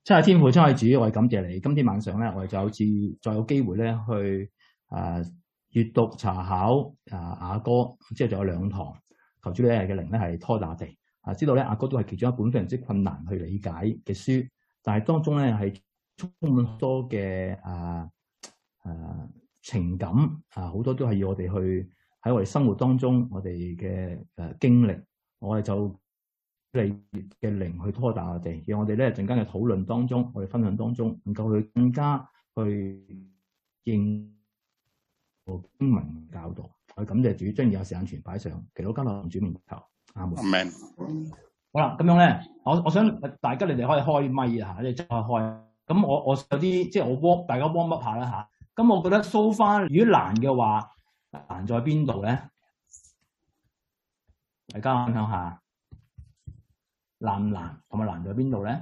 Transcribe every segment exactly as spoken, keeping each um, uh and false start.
親愛天父，親愛主，我哋感謝你。今天晚上咧，我哋就好似再有機會咧去啊閱讀查考啊雅歌，即係仲有兩堂。求主呢日嘅靈咧係拖打地啊，知道咧雅歌都係其中一本非常之困難去理解嘅書，但係當中咧係充滿好多嘅啊啊情感啊，好多都係要我哋去喺我哋生活當中，我哋嘅誒經歷，我哋就。你嘅靈去拖打我哋，讓我哋咧陣間嘅討論當中，我哋分享當中，能夠去更加去應經文教導。我感謝主，將有時間全擺上，祈禱交落主面頭。阿門。 Amen。 好啦，咁樣咧，我我想大家你哋可以開咪啊，你即刻開。咁我我有啲即係我 warm 大家 warm up 下啦吓。咁我覺得 so far 如果難嘅話，難在邊度咧？大家分享下。難唔難？同埋難在邊度咧？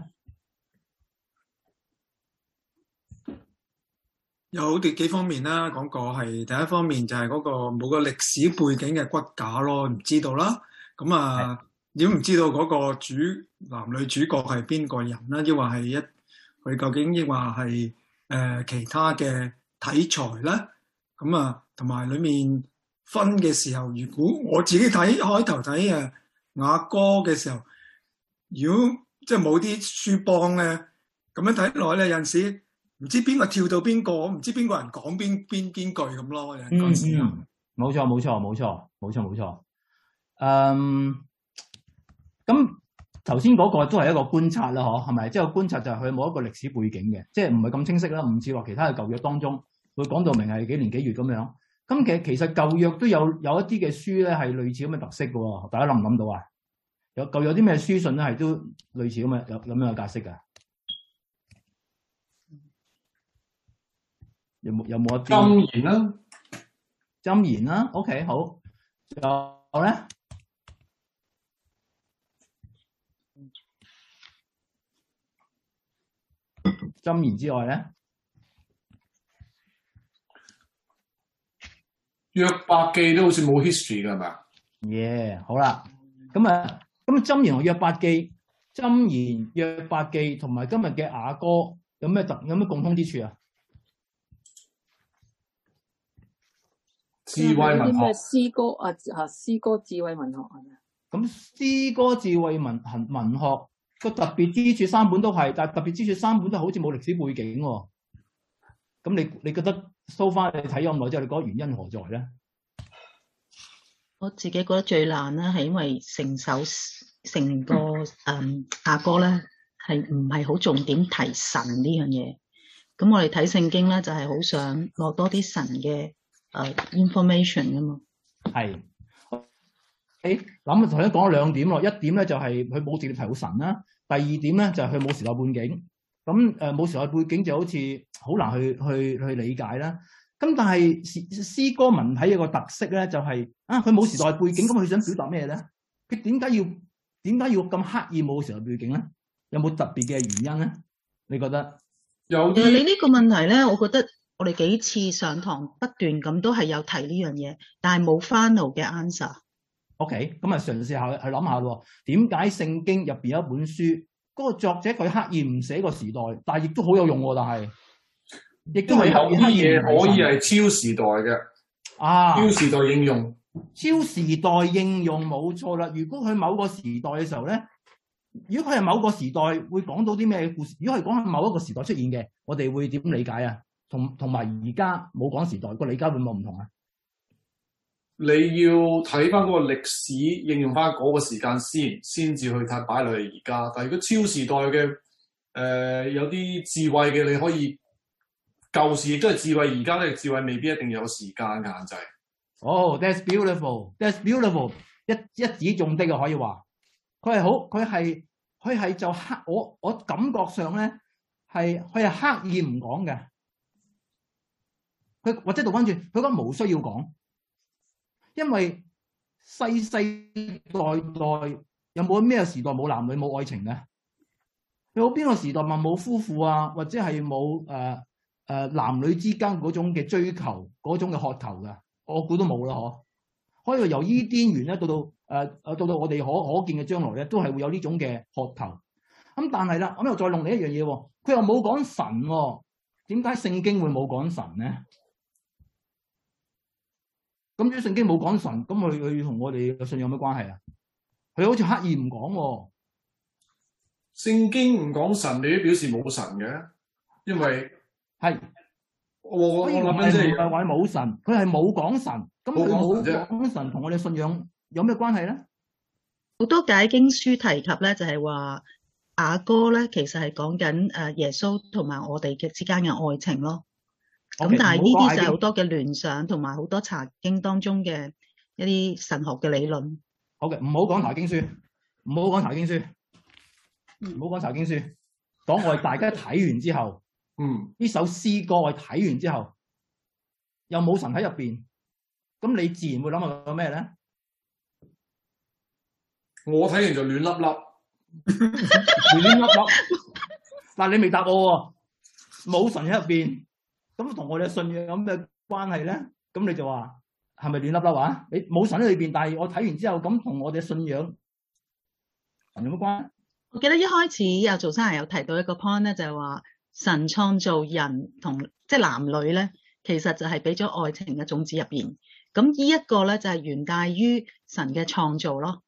有幾幾方面啦，講過係第一方面就係嗰個冇個歷史背景嘅骨架咯，唔知道啦。咁啊，如果唔知道嗰個主男女主角係邊個人啦，抑或係一佢究竟抑或係誒其他嘅題材啦。咁啊，同埋裡面分嘅時候，如果我自己睇開頭睇誒雅歌嘅時候。如果即係冇啲書幫咧，咁樣睇落咧，有陣時唔知邊個跳到邊個，唔知邊個人講邊邊邊句咁咯。 嗯嗯，冇錯冇錯冇錯冇錯冇錯。嗯，咁頭先嗰個都係一個觀察啦，嗬，係咪？即係個觀察就係佢冇一個歷史背景嘅，即係唔係咁清晰啦，唔似話其他嘅舊約當中會講到明係幾年幾月咁樣。咁其實其實舊約都有有一啲嘅書咧係類似咁嘅特色嘅喎，大家諗唔諗到啊？有舊有啲咩書信咧，係都類似咁嘅有咁樣嘅格式㗎？有冇有冇一啲箴言啦？ 箴言啦 ，OK 好。有咧？箴言之外咧？ 約伯記都好似冇 history 㗎係咪啊？ 耶，好啦，咁啊。咁箴言同約伯記、箴言、約伯記同埋今日嘅雅歌有咩特有咩共通之處啊？ 智慧文學。 啲咩詩歌啊？嚇，詩歌智慧文學係咪啊？咁詩歌智慧文文文學個特別之處三本都係，但係特別之處三本都好似冇歷史背景喎。咁你你覺得收翻你睇咁耐之後，你覺得原因何在咧？ 我自己覺得最難咧，係因為成首成個誒雅歌咧，係唔係好重點提神呢樣嘢？咁我哋睇聖經咧，就係、是、好想攞多啲神嘅誒、uh, information 噶嘛。係。誒，咁頭先講咗兩點咯，一點咧就係佢冇直接提到神啦，第二點咧就係佢冇時代背景。咁誒冇時代背景就好似好難去去去理解啦。咁但係詩詩歌文體有個特色咧，就係、是、啊，佢冇時代背景，咁佢想表達咩咧？佢點解要點解要咁刻意冇時代背景咧？有冇特別嘅原因咧？你覺得？有啲你呢個問題咧，我覺得我哋幾次上堂不斷咁都係有提呢樣嘢，但係冇 final 嘅 answer。OK， 咁啊嘗試下去諗下咯，點解聖經入邊有一本書，嗰、那個作者佢刻意唔寫個時代，但係亦都好有用喎，但係。亦都係有啲嘢可以係超時代嘅，啊，超時代應用，超時代應用冇錯啦。如果佢某個時代嘅時候咧，如果佢係某個時代會講到啲咩故事？如果係講喺某一個時代出現嘅，我哋會點理解啊？同同埋而家冇講時代，個理解會冇唔同啊？你要睇翻嗰個歷史應用翻嗰個時間先，先至去睇擺落去而家。但係如果超時代嘅，誒、呃、有啲智慧嘅，你可以。舊時亦都係智慧，而家咧智慧未必一定有時間嘅限制。哦、oh, ，that's beautiful，that's beautiful， 一一語中的嘅可以話，佢係好，佢係佢係就刻我我感覺上咧係佢係刻意唔講嘅，佢或者倒翻轉，佢講冇需要講，因為世世代代有冇咩時代冇男女冇愛情嘅？有邊個時代咪冇夫婦啊，或者係冇誒？呃誒、呃，男女之間嗰種嘅追求，嗰種嘅渴求嘅，我估都冇啦，嗬。可以話由伊甸園咧到到誒誒、呃、到到我哋可可見嘅將來咧，都係會有呢種嘅渴求。 咁但係啦，咁又再弄你一樣嘢喎，佢又冇講神喎，點解聖經會冇講神咧？咁如果聖經冇講神，咁佢佢同我哋嘅信仰有咩關係啊？佢好似刻意唔講喎。 聖經唔講神，你都表示冇神嘅，因為係我我我諗緊即係係話冇神，佢係冇講神，咁佢冇冇講神啫講神同我哋信仰有咩關係咧？ 好多解經書提及咧，就係話雅歌咧，其實係講緊誒耶穌同埋我哋嘅之間嘅愛情咯。咁 OK， 但係呢唔好講啲就係好多嘅聯想，同埋好多查經當中嘅一啲神學嘅理論。 好嘅，唔好講查經書，唔好講查經書，唔好講查經書，講我哋大家睇完之後， 嗯， 呢首詩歌我哋睇完之後，又冇神喺入邊，咁你自然會諗到咩咧？ 我睇完就亂粒粒， 亂亂噏噏，但係你未答我喎，冇神喺入邊，咁同我哋嘅信仰有咩關係咧？咁你就話係咪亂粒粒啊？你冇神喺裏邊，但係我睇完之後，咁同我哋嘅信仰有乜關係？ 我記得一開始阿做生人有提到一個 point 咧，就係話神創造人同即係男女咧，其實就係俾咗愛情嘅種子入邊。咁呢一個咧就係源帶於神嘅創造咯。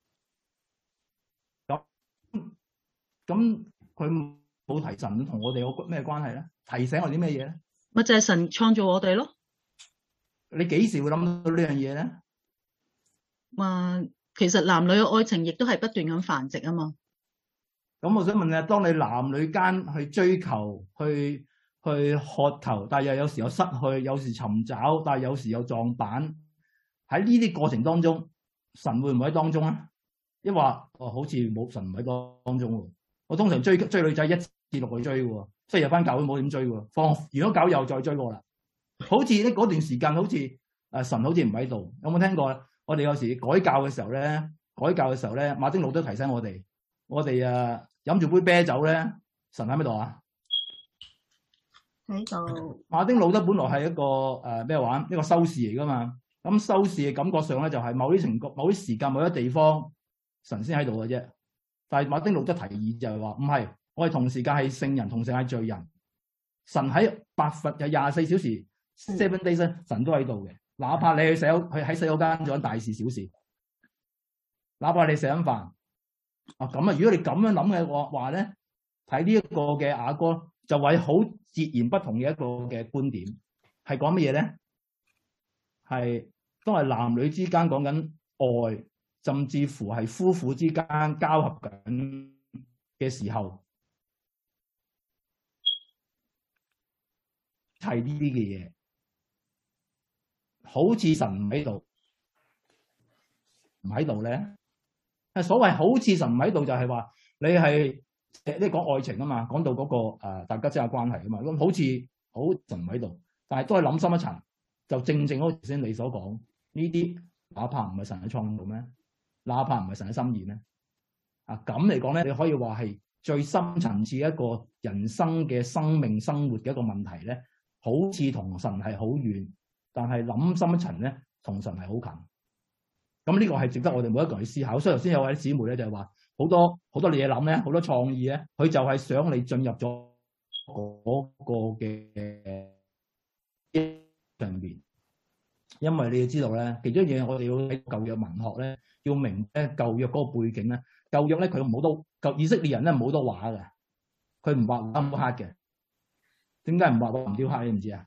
咁佢冇提神，同我哋有咩關係咧？提醒我啲咩嘢咧？ 咪就係神創造我哋咯。 你幾時會諗到呢樣嘢咧？ 話其實男女嘅愛情亦都係不斷咁繁殖啊嘛。 咁我想問啊，當你男女間去追求、去去渴求，但係又有時有失去，有時尋找，但係有時有撞板，喺呢啲過程當中，神會唔會喺當中啊？一話哦，好似冇神唔喺當中喎。我通常追追女仔一至六去追喎，即係入翻教會冇點追喎，放完咗教又再追過啦。好似咧嗰段時間，好似誒、呃、神好似唔喺度。有冇聽過？我哋有時改教嘅時候咧，改教嘅時候咧，馬丁路都提醒我哋，我哋誒飲住杯啤酒咧，神喺邊度啊？ 喺度。 馬丁路德本來係一個誒咩話？一個修士嚟噶嘛。咁修士嘅感覺上咧，就係某啲情況、某啲時間、某啲地方，神先喺度嘅啫。但係馬丁路德提議就係話唔係，我哋同時間係聖人，同時間係罪人。神喺八佛有廿四小時 seven days，神都喺度嘅。哪怕你去洗手，去喺洗手間做緊大事小事，哪怕你食緊飯啊咁啊。如果你咁樣諗嘅話話咧，睇呢一個嘅雅歌就係好截然不同嘅一個嘅觀點，係講乜嘢咧？係都係男女之間講緊愛。甚至乎係夫婦之間交合緊嘅時候，係呢啲嘅嘢，好似神唔喺度，唔喺度咧。係所謂好似神唔喺度，就係話你係誒，你講愛情啊嘛，講到嗰、那個誒、呃，大家之間關係啊嘛。咁好似好神唔喺度，但係都係諗深一層，就正正好似先你所講呢啲，哪怕唔係神嘅創造咩？哪怕唔係神嘅心意咧，啊咁嚟講咧，你可以話係最深層次一個人生嘅生命生活嘅一個問題咧，好似同神係好遠，但係諗深一層咧，同神係好近。咁呢個係值得我哋每一個人去思考。所以頭先有位姊妹咧就係話，好多好多嘢諗咧，好多創意咧，佢就係想你進入咗嗰個嘅上邊。因為你要知道咧，其中一樣嘢我哋要喺舊約文學咧，要明咧舊約嗰個背景咧。舊約咧佢冇多舊以色列人咧冇多畫嘅，佢唔畫畫唔刻嘅。點解唔畫畫唔雕刻？你唔知啊？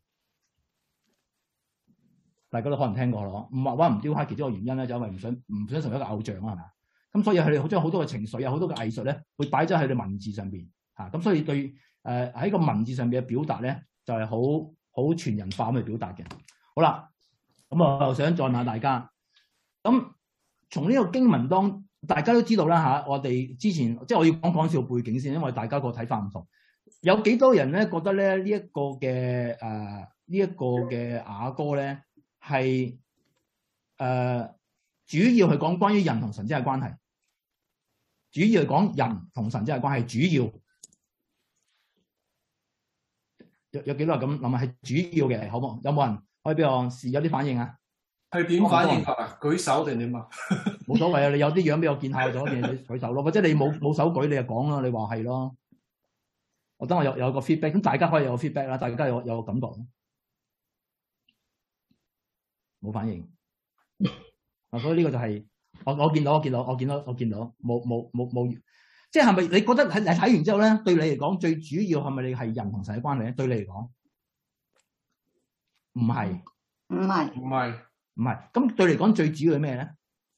大家都可能聽過咯。唔畫畫唔雕刻，其中一個原因咧就因為唔想唔想成為一個偶像啊，係咪？咁所以佢哋將好多嘅情緒啊，好多嘅藝術咧，會擺咗喺佢哋文字上邊嚇。咁所以對誒喺、呃、個文字上邊嘅表達咧，就係好好全人化咁去表達嘅。好啦。咁我又想再問下大家，咁從呢個經文當大家都知道啦嚇，我哋之前即係我要講講少背景先，因為大家個睇法唔同。有幾多人咧覺得咧呢一個嘅誒呢一個嘅雅歌咧係誒主要係講關於人同神之間嘅關係，主要係講人同神之間嘅關係，主要有有幾多人咁諗啊？係主要嘅，好冇？有冇人？可以俾我試有啲反應啊？ 係點反應啊？舉手定點啊？ 冇所謂啊！你有啲樣俾我見下咗嘅，你舉手咯。或者你冇冇手舉，你就講咯。你話係咯。 我等我有有個 feedback，咁大家可以有個 feedback 啦，大家有有個感覺。冇反應。啊，所以呢個就係、是、我我見到我見到我見到我見到冇冇冇冇，即係係咪你覺得睇睇完之後咧，對你嚟講最主要係咪你係人同神嘅關係咧？對你嚟講唔係， 唔係， 唔係， 唔係。咁對你嚟講最主要係咩咧？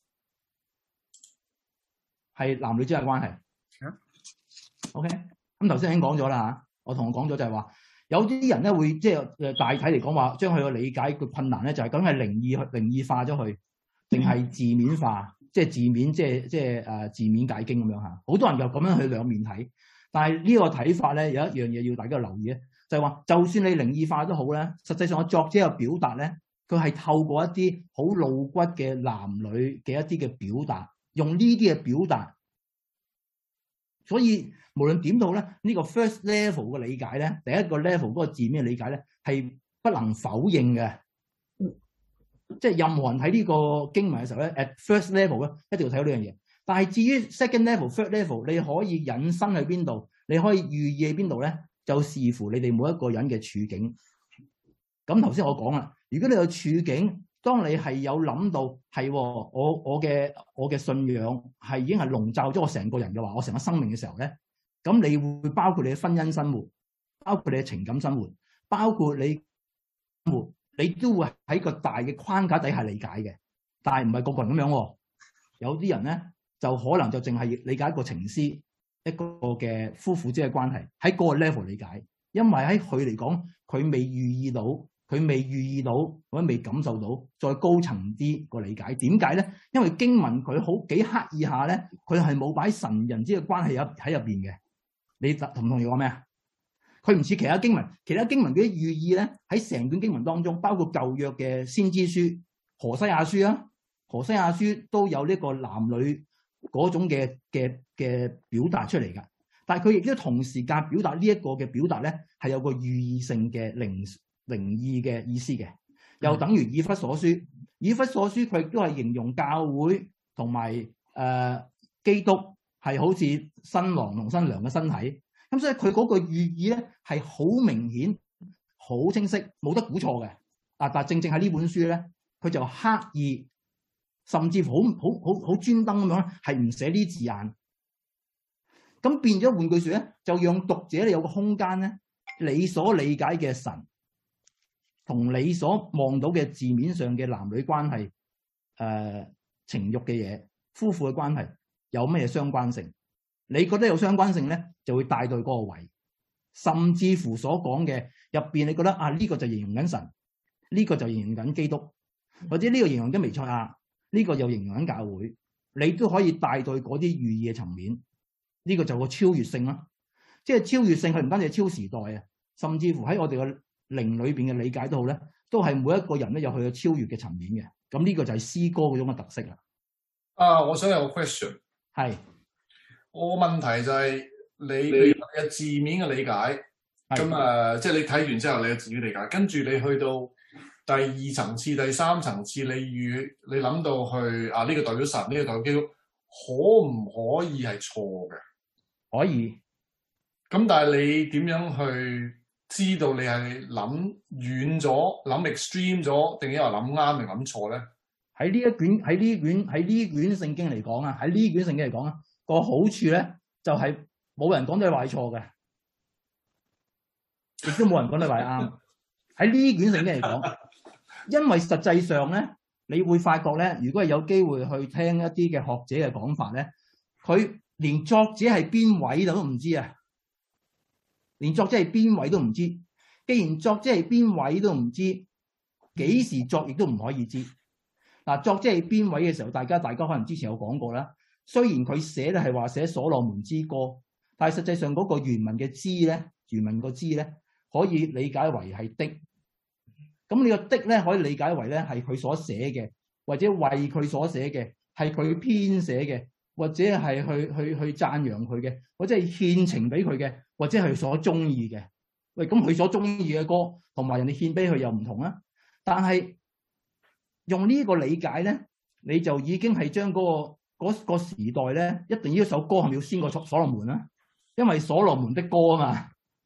係男女之間嘅關係。OK，咁頭先已經講咗啦嚇，我同我講咗就係話，有啲人咧會即係誒大體嚟講話，將佢個理解嘅困難咧就係究竟係靈異靈異化咗佢，定係字面化，即係字面即係即係誒字面解經咁樣嚇。好多人就咁樣去兩面睇，但係呢個睇法咧有一樣嘢要大家留意咧，就係話就算你靈異化都好咧，實際上個作者嘅表達咧，佢係透過一啲好露骨嘅男女嘅一啲嘅表達，用呢啲嘅表達，所以無論點到咧，呢個 first level 嘅理解咧，第一個 level 嗰個字面嘅理解咧，係不能否認嘅。即係任何人睇呢個經文嘅時候咧 ，at first level 咧，一定要睇到呢樣嘢。但係至於 second level、third level，你可以引申去邊度，你可以寓意喺邊度咧，就視乎你哋每一個人嘅處境。咁頭先我講啦，如果你個處境，當你係有諗到係我我嘅我嘅信仰係已經係籠罩咗我成個人嘅話，我成個生命嘅時候咧，咁你會包括你嘅婚姻生活，包括你嘅情感生活，包括你生活。你都會喺個大嘅框架底下理解嘅，但係唔係個個人咁樣喎。有啲人咧就可能就淨係理解一個情絲，一個嘅夫婦之間嘅關係，喺嗰個 level 理解。因為喺佢嚟講，佢未寓意到，佢未寓意到或者未感受到再高層啲個理解。點解咧？因為經文佢好幾刻意下咧，佢係冇擺神人之間嘅關係入喺入邊嘅。你同唔同意講咩啊？佢唔似其他經文，其他經文嗰啲寓意咧，喺成卷經文當中，包括舊約嘅先知書、何西阿書啊，何西阿書都有呢個男女嗰種嘅嘅嘅表達出嚟㗎。但係佢亦都同時間表達呢一個嘅表達咧，係有個寓意性嘅靈靈意嘅意思嘅。又等於以弗所書，以弗所書佢亦都係形容教會同埋誒基督係好似新郎同新娘嘅身體。咁所以佢嗰個寓意咧係好明顯、好清晰，冇得估錯嘅。啊，但係正正喺呢本書咧，佢就刻意，甚至乎好好好好專登咁樣，係唔寫呢字眼。咁變咗換句説咧，就讓讀者你有個空間咧，你所理解嘅神同你所望到嘅字面上嘅男女關係、誒、呃、情慾嘅嘢、夫婦嘅關係有咩相關性？你覺得有相關性咧，就會帶到嗰個位，甚至乎所講嘅入邊，你覺得啊呢、這個就形容緊神，呢、這個就形容緊基督，或者呢個形容緊彌賽亞，呢、這個又形容緊教會，你都可以帶到嗰啲寓意嘅層面。呢、這個就個超越性啦，即係超越性，佢唔單止係超時代啊，甚至乎喺我哋嘅靈裏邊嘅理解都好咧，都係每一個人咧有佢嘅超越嘅層面嘅。咁呢個就係詩歌嗰種嘅特色啦。 啊，我想有個 question， 係。 我個問題就係你你嘅字面嘅理解，咁誒，即係你睇完之後你嘅字面理解，跟住你去到第二層次、第三層次，你與你諗到去啊呢個代表神，呢個代表基督，可唔可以係錯嘅？ 可以。 咁但係你點樣去知道你係諗遠咗、諗 extreme 咗，定係話諗啱定諗錯咧？ 喺呢一卷喺呢卷喺呢卷聖經嚟講啊，喺呢卷聖經嚟講啊。個好處咧，就係、是、冇人講得話係錯嘅，亦都冇人講得話係啱。喺呢卷聖經嚟講，因為實際上咧，你會發覺咧，如果係有機會去聽一啲嘅學者嘅講法咧，佢連作者係邊位都唔知啊，連作者係邊位都唔知。既然作者係邊位都唔知，幾時作亦都唔可以知。嗱，作者係邊位嘅時候，大家大家可能之前有講過啦。雖然佢寫咧係話寫所羅門之歌，但係實際上嗰個原文嘅之咧，原文個之咧可以理解為係的。咁你個的咧可以理解為咧係佢所寫嘅，或者為佢所寫嘅，係佢編寫嘅，或者係去去去讚揚佢嘅，或者係獻情俾佢嘅，或者係所中意嘅。喂，咁佢所中意嘅歌同埋人哋獻俾佢又唔同啊。但係用呢個理解咧，你就已經係將嗰個。嗰個時代咧，一定呢一首歌係咪要先過所羅門啦？因為所羅門的歌啊嘛，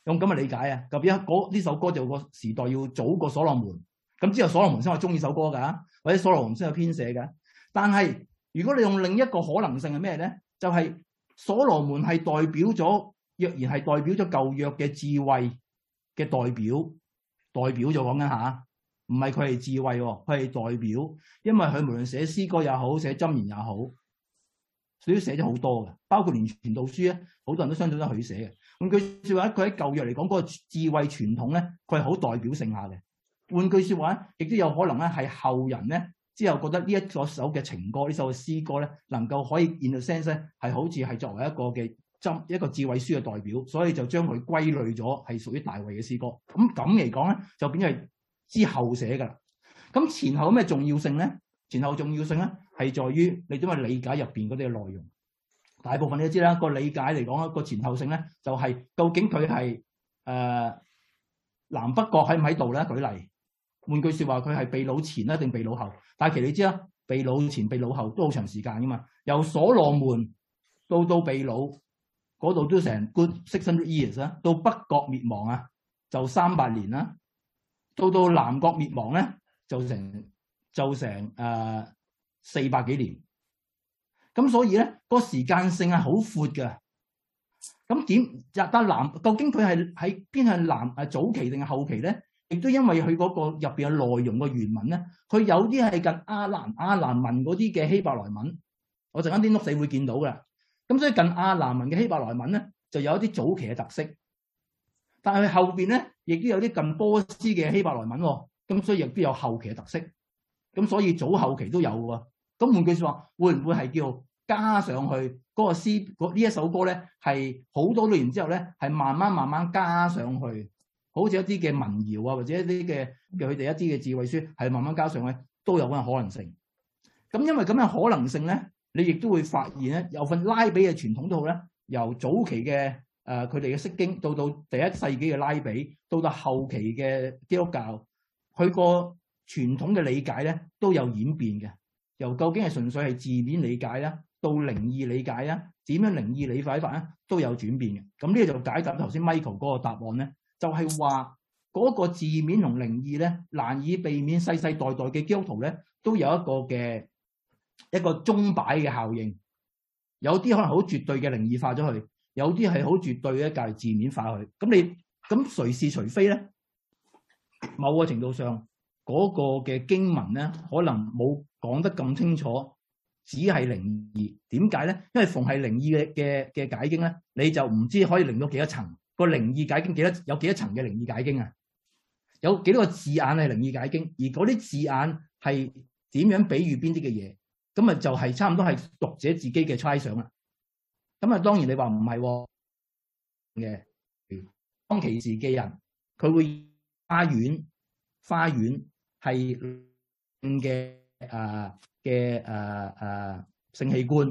用咁嘅理解啊。咁而家呢首歌就個時代要早過所羅門，咁之後所羅門先話中意首歌㗎，或者所羅門先有編寫㗎。但係如果你用另一個可能性係咩咧？就係、是、所羅門係代表咗，若然係代表咗舊約嘅智慧嘅代表，代表就講緊下，唔係佢係智慧喎，佢係代表，因為佢無論寫詩歌也好，寫箴言也好，佢都寫咗好多嘅，包括連傳道書咧，好多人都相信得佢寫嘅。換句説話，佢喺舊約嚟講嗰個智慧傳統咧，佢係好代表性下嘅。換句説話，亦都有可能咧係後人咧之後覺得呢一首首嘅情歌，呢首嘅詩歌咧，能夠可以 in a sense 咧係好似係作為一個嘅針一個智慧書嘅代表，所以就將佢歸類咗係屬於大衛嘅詩歌。咁咁嚟講咧，就變咗係之後寫㗎啦。咁前後有咩重要性咧？前後重要性咧係在於你點樣理解入邊嗰啲嘅內容。大部分你都知啦，個理解嚟講，個前後性咧就係、是、究竟佢係誒南北國喺唔喺度咧？舉例，換句説話，佢係被擄前咧定被擄後？但係其實你知啦，被擄前、被擄後都好長時間㗎嘛。由所羅門到到被擄嗰度都成 good six hundred years 啦，到北國滅亡啊就三百年啦，到到南國滅亡咧就成就成誒四百幾年。咁所以咧，個時間性係好闊嘅。咁點但南究竟佢係喺邊向南誒早期定係後期咧？亦都因為佢嗰個入邊嘅內容嘅原文咧，佢有啲係近亞蘭亞蘭文嗰啲嘅希伯來文。我陣間啲屋死會見到㗎。咁所以近亞蘭文嘅希伯來文咧，就有一啲早期嘅特色。但係佢後邊咧，亦都有啲近波斯嘅希伯來文喎。咁所以亦都有後期嘅特色。咁所以早後期都有喎。咁換句説話，會唔會係叫加上去嗰個詩呢一首歌咧？係好多年之後咧，係慢慢慢慢加上去，好似一啲嘅民謠啊，或者一啲嘅佢哋一啲嘅智慧書，係慢慢加上去，都有咁嘅可能性。咁因為咁嘅可能性咧，你亦都會發現咧，有份拉比嘅傳統都好咧，由早期嘅誒佢哋嘅釋經，到到第一世紀嘅拉比，到到後期嘅基督教，佢個傳統嘅理解咧都有演變嘅。由究竟係純粹係字面理解啦，到靈意理解啦，點樣靈意理解法咧，都有轉變嘅。咁呢個就解答頭先 Michael 嗰個答案咧，就係話嗰個字面同靈意咧，難以避免世世代代嘅基督徒咧，都有一個嘅一個鐘擺嘅效應。有啲可能好絕對嘅靈意化咗佢，有啲係好絕對嘅介字面化佢。咁你咁誰是除非咧？某個程度上，嗰個嘅經文咧，可能冇講得咁清楚，只係靈意。點解咧？因為逢係靈意嘅嘅嘅解經咧，你就唔知可以靈到幾多層。個靈意解經幾多有幾多層嘅靈意解經啊？有幾多個字眼係靈意解經？而嗰啲字眼係點樣比喻邊啲嘅嘢？咁啊就係差唔多係讀者自己嘅猜想啦。咁啊當然你話唔係嘅，當其時嘅人佢會花園花園係嘅誒嘅誒誒性器官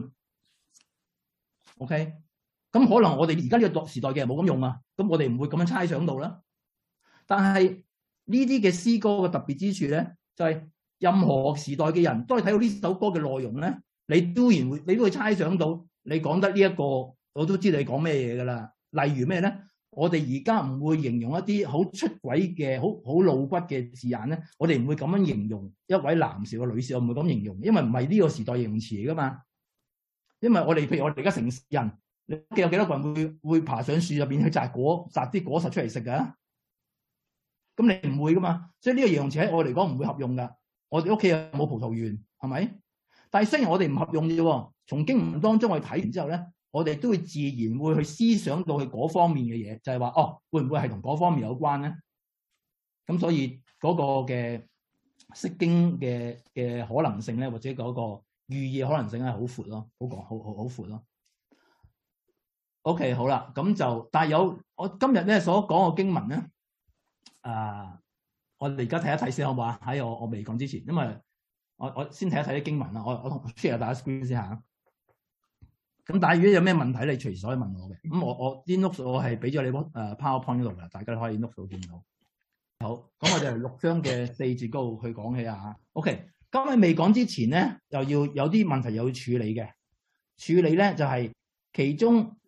，OK。咁可能我哋而家呢個時代嘅人冇咁用啊，咁我哋唔會咁樣猜想到啦。但係呢啲嘅詩歌嘅特別之處咧，就係、是、任何時代嘅人都係睇到呢首歌嘅內容咧，你都然會你都會猜想到，你講得呢、這、一個，我都知道你講咩嘢㗎啦。例如咩咧？我哋而家唔會形容一啲好出軌嘅、好好露骨嘅字眼咧，我哋唔會咁樣形容一位男士或女士，我唔會咁形容，因為唔係呢個時代形容詞嚟㗎嘛。因為我哋譬如我哋而家城市人。你屋企有幾多個人會會爬上樹入邊去摘果，摘啲果實出嚟食㗎？咁你唔會㗎嘛？所以呢個形容詞喺我嚟講唔會合用㗎。我哋屋企有冇葡萄園係咪？但係雖然我哋唔合用嘅喎，從經文當中我哋睇完之後咧，我哋都會自然會去思想到去嗰方面嘅嘢，就係話哦，會唔會係同嗰方面有關咧？咁所以嗰個嘅釋經嘅嘅可能性咧，或者嗰個寓意可能性係好闊咯，好廣，好好好闊咯。OK， 好啦，咁就但係有我今日咧所講嘅經文咧，啊，我哋而家睇一睇先好唔好啊？喺我我未講之前，因為我我先睇一睇啲經文啦。我我同 share 大家 screen 先嚇。咁但係如果有咩問題，你隨時可以問我嘅。咁我我啲 notes 我係俾咗你誒 PowerPoint 嗰度㗎，大家都可以 notes 到見到。好，咁我哋係六章嘅四節嗰度去講起啊嚇。OK，今日未講之前咧，又要有啲問題要處理嘅。處理咧就係、是、其中。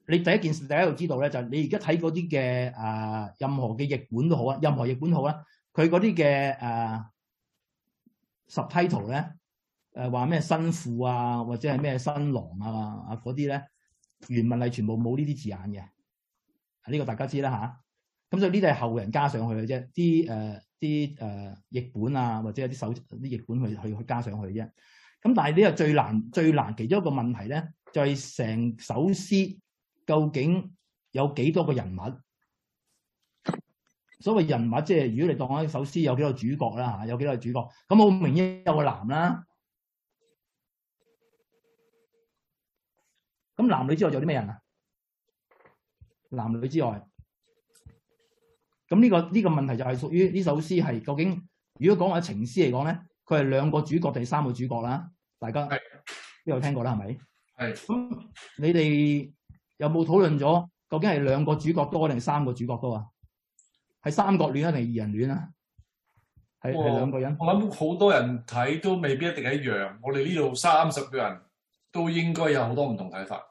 你第一件事大家要知道咧，就係、你而家睇嗰啲嘅誒任何嘅譯本都好啊，任何譯本好啦，佢嗰啲嘅誒 subtitle 咧，誒話咩新婦啊，或者係咩新郎啊啊嗰啲咧，原文係全部冇呢啲字眼嘅，呢、呢個大家知啦吓。咁所以呢啲係後人加上去嘅啫，啲誒啲誒譯本啊，或者有啲手啲譯本去去去加上去嘅啫。咁但係呢個最難最難其中一個問題咧，就係、是、成首詩究竟有幾多個人物？所謂人物即係如果你當一首詩有幾個主角啦嚇，有幾多個主角？咁好明顯有個男啦。咁男女之外仲有啲咩人啊？男女之外。咁呢、這個呢、這個問題就係屬於呢首詩係究竟，如果講話情詩嚟講咧，佢係兩個主角定三個主角啦？大家都有聽過啦，係咪？係。咁你哋有冇討論咗究竟係兩個主角多定三個主角多啊？係三角戀啊定二人戀啊？係係兩個人。 我諗好多人睇都未必一定係一樣。我哋呢度三十個人都應該有好多唔同睇法。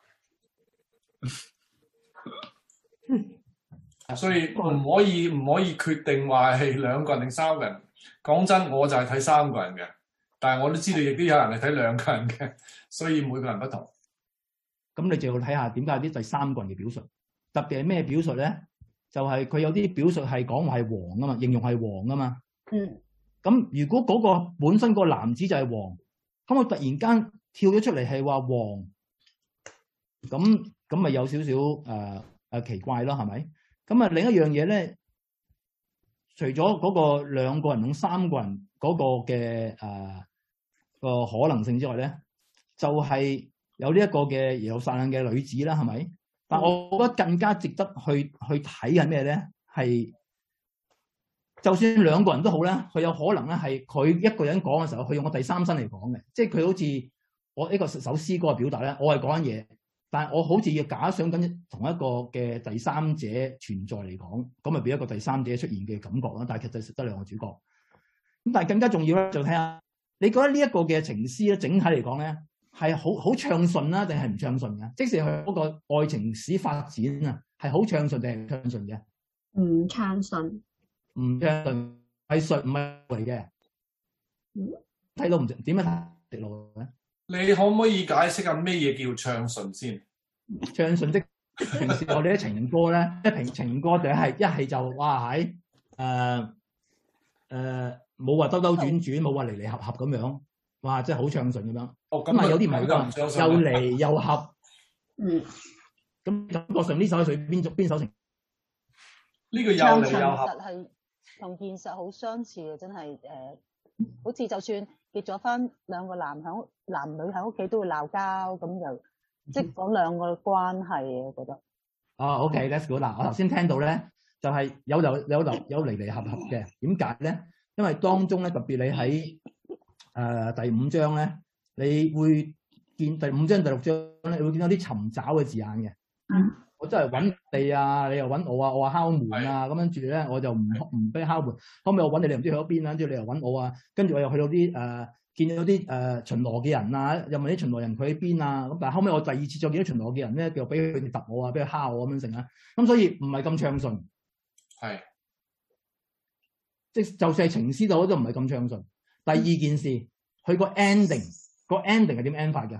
所以唔可以唔可以決定話係兩個人定三個人。講真，我就係睇三個人嘅，但係我都知道亦都有人係睇兩個人嘅，所以每個人不同。 咁你就要睇下點解有啲第三個人嘅表述，特別係咩表述咧？就係、是、佢有啲表述係講話係王啊嘛，形容係王啊嘛。嗯。咁如果嗰個本身個男子就係王，咁佢突然間跳咗出嚟係話王，咁咁咪有少少誒誒奇怪咯，係咪？咁啊，另一樣嘢咧，除咗嗰個兩個人同三個人嗰個嘅誒個可能性之外咧，就係、是、有呢一個嘅耶路撒冷嘅女子啦，係咪？但我覺得更加值得去去睇係咩咧？係就算兩個人都好咧，佢有可能咧係佢一個人講嘅時候，佢用個第三身嚟講嘅，即係佢好似我呢個首詩歌嘅表達咧，我係講緊嘢。但係我好似要假想緊同一個嘅第三者存在嚟講，咁咪俾一個第三者出現嘅感覺咯。但係其實實得兩個主角。咁但係更加重要咧，就睇下你覺得呢一個嘅情詩咧，整體嚟講咧係好好暢順啦，定係唔暢順嘅？即使佢嗰個愛情史發展啊，係好暢順定係唔暢順嘅？ 唔暢順， 唔暢順係順唔係嚟嘅。睇到唔點樣睇直路咧？ 你可唔可以解釋下咩嘢叫暢順先？ 暢順即平時我哋啲情歌咧，一平情歌就係一係就哇喺誒誒冇話兜兜轉轉，冇話離離合合咁樣，哇！真係好暢順咁樣。哦，咁啊有啲唔係㗎，又離又合。嗯。咁感覺上呢首係屬於邊種邊首情？ 呢個又離又合。 其實係同現實好相似嘅，真係誒、呃，好似就算結咗婚，兩個男喺男女喺屋企都會鬧交，咁就即係講兩個關係嘅，我覺得。 哦 ，OK，let's go 嗱，我頭先聽到咧，就係、是、有有有有有離離合合嘅，點解咧？因為當中咧，特別你喺誒、呃、第五章咧，你會見第五章第六章咧，你會見到啲尋找嘅字眼嘅。嗯。我真係揾你啊，你又揾我啊，我話敲門啊，咁跟住咧我就唔唔俾敲門，後尾我揾你，你唔知去咗邊啦，跟住你又揾我啊，跟住我又去到啲誒、呃、見到啲誒、呃、巡邏嘅人啊，又問啲巡邏人佢喺邊啊，咁但係後尾我第二次再見到巡邏嘅人咧，就俾佢哋揼我啊，俾佢蝦我咁樣成啊，咁所以唔係咁暢順，係，即係就算係情詩度都唔係咁暢順。第二件事，佢個 ending 個 ending 係點 end 法㗎？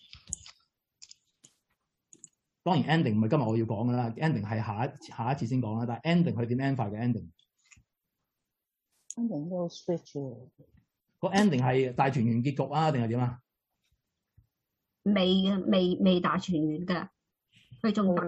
當然 ending 唔係今日我要講噶啦 ，ending 係下一下一次先講啦。但係 ending 佢點 end 法嘅 ending？ending 都 switch 喎。個 ending 係大團圓結局啊，定係點啊？ 未嘅，未未大團圓㗎，佢仲冇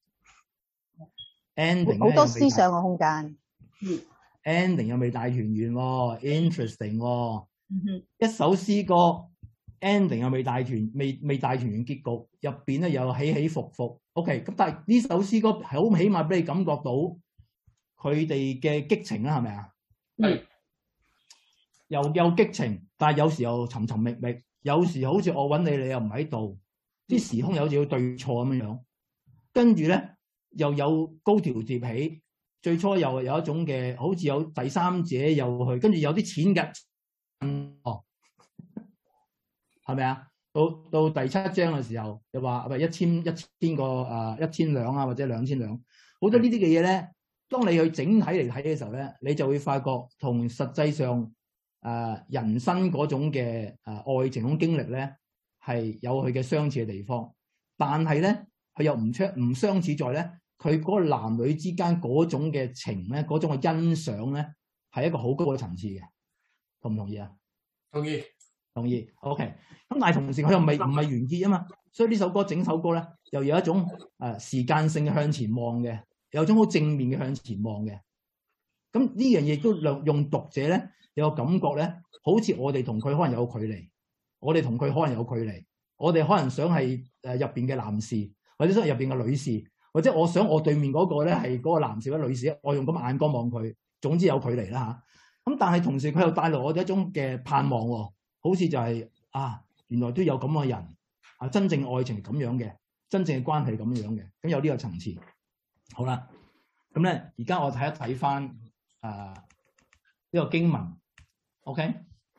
ending 好多思想嘅空間。 嗯 ending 又未大團圓喎 ，interesting 喎。 嗯哼。 一首詩歌。ending 又未大團未未大團圓結局，入邊咧又起起伏伏。OK，咁但係呢首詩歌係好起碼俾你感覺到佢哋嘅激情啦，係咪啊？係。又有激情，但係有時候尋尋覓覓，有時好似我揾你，你又唔喺度，啲時空又好似要對錯咁樣樣。跟住咧又有高潮迭起，最初又有一種嘅好似有第三者又去，跟住有啲淺嘅哦。係咪啊？ 到到第七章嘅時候，又話喂一千一千個誒一千兩啊，或者兩千兩，好多呢啲嘅嘢咧。當你去整體嚟睇嘅時候咧，你就會發覺同實際上誒、呃、人生嗰種嘅誒、呃、愛情種經歷咧係有佢嘅相似嘅地方，但係咧佢又唔出唔相似在咧，佢嗰個男女之間嗰種嘅情咧，嗰種嘅欣賞咧係一個好高嘅層次嘅，同唔同意啊？ 同意， 同意。OK，咁但係同時佢又唔係唔係完結啊嘛，所以呢首歌整首歌咧又有一種誒、呃、時間性嘅向前望嘅。有種好正面嘅向前望嘅，咁呢樣嘢都用用讀者咧有個感覺咧，好似我哋同佢可能有距離，我哋同佢可能有距離，我哋可能想係誒入邊嘅男士，或者想入邊嘅女士，或者我想我對面嗰個咧係嗰個男士或者女士，我用咁眼光望佢，總之有距離啦嚇。咁但係同時佢又帶來我哋一種嘅盼望喎，好似就係、是、啊原來都有咁嘅人啊，真正愛情係咁樣嘅，真正嘅關係係咁樣嘅，咁有呢個層次。好啦，咁咧而家我睇一睇翻誒呢個經文 ，OK？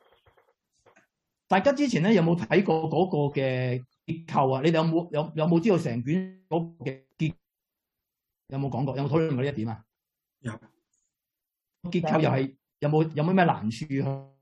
大家之前咧有冇睇過嗰個嘅結構啊？你哋有冇有有冇知道成卷嗰個嘅結有冇講過？有冇討論過呢一點啊？ 有。 結構又係有冇有冇咩難處？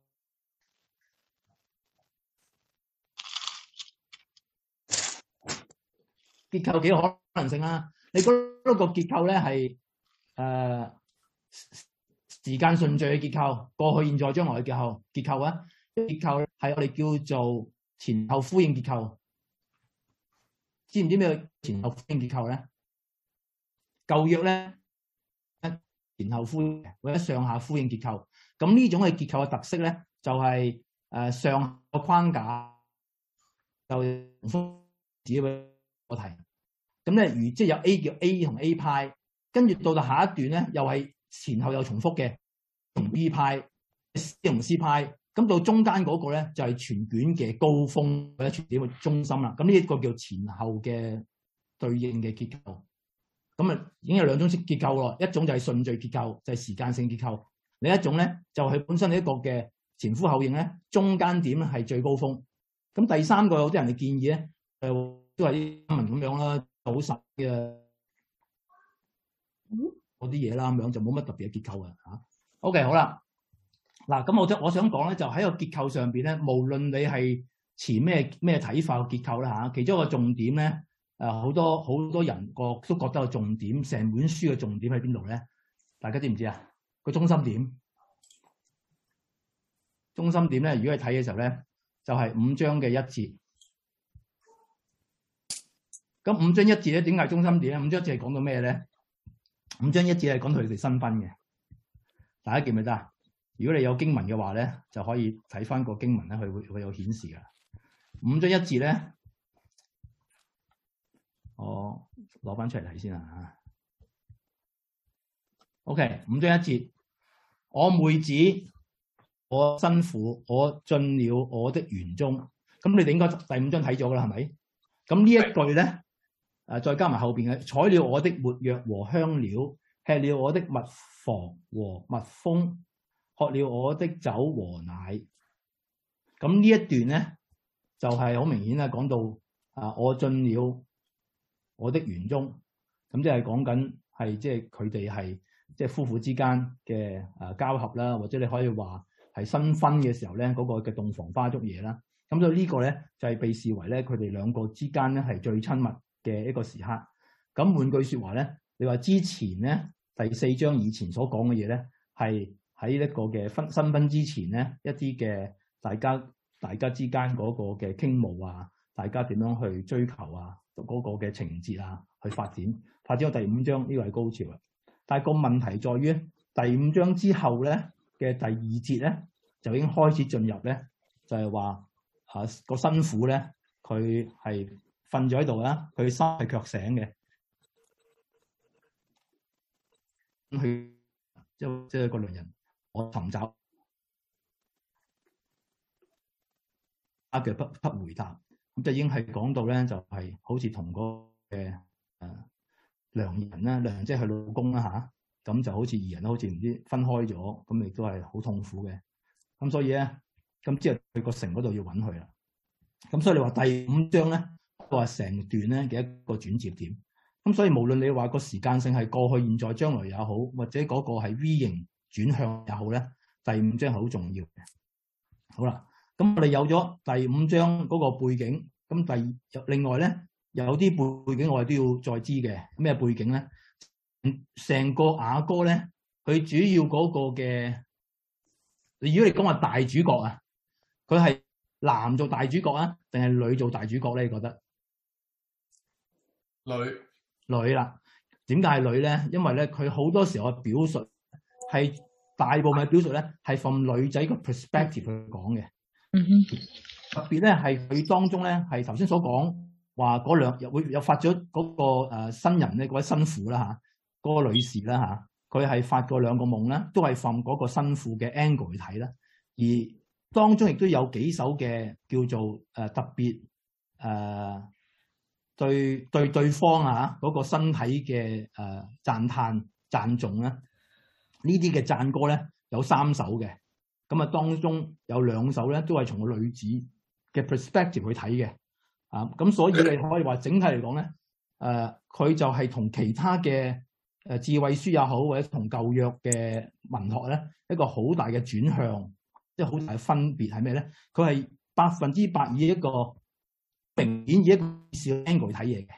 結構幾個可能性啊？你覺得個結構咧係誒時間順序嘅結構，過去、現在、將來嘅結構結構啊？結構係我哋叫做前後呼應結構。知唔知咩叫前後呼應結構咧？舊約咧前後呼應或者上下呼應結構。咁呢種嘅結構嘅特色咧，就係、是、誒、呃、上個框架就重複自己嘅課題。咁咧，如即係有 A 叫 A 同 A 派，跟住到到下一段咧，又係前後有重複嘅，同 B 派、C 同 C 派，咁到中間嗰個咧就係、是、全卷嘅高峰或者全卷嘅中心啦。咁呢一個叫前後嘅對應嘅結構。咁啊，已經有兩種式結構咯，一種就係順序結構，就係、是、時間性結構；另一種咧就係、是、本身一個嘅前呼後應咧，中間點係最高峰。咁第三個有啲人嘅建議咧，誒都係啲文咁樣啦。好實嘅嗰啲嘢啦，咁樣就冇乜特別嘅結構嘅嚇。OK， 好啦，嗱咁我我想講咧，就喺個結構上邊咧，無論你係持咩咩睇法嘅結構啦嚇，其中一個重點咧，誒好多好多人個都覺得個重點，成本書嘅重點喺邊度咧？大家知唔知啊？個中心點，中心點咧，如果你睇嘅時候咧，就係、是、五章嘅一節。咁五章一節咧，點解中心點咧？五章一節係講到咩咧？五章一節係講到佢哋新婚嘅，大家記唔記得啊？如果你有經文嘅話咧，就可以睇翻個經文咧，佢會會有顯示噶。五章一節咧，我攞翻出嚟睇先啊。OK， 五章一節，我妹子，我新婦，我進了我的園中。咁你哋應該第五章睇咗噶啦，係咪？咁呢一句咧？誒，再加埋後邊嘅，採了我的沒藥和香料，吃了我的蜜房和蜜蜂，喝了我的酒和奶。咁呢一段咧，就係、是、好明顯啦，講到啊，我進了我的園中，咁即係講緊係即係佢哋係即係夫婦之間嘅誒交合啦，或者你可以話係新婚嘅時候咧，嗰、那個嘅洞房花燭夜啦。咁所以呢個咧就係、是、被視為咧佢哋兩個之間咧係最親密嘅一個時刻。咁換句說話咧，你話之前咧第四章以前所講嘅嘢咧，係喺一個嘅婚新婚之前咧一啲嘅大家大家之間嗰個嘅傾慕啊，大家點樣去追求啊，嗰、那個嘅情節啊去發展，發展到第五章呢、這個係高潮啦。但係個問題在於第五章之後咧嘅第二節咧就已經開始進入咧，就係話啊個新婦咧佢係瞓咗喺度啦，佢心係卻醒嘅。咁佢即係即係個良人，我尋找啊嘅不不回答，咁就已經係講到咧，就係、是、好似同個嘅誒良人啦，良人即係佢老公啦吓，咁、啊、就好似二人都好似唔知分開咗，咁亦都係好痛苦嘅。咁所以咧，咁之後去個城嗰度要揾佢啦。 咁所以你話第五章咧，都係成段咧嘅一個轉折點。咁所以無論你話個時間性係過去、現在、將來也好，或者嗰個係 V 型轉向也好咧，第五章係好重要嘅。好啦，咁我哋有咗第五章嗰個背景，咁第另外咧有啲背景我哋都要再知嘅。咩背景咧？成個雅歌咧，佢主要嗰個嘅，如果你講話大主角啊，佢係男做大主角啊，定係女做大主角咧？你覺得？ 女女啦，點解係女咧？因為咧，佢好多時候嘅表述係大部分嘅表述咧，係從女仔個 perspective 去講嘅。 嗯哼。 特別咧係佢當中咧係頭先所講話嗰兩又會有發咗嗰個誒新人咧，嗰位新婦啦嚇，嗰個女士啦嚇，佢係發過兩個夢啦，都係從嗰個新婦嘅 angle 去睇啦。而當中亦都有幾首嘅叫做誒特別誒對對對方啊嗰個身體嘅誒讚歎讚頌咧，呢啲嘅讚歌咧有三首嘅，咁啊當中有兩首咧都係從個女子嘅 perspective 去睇嘅，啊咁所以你可以話整體嚟講咧，誒、呃、佢就係同其他嘅誒智慧書也好，或者同舊約嘅文學咧一個好大嘅轉向，即係好大嘅分別係咩咧？佢係百分之百以一個明顯以一個小 angle 睇嘢嘅，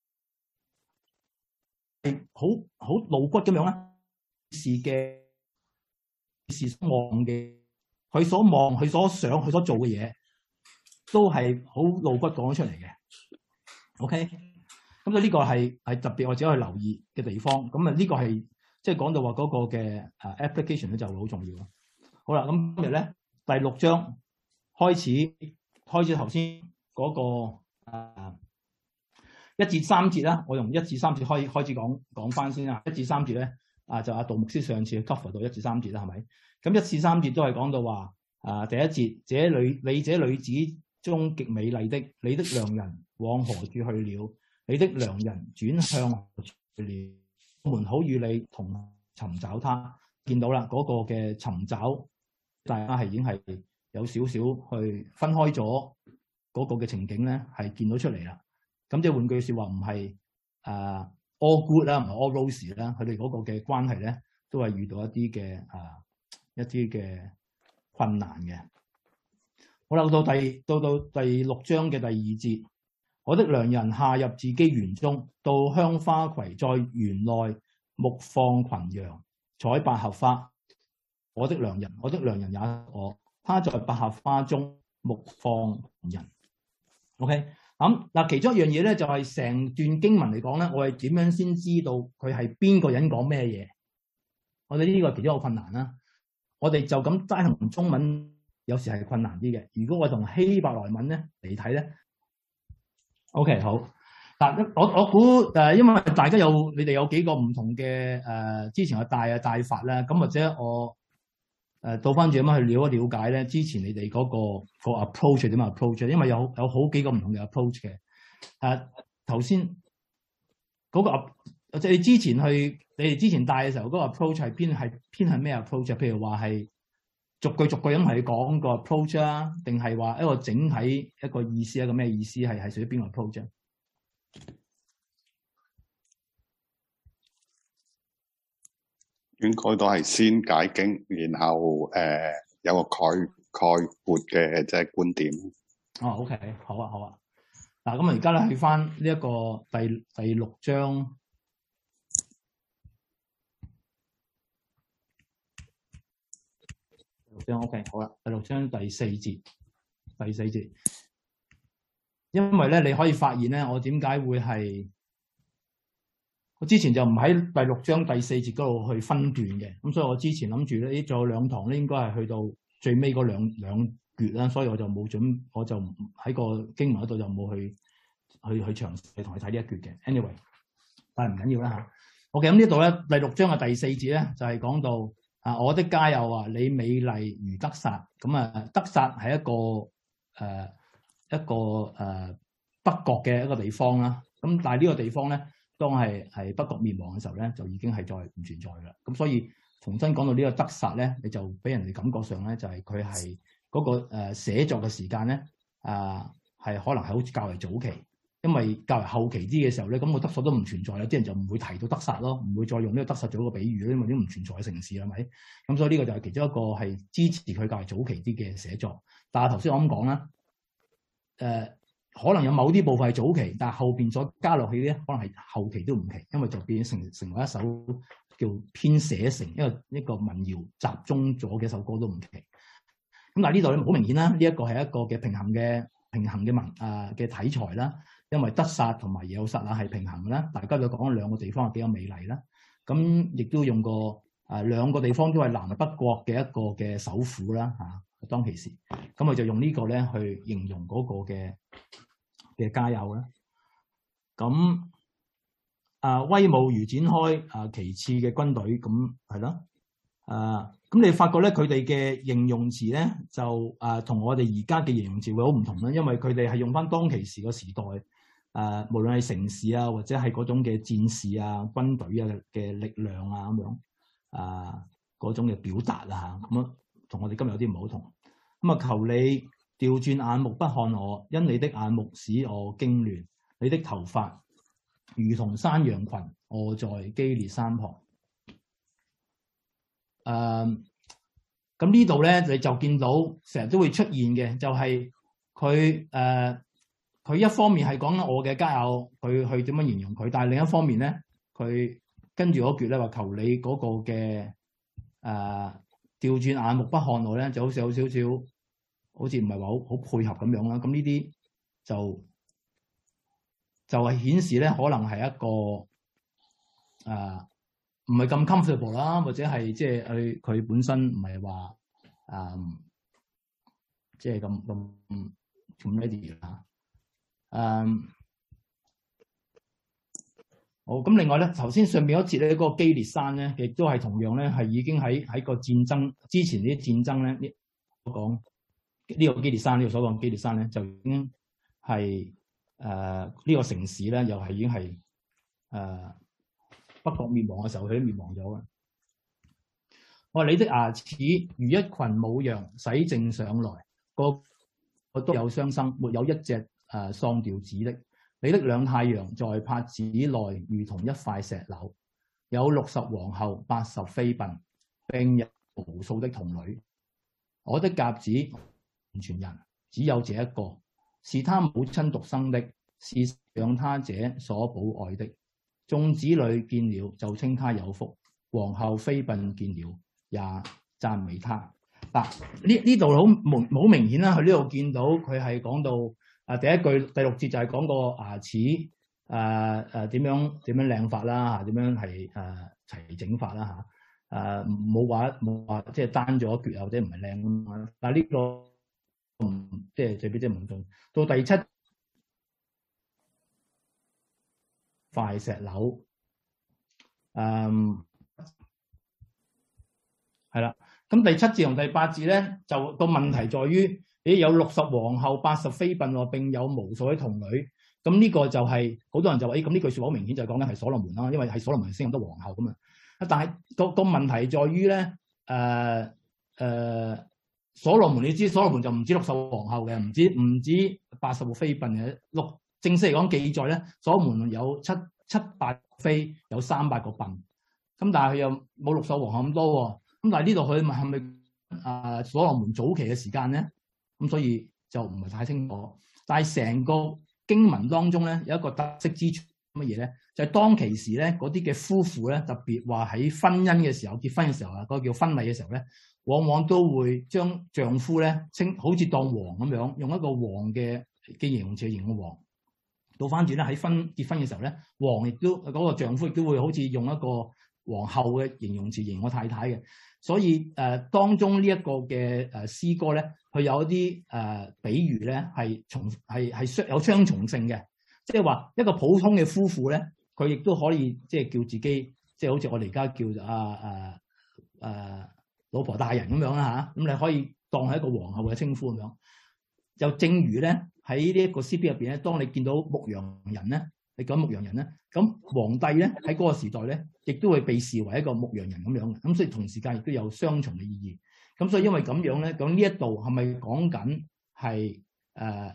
係好好露骨咁樣啦。事嘅事望嘅，佢所望、佢所想、佢所做嘅嘢，都係好露骨講咗出嚟嘅。OK，咁所以呢個係係特別我只可以留意嘅地方。咁啊呢個係即係講到話嗰個嘅誒 application 咧就會好重要咯。好啦，咁今日咧第六章開始開始頭先嗰個誒一至三節啦，我用一至三節開開始講講翻先啦。一至三節咧。啊，就阿杜牧師上次 cover 到一至三節啦，係咪？咁一至三節都係講到話，啊第一節，這女你這女子中極美麗的，你的良人往何處去了？你的良人轉向何處去了？我們好與你同尋找他。見到啦，嗰、那個嘅尋找，大家係已經係有少少去分開咗嗰個嘅情景咧，係見到出嚟啦。咁即係換句説話，唔係啊。all good 啦，唔係 all rose 啦，佢哋嗰個嘅關係咧，都係遇到一啲嘅啊一啲嘅困難嘅。好啦，到第到到第六章嘅第二節，我的良人下入自己園中，到香花畦，在園內牧放群羊，採百合花。我的良人，我的良人也我，他在百合花中牧放群人。OK。咁嗱，其中一樣嘢咧，就係、是、成段經文嚟講咧，我哋點樣先知道佢係邊個人講咩嘢？我哋呢個其中一個困難啦。我哋就咁齋同中文有時係困難啲嘅。如果我同希伯來文咧嚟睇咧 ，OK 好嗱，我我估誒，因為大家有你哋有幾個唔同嘅誒、呃，之前嘅帶啊帶法啦，咁或者我。誒倒翻轉咁樣去了一了解咧，之前你哋嗰、那個、那個 approach 點樣 approach？因為有有好幾個唔同嘅 approach 嘅。誒頭先嗰個即係你之前去，你哋之前帶嘅時候，嗰、那個 approach 係偏係偏係咩 approach？譬如話係逐句逐句咁係講個 approach 啊，定係話一個整體一個意思一個咩意思係係屬於邊個 approach？ 應該都係先解經，然後誒、呃、有個概概括嘅即係觀點。 哦 ，OK，好啊，好啊。嗱，咁啊，而家咧去翻呢一個第第六章，六章 OK，好啦，第六章第四節，第四節。因為咧，你可以發現咧，我點解會係？我之前就唔喺第六章第四節嗰度去分段嘅，咁所以我之前諗住咧，仲有兩堂咧，應該係去到最尾嗰兩兩段啦，所以我就冇準，我就喺個經文嗰度就冇去去去詳細同佢睇呢一段嘅。anyway，但係唔緊要啦嚇。OK，咁呢度咧第六章嘅第四節咧就係、是、講到啊，我的佳偶啊，你美麗如得撒。咁啊，得撒係一個誒、呃、一個誒、呃、北國嘅一個地方啦。咁但係呢個地方咧。當係係北國滅亡嘅時候咧，就已經係再唔存在㗎啦。咁所以重新講到呢個得撒咧，你就俾人哋感覺上咧，就係佢係嗰個誒寫作嘅時間咧，啊係可能係好似較為早期，因為較為後期啲嘅時候咧，咁個得索都唔存在啦，啲人就唔會提到得撒咯，唔會再用呢個得撒做一個比喻，因為都唔存在嘅城市係咪？咁所以呢個就係其中一個係支持佢較為早期啲嘅寫作。但係頭先我咁講啦，誒、呃、可能有某啲部分係早期，但係後邊所加落去咧，可能係後期都唔奇，因為就變成成為一首叫編寫成一個一個民謠集中咗嘅一首歌都唔奇。咁但係呢度咧好明顯啦，呢、這、一個係一個嘅平衡嘅平衡嘅文啊嘅題材啦，因為得撒同埋耶路撒冷係平衡啦，大家就講兩個地方係比較美麗啦。咁亦都用過啊兩個地方都係南北國嘅一個嘅首府啦嚇、啊，當其時，咁佢就用呢個咧去形容嗰個嘅嘅佳偶啦。咁啊威武如展開啊旗幟嘅軍隊，咁係咯。啊，咁你發覺咧，佢哋嘅形容詞咧，就啊同我哋而家嘅形容詞會好唔同啦，因為佢哋係用翻當其時個時代，啊，無論係城市啊，或者係嗰種嘅戰士啊、軍隊啊嘅力量啊咁樣，啊嗰種嘅表達啊，咁樣同我哋今日有啲唔好同。咁啊，求你調轉眼目不看我，因你的眼目使我驚亂，你的頭髮如同山羊群臥在基列山旁。誒、uh, 咁呢度咧，你就見到成日都會出現嘅，就係佢誒佢一方面係講緊我嘅佳偶，佢去點樣形容佢，但係另一方面咧，佢跟住嗰句咧話求你嗰個嘅誒調轉眼目不看我咧，就好似有少少好似唔係話好好配合咁樣啦。咁呢啲就就係顯示咧，可能係一個誒。Uh, 唔係咁 comfortable 啦，或者係即係佢佢本身唔係話誒，即係咁咁咁 ready 啦。誒，好咁，另外咧，頭先上面嗰節咧，嗰個基列山咧，亦都係同樣咧，係已經喺喺個戰爭之前啲戰爭咧，呢講呢個基列山呢個所講基列山咧，就已經係誒呢個城市咧，又係已經係誒。呃北國滅亡嘅時候，佢都滅亡咗嘅。我話你的牙齒如一群母羊洗淨上來，個個都有雙生，沒有一隻誒、呃、喪掉子的。你的兩太陽在帕子內如同一塊石榴，有六十皇后，八十妃嬪，並有無數的童女。我的鴿子完全人，只有這一個，是他母親獨生的，是養他者所寶愛的。眾子女見了就稱他有福，皇后妃嬪見了也讚美他。嗱，呢呢度好明好明顯啦，佢呢度見到佢係講到啊第一句第六節就係講個牙齒誒誒點樣點樣靚法啦嚇，點樣係誒齊整法啦嚇，誒冇話冇話即係單咗一橛或者唔係靚咁啊。但係呢個唔即係最尾即係唔中。到第七塊石榴，誒係啦。咁第七節同第八節咧，就個問題在於，咦有六十皇后、八十妃嬪喎，並有無數嘅童女。咁呢個就係、是、好多人就話，咦咁呢句説話好明顯就係講緊係所羅門啦，因為係所羅門生咁多皇后咁啊。但係個個問題在於咧，誒、呃、誒、呃、所羅門你知，所羅門就唔止六十皇后嘅，唔止唔止八十個妃嬪嘅六。正式嚟講記載咧，所羅門有七七百妃，有三百個嬪，咁但係佢又冇六十皇后咁多喎。咁但係呢度佢係咪啊所羅門早期嘅時間咧？咁所以就唔係太清楚。但係成個經文當中咧，有一個特色之處乜嘢咧？就係、是、當其時咧，嗰啲嘅夫婦咧，特別話喺婚姻嘅時候、結婚嘅時候啊，嗰、那個叫婚禮嘅時候咧，往往都會將丈夫咧稱好似當王咁樣，用一個王嘅嘅形容詞形容王。倒翻轉咧，喺婚結婚嘅時候咧，王亦都嗰、那個丈夫亦都會好似用一個皇后嘅形容詞形容我太太嘅。所以誒、呃，當中呢一個嘅誒詩歌咧，佢有一啲誒、呃、比喻咧，係從係係雙有雙重性嘅，即係話一個普通嘅夫婦咧，佢亦都可以即係叫自己，即係好似我哋而家叫啊誒誒老婆大人咁樣啦嚇，咁、啊、你可以當係一個皇后嘅稱呼咁樣。就正如咧。喺呢一個詩篇入邊咧，當你見到牧羊人咧，你講牧羊人咧，咁皇帝咧喺嗰個時代咧，亦都會被視為一個牧羊人咁樣嘅，咁所以同時間亦都有雙重嘅意義。咁所以因為咁樣咧，咁呢一度係咪講緊係誒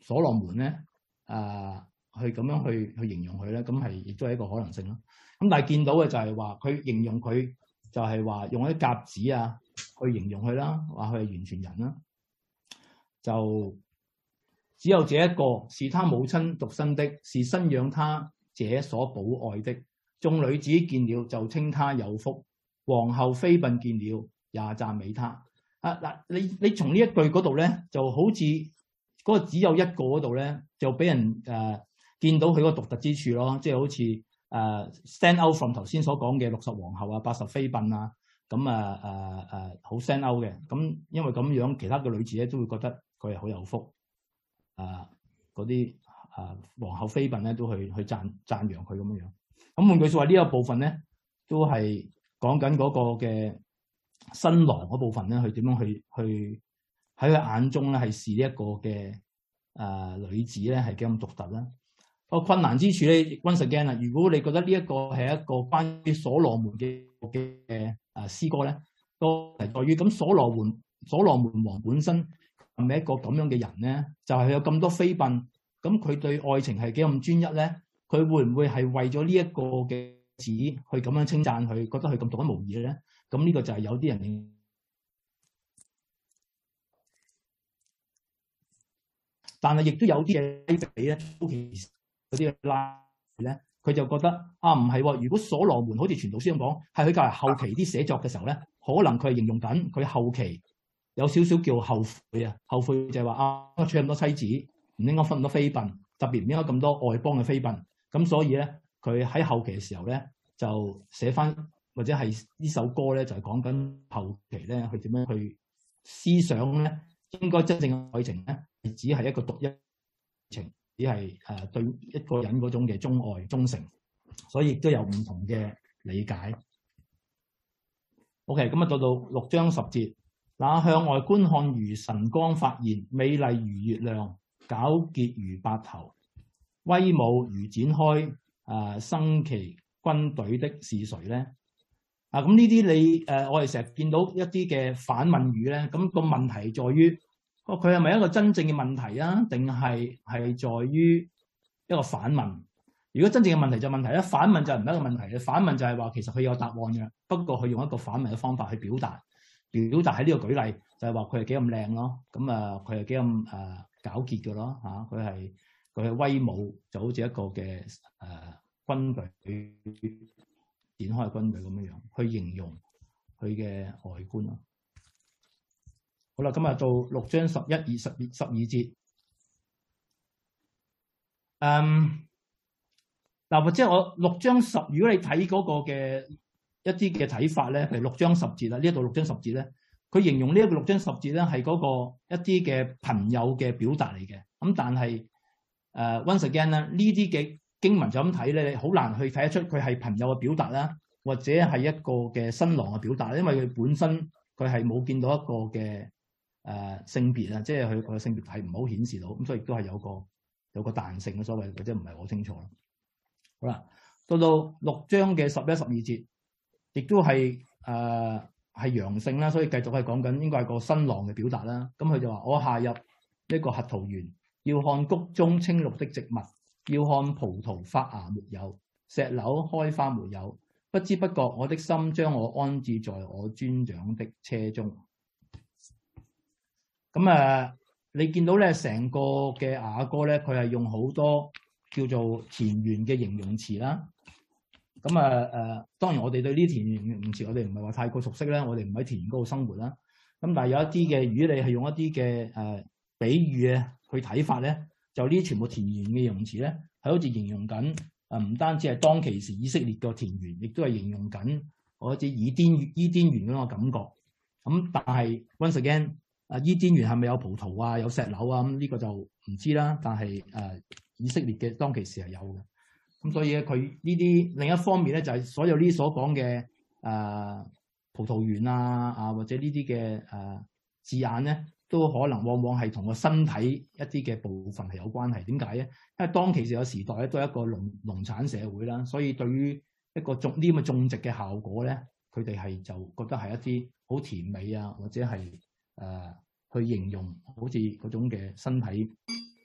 所羅門咧啊去咁樣去去形容佢咧，咁係亦都係一個可能性咯。咁但係見到嘅就係話佢形容佢就係話用一啲鴿子啊去形容佢啦，話佢係完全人啦，就只有這一個是他母親獨生的，是生養他者所寶愛的。眾女子見了就稱他有福，皇后妃嬪見了也讚美他。啊嗱，你你從呢一句嗰度咧，就好似嗰個只有一個嗰度咧，就俾人誒、呃、見到佢嗰個獨特之處咯，即係好似誒、呃、stand out from 頭先所講嘅六十皇后啊、八十妃嬪啊，咁啊誒誒好 stand out 嘅。咁因為咁樣，其他嘅女子咧都會覺得佢係好有福。啊嗰啲啊皇后妃嬪咧都去去讚讚揚佢咁樣樣。咁換句説話，呢一個部分咧都係講緊嗰個嘅新郎嗰部分咧，佢點樣去去喺佢眼中咧係視呢一個嘅啊女子咧係幾咁獨特啦。個困難之處咧 ，once again 啊，如果你覺得呢一個係一個關於所羅門嘅嘅啊詩歌咧，都係在於咁所羅門所羅門王本身係咪一個咁樣嘅人咧？就係、是、有咁多妃嬪，咁佢對愛情係幾咁專一咧？佢會唔會係為咗呢一個嘅子去咁樣稱讚佢，覺得佢咁獨一無二咧？咁呢個就係有啲人認，但係亦都有啲嘅比咧，尤其是嗰啲拉咧，佢就覺得啊唔係喎，如果所羅門好似傳道書咁講，係佢較為後期啲寫作嘅時候咧，可能佢係形容緊佢後期有少少叫後悔啊，後悔就係話啊，娶咁多妻子，唔應該分咁多妃嬪，特別唔應該咁多外邦嘅妃嬪。咁所以咧，佢喺後期嘅時候咧，就寫翻或者係呢首歌咧，就係講緊後期咧，佢點樣去思想咧，應該真正嘅愛情咧，只係一個獨一情，只係誒對一個人嗰種嘅忠愛忠誠，所以亦都有唔同嘅理解。OK，咁啊到到六章十節，那向外觀看如晨光發現，美麗如月亮，皎潔如白頭。威武如展開啊，生其軍隊的是誰咧？啊，咁呢啲你誒、呃，我哋成日見到一啲嘅反問語咧，咁、那個問題在於，佢係咪一個真正嘅問題啊？定係係在於一個反問？如果真正嘅問題就係問題咧，反問就唔係一個問題嘅。反問就係話其實佢有答案嘅，不過佢用一個反問嘅方法去表達，表達喺呢個舉例就係話佢係幾咁靚咯，咁啊佢係幾咁誒皎潔嘅咯嚇，佢係。佢係威武，就好似一個嘅誒、呃、軍隊展開嘅軍隊咁樣樣，去形容佢嘅外觀咯。好啦，今日到六章十一、二十、十二節。嗯，嗱，或者我六章十，如果你睇嗰個嘅一啲嘅睇法咧，譬如六章十節啦，呢一度六章十節咧，佢形容呢一個六章十節咧係嗰個一啲嘅朋友嘅表達嚟嘅。咁但係，誒、uh, once again 咧，呢啲嘅經文就咁睇咧，你好難去睇得出佢係朋友嘅表達啦，或者係一個嘅新郎嘅表達，因為佢本身佢係冇見到一個嘅誒、uh, 性別啊，即係佢個性別係唔好顯示到，咁所以亦都係有個有個彈性嘅所謂，或者唔係好清楚咯。好啦，到到六章嘅十一、十二節，亦都係誒係陽性啦，所以繼續係講緊應該係個新郎嘅表達啦。咁佢就話：我下入呢個核桃園。要看谷中青綠的植物，要看葡萄發芽沒有，石榴開花沒有。不知不覺，我的心將我安置在我尊長的車中。咁啊，你見到咧，成個嘅雅歌咧，佢係用好多叫做田園嘅形容詞啦。咁啊誒，當然我哋對呢啲田園形容詞，我哋唔係話太過熟悉啦，我哋唔喺田園嗰度生活啦。咁但係有一啲嘅，如果你係用一啲嘅誒比喻啊，去睇法咧，就呢啲全部田園嘅形容詞咧，係好似形容緊啊，唔單止係當其時以色列個田園，亦都係形容緊好似伊甸伊甸園嗰個感覺。咁但係 once again，啊伊甸園係咪有葡萄啊，有石榴啊？咁呢個就唔知啦。但係誒、啊、以色列嘅當其時係有嘅。咁所以咧，佢呢啲另一方面咧，就係、是、所有呢啲所講嘅誒葡萄園啊啊或者呢啲嘅誒字眼咧，都可能往往係同個身體一啲嘅部分係有關係。點解咧？因為當其時嘅時代咧，都係一個農農產社會啦，所以對於一個種呢咁嘅種植嘅效果咧，佢哋係就覺得係一啲好甜美啊，或者係誒、呃、去形容好似嗰種嘅身體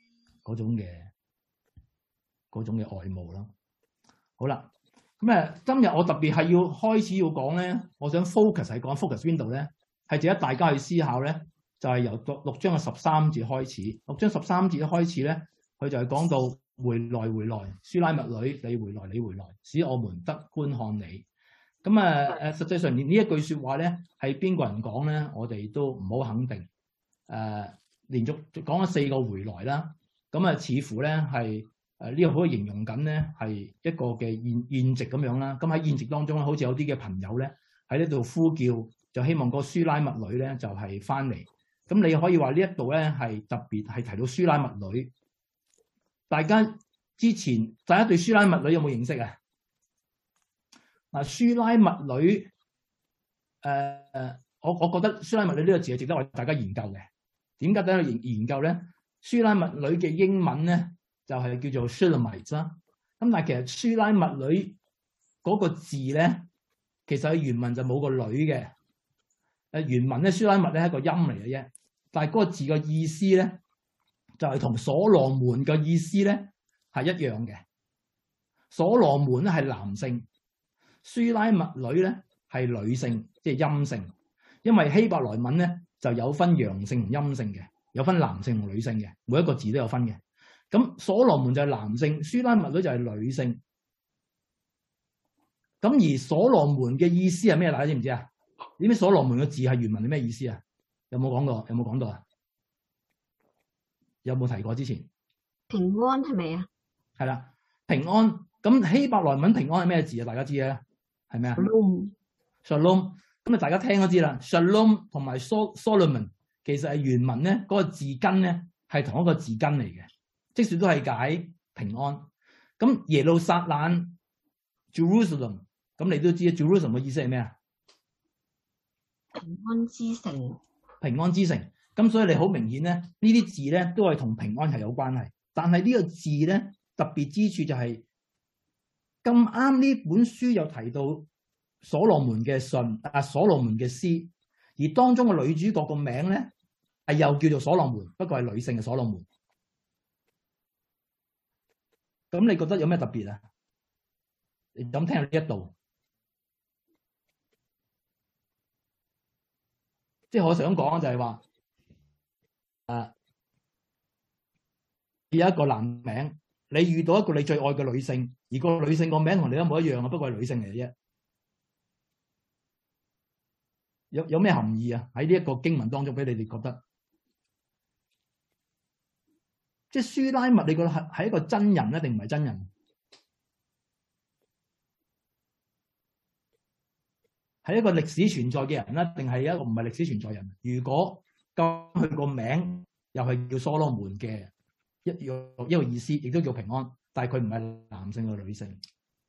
嗰種嘅嗰種嘅愛慕咯。好啦，咁誒今日我特別係要開始要講咧，我想 focus 係講 focus 邊度咧？係值得大家去思考咧，就係、是、由六六章嘅十三節開始。六章十三節一開始咧，佢就係講到回來回來，書拉密女，你回來你回來，使我們得觀看你。咁啊誒，實際上連呢一句説話咧，係邊個人講咧？我哋都唔好肯定。誒、呃，連續講咗四個回來啦，咁啊，似乎咧係。誒呢個可以形容緊咧，係一個嘅宴宴席咁樣啦。咁喺宴席當中咧，好似有啲嘅朋友咧喺呢度呼叫，就希望個書拉密女咧就係翻嚟。咁你可以話呢一度咧係特別係提到書拉密女。大家之前大家對書拉密女有冇認識啊？嗱，書拉密女誒誒、呃，我我覺得書拉密女呢個字係值得我哋大家研究嘅。點解等佢研研究咧？書拉密女嘅英文咧？就係叫做 Shulamite 啦，咁但係其實書拉密女嗰個字咧，其實喺原文就冇個女嘅。誒原文咧，書拉密咧係一個音嚟嘅啫，但係嗰個字嘅意思咧，就係、是、同所羅門嘅意思咧係一樣嘅。所羅門咧係男性，書拉密女咧係女性，即係陰性。因為希伯來文咧就有分陽性同陰性嘅，有分男性同女性嘅，每一個字都有分嘅。咁所羅門就係男性，書拉密女就係女性。咁而所羅門嘅意思係咩？大家知唔知啊？點解所羅門嘅字係原文係咩意思啊？有冇講過？有冇講到啊？有冇提過之前？ 平安係咪啊？ 係啦，平安。咁希伯來文平安係咩字啊？大家知啊？係咩啊 ？Shalom。咁啊，大家聽都知啦。Shalom 同埋 Solomon 其實係原文咧嗰個字根咧係同一個字根嚟嘅。即使都係解平安，咁耶路撒冷 Jerusalem， 咁你都知 Jerusalem 嘅意思係咩啊？ 平安之城。 平安之城，咁所以你好明顯咧，呢啲字咧都係同平安係有關係。但係呢個字咧特別之處就係咁啱呢本書又提到所羅門嘅信啊，所羅門嘅詩，而當中嘅女主角個名咧係又叫做所羅門，不過係女性嘅所羅門。咁你覺得有咩特別啊？你咁聽呢一度，即係我想講就係話，誒，有一個男名，你遇到一個你最愛嘅女性，而個女性個名同你一模一樣啊，不過係女性嚟嘅啫。有有咩含義啊？喺呢一個經文當中，俾你哋覺得？即係書拉密，你覺得係係一個真人咧，定唔係真人？係一個歷史存在嘅人咧，定係一個唔係歷史存在人？如果咁佢個名又係叫所羅門嘅一樣一個意思，亦都叫平安，但係佢唔係男性嘅女性。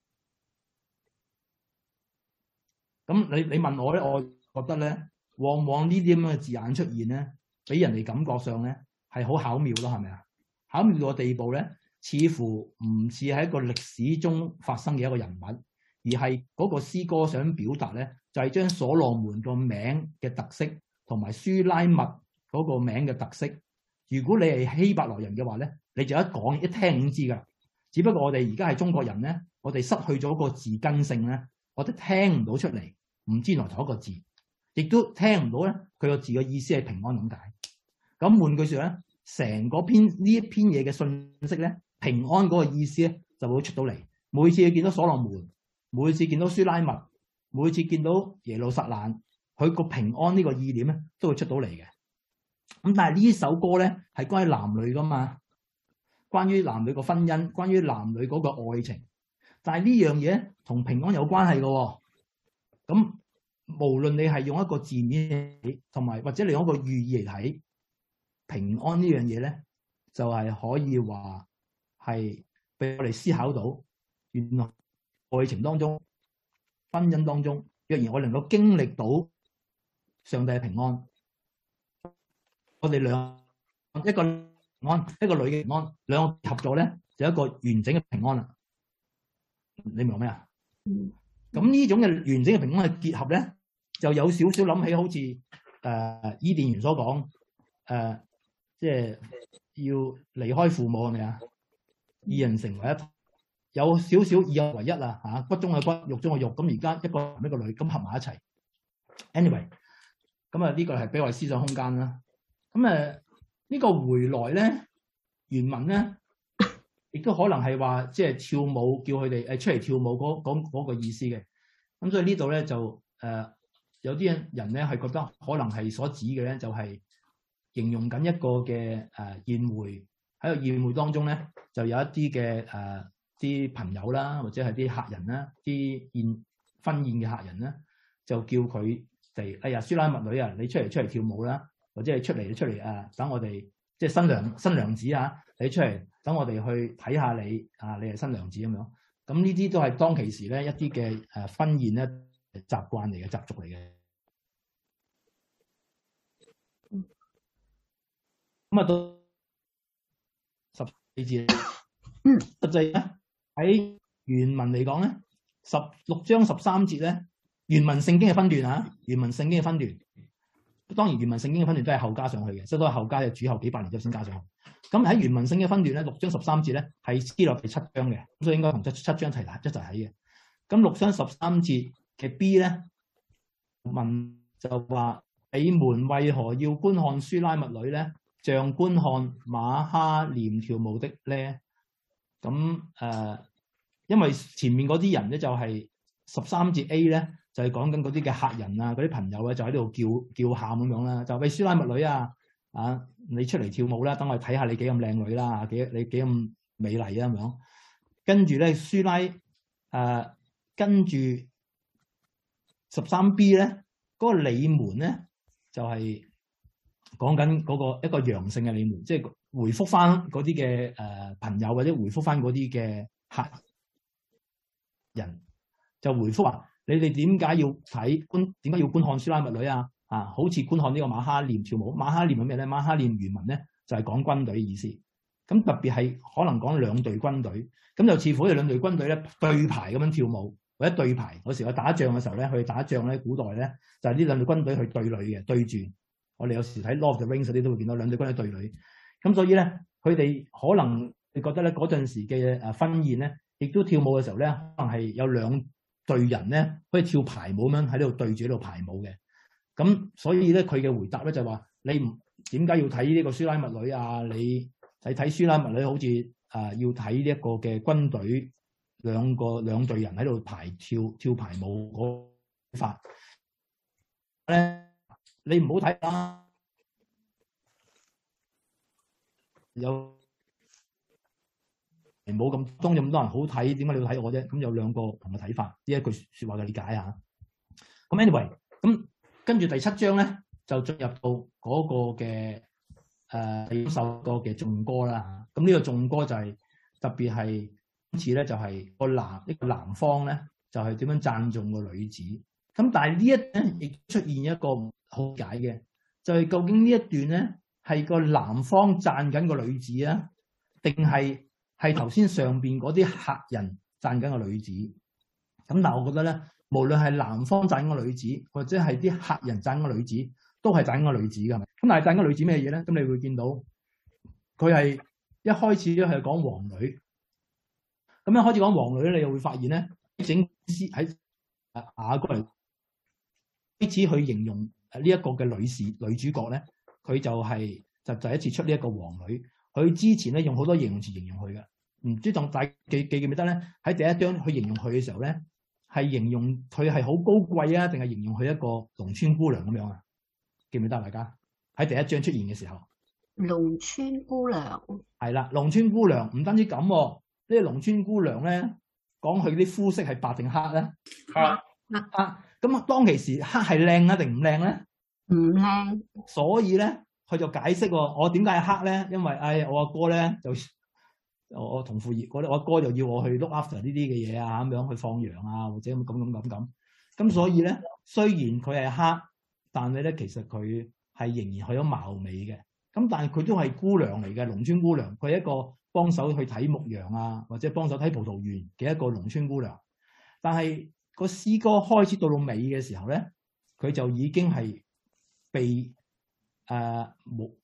咁你你問我咧，我覺得咧，往往呢啲咁嘅字眼出現咧，俾人哋感覺上咧係好巧妙咯，係咪啊？巧妙到個地步咧，似乎唔似係一個歷史中發生嘅一個人物，而係嗰個詩歌想表達咧，就係將所羅門個名嘅特色同埋書拉密嗰個名嘅特色。如果你係希伯來人嘅話咧，你就一講一聽已經知㗎。只不過我哋而家係中國人咧，我哋失去咗個字根性咧，我哋聽唔到出嚟，唔知原來同一個字，亦都聽唔到咧佢個字嘅意思係平安咁解。咁換句説咧，成個篇呢一篇嘢嘅信息咧，平安嗰個意思咧就會出到嚟。每次見到所羅門，每次見到書拉密，每次見到耶路撒冷，佢個平安呢個意念咧都會出到嚟嘅。咁但係呢首歌咧係關於男女噶嘛，關於男女個婚姻，關於男女嗰個愛情。但係呢樣嘢同平安有關係嘅喎。咁無論你係用一個字面嚟，同埋或者你用一個寓意嚟睇。平安呢樣嘢咧，就係、是、可以話係俾我哋思考到，原來愛情當中、婚姻當中，若然我能夠經歷到上帝嘅平安，我哋兩一個平安，一個女嘅平安，兩個合作咧，就一個完整嘅平安啦。你明咩啊？咁呢種嘅完整嘅平安嘅結合咧，就有少少諗起好似誒伊甸園所講誒。呃即係要離開父母係咪啊？二人成為一體，有少少二合為一啊嚇，骨中嘅骨，肉中嘅肉。咁而家一個男一個女咁合埋一齊。anyway， 咁啊呢個係俾我哋思想空間啦。咁誒呢個回來咧，原文咧亦都可能係話即係跳舞，叫佢哋誒出嚟跳舞嗰嗰嗰個意思嘅。咁所以呢度咧就誒、呃、有啲人咧係覺得可能係所指嘅咧就係、是、形容緊一個嘅誒、呃、宴會，喺個宴會當中咧就有一啲嘅誒啲朋友啦，或者係啲客人啦，啲宴婚宴嘅客人咧就叫佢哋哎呀書拉密女啊，你出嚟出嚟跳舞啦，或者係出嚟出嚟啊，等我哋即係新娘新娘子啊，你出嚟等我哋去睇下你啊，你係新娘子咁樣。咁呢啲都係當其時咧一啲嘅誒婚宴咧習慣嚟嘅習俗嚟嘅。咁啊到十四節，實際咧喺原文嚟講咧，十六章十三節咧，原文聖經嘅分段啊，原文聖經嘅分段。當然原文聖經嘅分段都係後加上去嘅，即係都係後加嘅主後幾百年之後先加上去。咁喺原文聖經嘅分段咧，六章十三節咧係記落第七章嘅，咁所以應該同七七章一齊一齊睇嘅。咁六章十三節嘅 B 咧問就話：你們為何要觀看書拉密女咧？像觀看瑪哈念跳舞的咧？咁誒、呃，因為前面嗰啲人咧就係十三節 A 咧。就係講緊嗰啲嘅客人啊，嗰啲朋友啊，就喺度叫叫喊咁樣啦，就喂書拉密女啊，啊你出嚟跳舞啦，等我睇下你幾咁靚女啦，幾你幾咁美麗啊咁樣。跟住咧書拉誒、呃，跟住十三 B 咧，嗰、那個你們咧就係講緊嗰個一個陽性嘅你們，即係回覆翻嗰啲嘅誒朋友或者回覆翻嗰啲嘅客人，就回覆話。你哋點解要睇觀？點解要觀看書拉密女啊？啊，好似觀看呢個瑪哈念跳舞。瑪哈念係咩咧？瑪哈念原文咧就係、是、講軍隊嘅意思。咁特別係可能講兩隊軍隊，咁就似乎好似兩隊軍隊咧對排咁樣跳舞，或者對排。有時我打仗嘅時候咧，佢打仗咧，古代咧就係、是、呢兩隊軍隊去對壘嘅，對住。我哋有時睇《Lord of the Rings》嗰啲都會見到兩隊軍隊對壘。咁所以咧，佢哋可能你覺得咧嗰陣時嘅誒婚宴咧，亦都跳舞嘅時候咧，可能係有兩隊人咧可以跳排舞咁樣喺度對住喺度排舞嘅，咁所以咧佢嘅回答咧就話：你唔點解要睇呢個書拉密女啊？你睇睇書拉密女好似誒、呃、要睇呢一個嘅軍隊兩個兩隊人喺度排跳跳排舞嗰法咧，你唔好睇啦，有。冇咁當咁多人好睇，點解你要睇我啫？咁有兩個同嘅睇法，呢一句説話嘅理解嚇。咁 anyway，咁跟住第七章咧就進入到嗰個嘅誒第一首歌嘅頌歌啦。咁呢個頌歌就係、是、特別係今次咧就係、是、個男呢、這個男方咧就係、是、點樣讚頌個女子。咁但係呢一咧亦出現一個好解嘅，就係、是、究竟呢一段咧係個男方讚緊個女子啊，定係？係頭先上邊嗰啲客人讚緊個女子，咁但係我覺得咧，無論係男方讚個女子，或者係啲客人讚個女子，都係讚個女子㗎，係咪？咁但係讚個女子咩嘢咧？咁你會見到佢係一開始咧係講王女，咁一開始講王女咧，你又會發現咧，整詩喺雅歌嚟開始去形容呢一個嘅女士女主角咧，佢就係、是、就第一次出呢一個王女。佢之前咧用好多形容詞形容佢嘅，唔知仲大記記記唔記得咧？喺第一章去形容佢嘅時候咧，係形容佢係好高貴啊，定係形容佢一個農村姑娘咁樣啊？記唔記得大家喺第一章出現嘅時候？ 農村姑娘係啦，農村姑娘唔單止咁、啊，呢、這個農村姑娘咧講佢啲膚色係白定黑咧？ 黑啊，咁啊當其時黑係靚啊定唔靚咧？ 唔靚， 所以咧。佢就解釋喎，我點解係黑咧？因為誒、哎，我阿哥咧就我我同父異，我我阿哥就要我去 look after 呢啲嘅嘢啊，咁樣去放羊啊，或者咁咁咁咁咁。咁所以咧，雖然佢係黑，但係咧其實佢係仍然係有貌美嘅。咁但係佢都係姑娘嚟嘅，農村姑娘。佢係一個幫手去睇牧羊啊，或者幫手睇葡萄園嘅一個農村姑娘。但係個詩歌開始到到尾嘅時候咧，佢就已經係被誒、呃、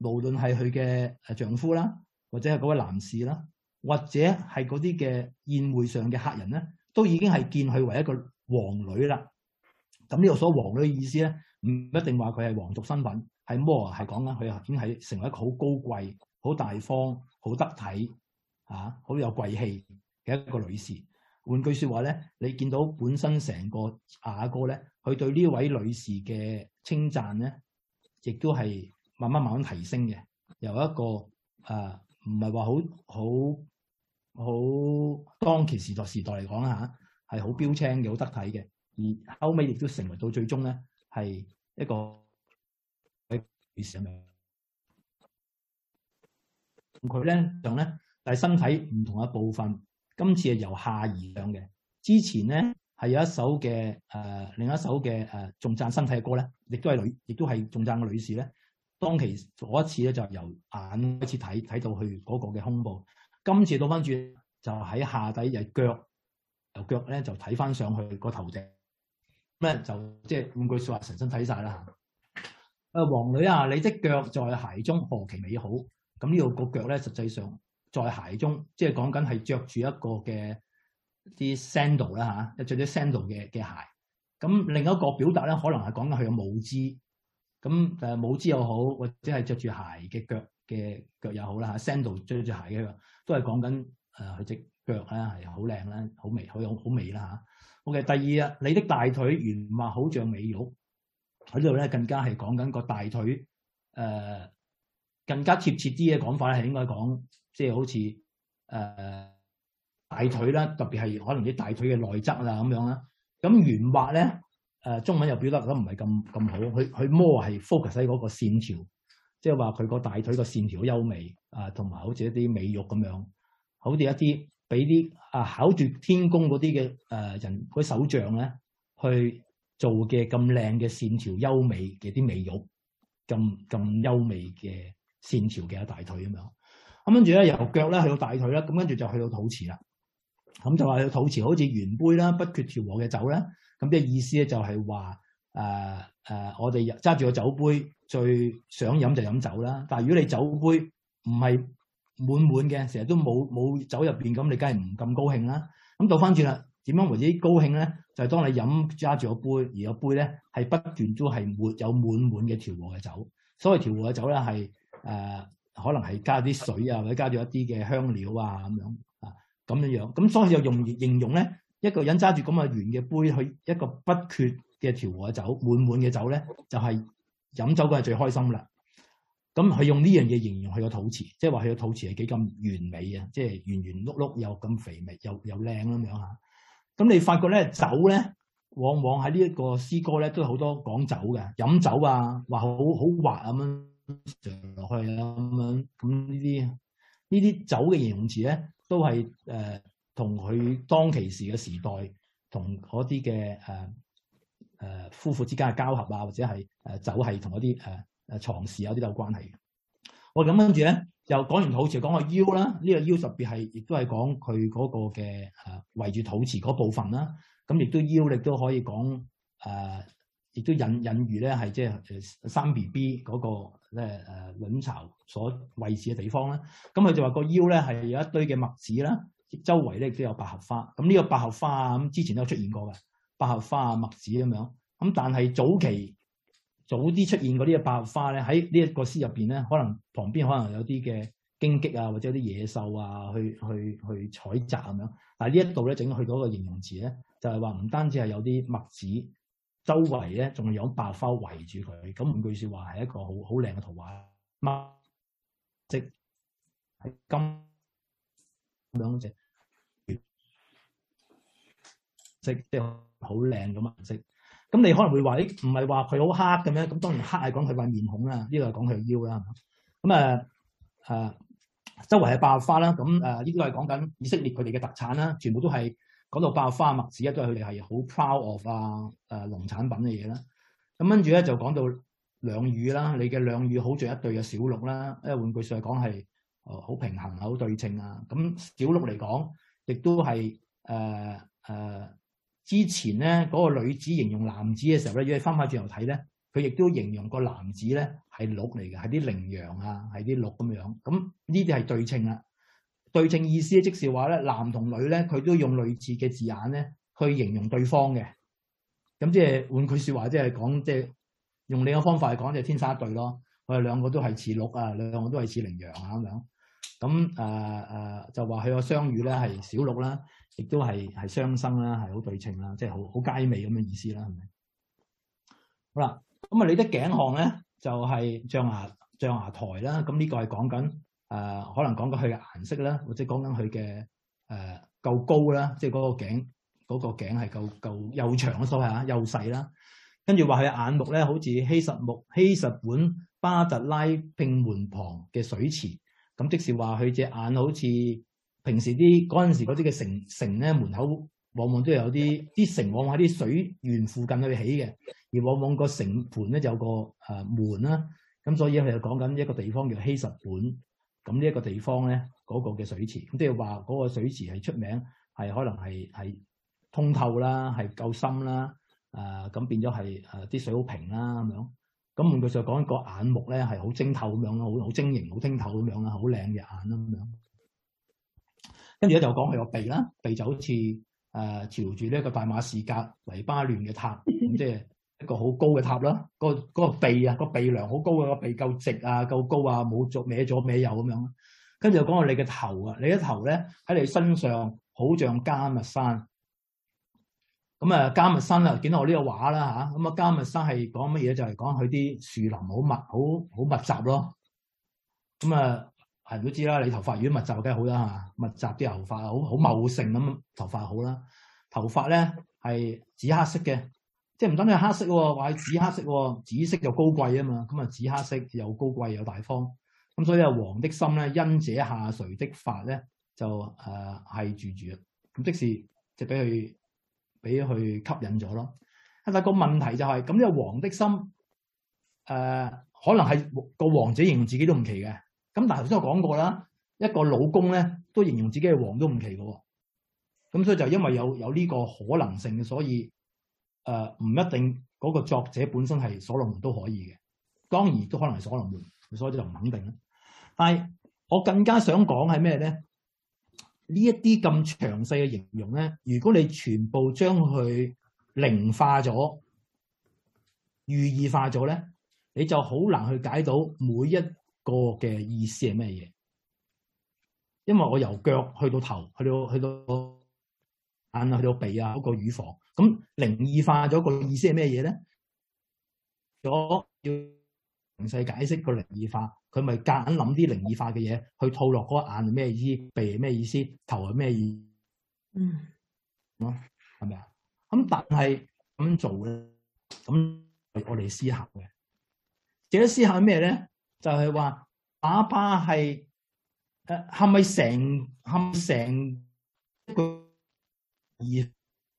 無論係佢嘅誒丈夫啦，或者係嗰位男士啦，或者係嗰啲嘅宴會上嘅客人咧，都已經係見佢為一個王女啦。咁呢個所謂王女嘅意思咧，唔一定話佢係皇族身份，係摩係講緊佢已經係成為一個好高貴、好大方、好得體啊、好有貴氣嘅一個女士。換句説話咧，你見到本身成個雅歌咧，佢對呢位女士嘅稱讚咧，亦都係慢慢慢慢提升嘅，由一個誒唔係話好好好當其時代時代嚟講啦嚇，係好標青嘅、好得體嘅。而後尾亦都成為到最終咧，係一個女士咁樣。佢咧就咧，但係身體唔同嘅部分，今次係由下而上嘅。之前咧係有一首嘅誒、呃，另一首嘅誒頌讚身體嘅歌咧，亦都係女，亦都係頌讚嘅女士咧。當其嗰一次咧就由眼開始睇睇到去嗰個嘅胸部，今次倒翻轉就喺下底就腳，由腳咧就睇翻上去個頭頂。咩就即係換句説話，成身睇晒啦嚇。誒，王女啊，你的腳在鞋中何其美好！咁呢度個腳咧，實際上在鞋中，即係講緊係着住一個嘅啲 sandal 啦嚇，着啲 sandal 嘅嘅鞋。咁另一個表達咧，可能係講緊佢嘅舞姿。咁誒舞姿又好，或者係着住鞋嘅腳嘅腳又好啦嚇 ，sandal 着住鞋嘅腳都係講緊誒佢隻腳咧係好靚啦，好美，好有好美啦嚇。OK，第二啊，你的大腿圓滑好像美玉，喺呢度咧更加係講緊個大腿誒、呃，更加貼切啲嘅講法咧係應該講，即係好似誒、呃、大腿啦，特別係可能啲大腿嘅內側啦咁樣啦。咁圓滑咧誒，中文又表達得唔係咁咁好，佢佢 more 係 focus 喺嗰個線條，即係話佢個大腿個線條優美啊，同埋好似一啲美玉咁樣，好似一啲。俾啲啊考住天宮嗰啲嘅誒人嗰啲手杖咧，去做嘅咁靚嘅線條優美嘅啲美玉，咁咁優美嘅線條嘅大腿咁樣。咁跟住咧由腳咧去到大腿啦，咁跟住就去到肚臍啦。咁就話去到肚臍好似圓杯啦，不缺調和嘅酒啦。咁嘅意思咧就係話誒誒，我哋揸住個酒杯，最想飲就飲酒啦。但係如果你酒杯唔係滿滿嘅，成日都冇冇酒入邊，咁你梗係唔咁高興啦。咁倒翻轉啦，點樣為之高興咧？就係、是、當你飲揸住個杯，而個杯咧係不斷都係沒有滿滿嘅調和嘅酒。所謂調和嘅酒咧係誒，可能係加啲水啊，或者加咗一啲嘅香料啊咁樣啊咁樣樣。咁所以就用形容咧，一個人揸住咁嘅圓嘅杯去一個不缺嘅調和嘅酒，滿滿嘅酒咧，就係、是、飲酒嗰係最開心啦。咁佢用呢樣嘢形容佢個肚臍，即係話佢個肚臍係幾咁完美啊！即係圓圓碌碌又咁肥美又又靚咁樣嚇。咁你發覺咧酒咧，往往喺呢一個詩歌咧都好多講酒嘅，飲酒啊，話好好滑咁樣上落去啊咁樣。咁呢啲呢啲酒嘅形容詞咧，都係誒同佢當其時嘅時代同嗰啲嘅誒誒夫婦之間嘅交合啊，或者係誒、呃、酒係同嗰啲誒。呃誒牀事有啲有關係嘅。我咁跟住咧，又講完肚臍，講個腰啦。呢、這個腰特別係，亦都係講佢嗰個嘅誒圍住肚臍嗰部分啦。咁亦都腰，亦都可以講誒，亦、呃、都引引喻咧，係即係誒生 B B 嗰個咧誒卵巢所位置嘅地方啦。咁佢就話個腰咧係有一堆嘅麥子啦，周圍咧亦都有百合花。咁呢個百合花啊，咁之前都有出現過嘅百合花啊、麥子咁樣。咁但係早期。早啲出現嗰啲嘅百合花咧，喺呢一個詩入邊咧，可能旁邊可能有啲嘅荊棘啊，或者有啲野獸啊，去去去採摘咁樣。但係呢一度咧，整去到一個形容詞咧，就係話唔單止係有啲麥子，周圍咧仲有百合花圍住佢。咁換句説話係一個好好靚嘅圖畫，麥色係金咁樣隻色，即係好靚咁顏色。咁你可能會話，誒唔係話佢好黑嘅咩？咁當然黑係講佢塊面孔啦，呢個係講佢腰啦。咁誒誒，周圍係百合花啦。咁誒呢個係講緊以色列佢哋嘅特產啦，全部都係講到百合花、麥子啊，都係佢哋係好 proud of 啊誒農產品嘅嘢啦。咁跟住咧就講到兩乳啦，你嘅兩乳好似一對嘅小鹿啦。因為換句説嚟講係誒好平衡、好對稱啊。咁小鹿嚟講，亦都係誒誒。呃呃之前咧嗰、那個女子形容男子嘅時候咧，如果你翻返轉頭睇咧， 佢亦都形容個男子咧係鹿嚟嘅，係啲羚羊啊，係啲鹿咁樣。咁呢啲係對稱啦。對稱意思即是話咧，男同女咧，佢都用類似嘅字眼咧去形容對方嘅。咁即係換句説話，即係講即係用另一個方法嚟講，就係天生一對咯。我哋兩個都係似鹿啊，兩個都係似羚羊啊咁樣。咁誒誒就話佢個雙語咧係小鹿啦，亦都係係雙生啦，係好對稱啦，即係好好佳美咁嘅意思啦，係咪？好啦。咁啊，你的頸項咧就係、是、象牙象牙台啦。咁呢個係講緊誒，可能講緊佢嘅顏色啦，或者講緊佢嘅誒夠高啦，即係嗰個頸嗰、嗰個頸係夠夠幼長嘅所謂啊，幼細啦。跟住話佢眼目咧，好似希實木希實本巴特拉拼門旁嘅水池。咁即是話佢隻眼好似平時啲嗰陣時嗰啲嘅城城咧門口，往往都有啲啲城往往喺啲水源附近去起嘅。而往往個城盤咧就有個誒、呃、門啦，咁所以佢就講緊一個地方叫希實本，咁呢一個地方咧嗰、那個嘅水池，咁即係話嗰個水池係出名，係可能係係通透啦，係夠深啦，誒、呃、咁變咗係誒啲水好平啦咁樣。咁換句就講個眼目咧係好晶透咁樣咯，好好晶瑩、好通透咁樣啦，好靚嘅眼啦咁樣。跟住咧就講佢個鼻啦，鼻就好似誒、呃、朝住呢一個大馬士革黎巴嫩嘅塔，咁即係。一個好高嘅塔啦，嗰個嗰個鼻啊，個鼻梁好高啊，個鼻夠直啊，夠高啊，冇咗歪咗歪右咁樣。跟住又講到你嘅頭啊，你嘅頭咧喺你身上好像迦密山。咁啊，迦密山啊，見到我呢個畫啦嚇。咁啊，迦密山係講乜嘢？就係講佢啲樹林好密，好好密集咯。咁啊，係人都知啦，你頭髮如果密集梗係好啦嚇，密集啲頭髮好好茂盛咁，頭髮好啦。頭髮咧係紫黑色嘅。即係唔單止係黑色喎，話係紫黑色喎，紫色就高貴啊嘛，咁啊紫黑色又高貴又大方，咁所以啊黃的心咧，因這下垂的髮咧就誒係住住啊，咁即是就俾佢俾佢吸引咗咯。但係個問題就係、是、咁，呢個黃的心誒、呃、可能係個王者形容自己都唔奇嘅，咁但係頭先我講過啦，一個老公咧都形容自己係王都唔奇嘅喎，咁所以就因為有有呢個可能性嘅，所以。誒、呃、唔一定嗰個作者本身係所羅門都可以嘅，當然都可能係所羅門，所以就唔肯定啦。但係我更加想講係咩咧？呢一啲咁詳細嘅形容咧，如果你全部將佢靈化咗、寓意化咗咧，你就好難去解到每一個嘅意思係咩嘢。因為我由腳去到頭，去到去到眼啊，去到鼻啊，嗰個乳房。咁靈異化咗個意思係咩嘢咧？如果要詳細解釋個靈異化，佢咪夾硬諗啲靈異化嘅嘢去套落嗰個眼係咩意思，鼻係咩意思，頭係咩意思？嗯，咯，係咪啊？咁但係咁樣做咧，咁我哋思考嘅，值得思考咩咧？就係、是、話，哪怕係誒係咪成係成一個意？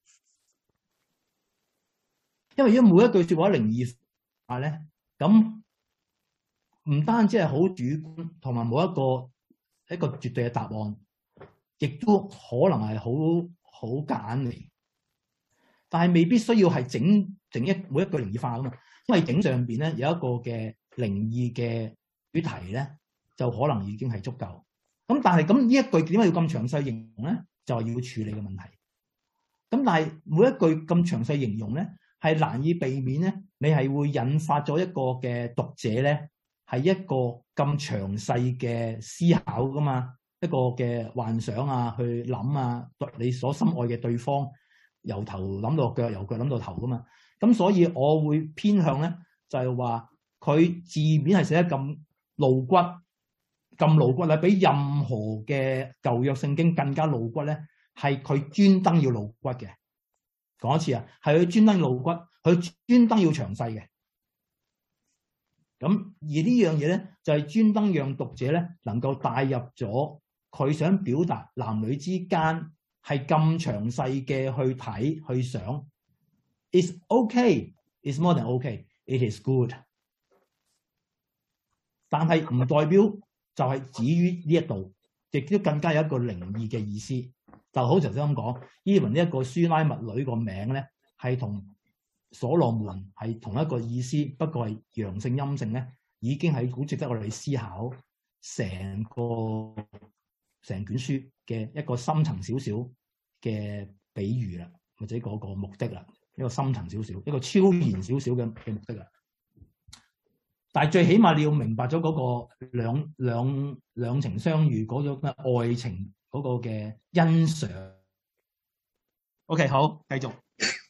因為如果每一句説話靈異化咧，咁唔單止係好主觀，同埋冇一個一個絕對嘅答案，亦都可能係好好夾硬嚟。但係未必需要係整整一每一句靈異化㗎嘛，因為整上邊咧有一個嘅靈異嘅主題咧，就可能已經係足夠。咁但係咁呢一句點解要咁詳細形容咧？就係要處理嘅問題。咁但係每一句咁詳細形容咧，係難以避免咧，你係會引發咗一個嘅讀者咧，係一個咁詳細嘅思考噶嘛，一個嘅幻想啊，去諗啊，你所心愛嘅對方，由頭諗到腳，由腳諗到頭噶嘛。咁所以我會偏向咧，就係話佢字面係寫得咁露骨，咁露骨啦，比任何嘅舊約聖經更加露骨咧，係佢專登要露骨嘅。講一次啊，係佢專登露骨，佢專登要詳細嘅。咁而呢樣嘢咧，就係專登讓讀者咧能夠帶入咗佢想表達男女之間係咁詳細嘅去睇去想。It's okay, it's more than okay, it is good。但係唔代表就係止於呢一度，亦都更加有一個靈異嘅意思。就好似頭先咁講，even呢一個書拉密女個名咧，係同所羅門係同一個意思，不過係陽性陰性咧，已經係好值得我哋思考成個成卷書嘅一個深層少少嘅比喻啦，或者嗰個目的啦，一個深層少少，一個超然少少嘅嘅目的啦。但係最起碼你要明白咗嗰個兩兩兩情相悅嗰種嘅愛情嗰個嘅欣賞。OK， 好，繼續。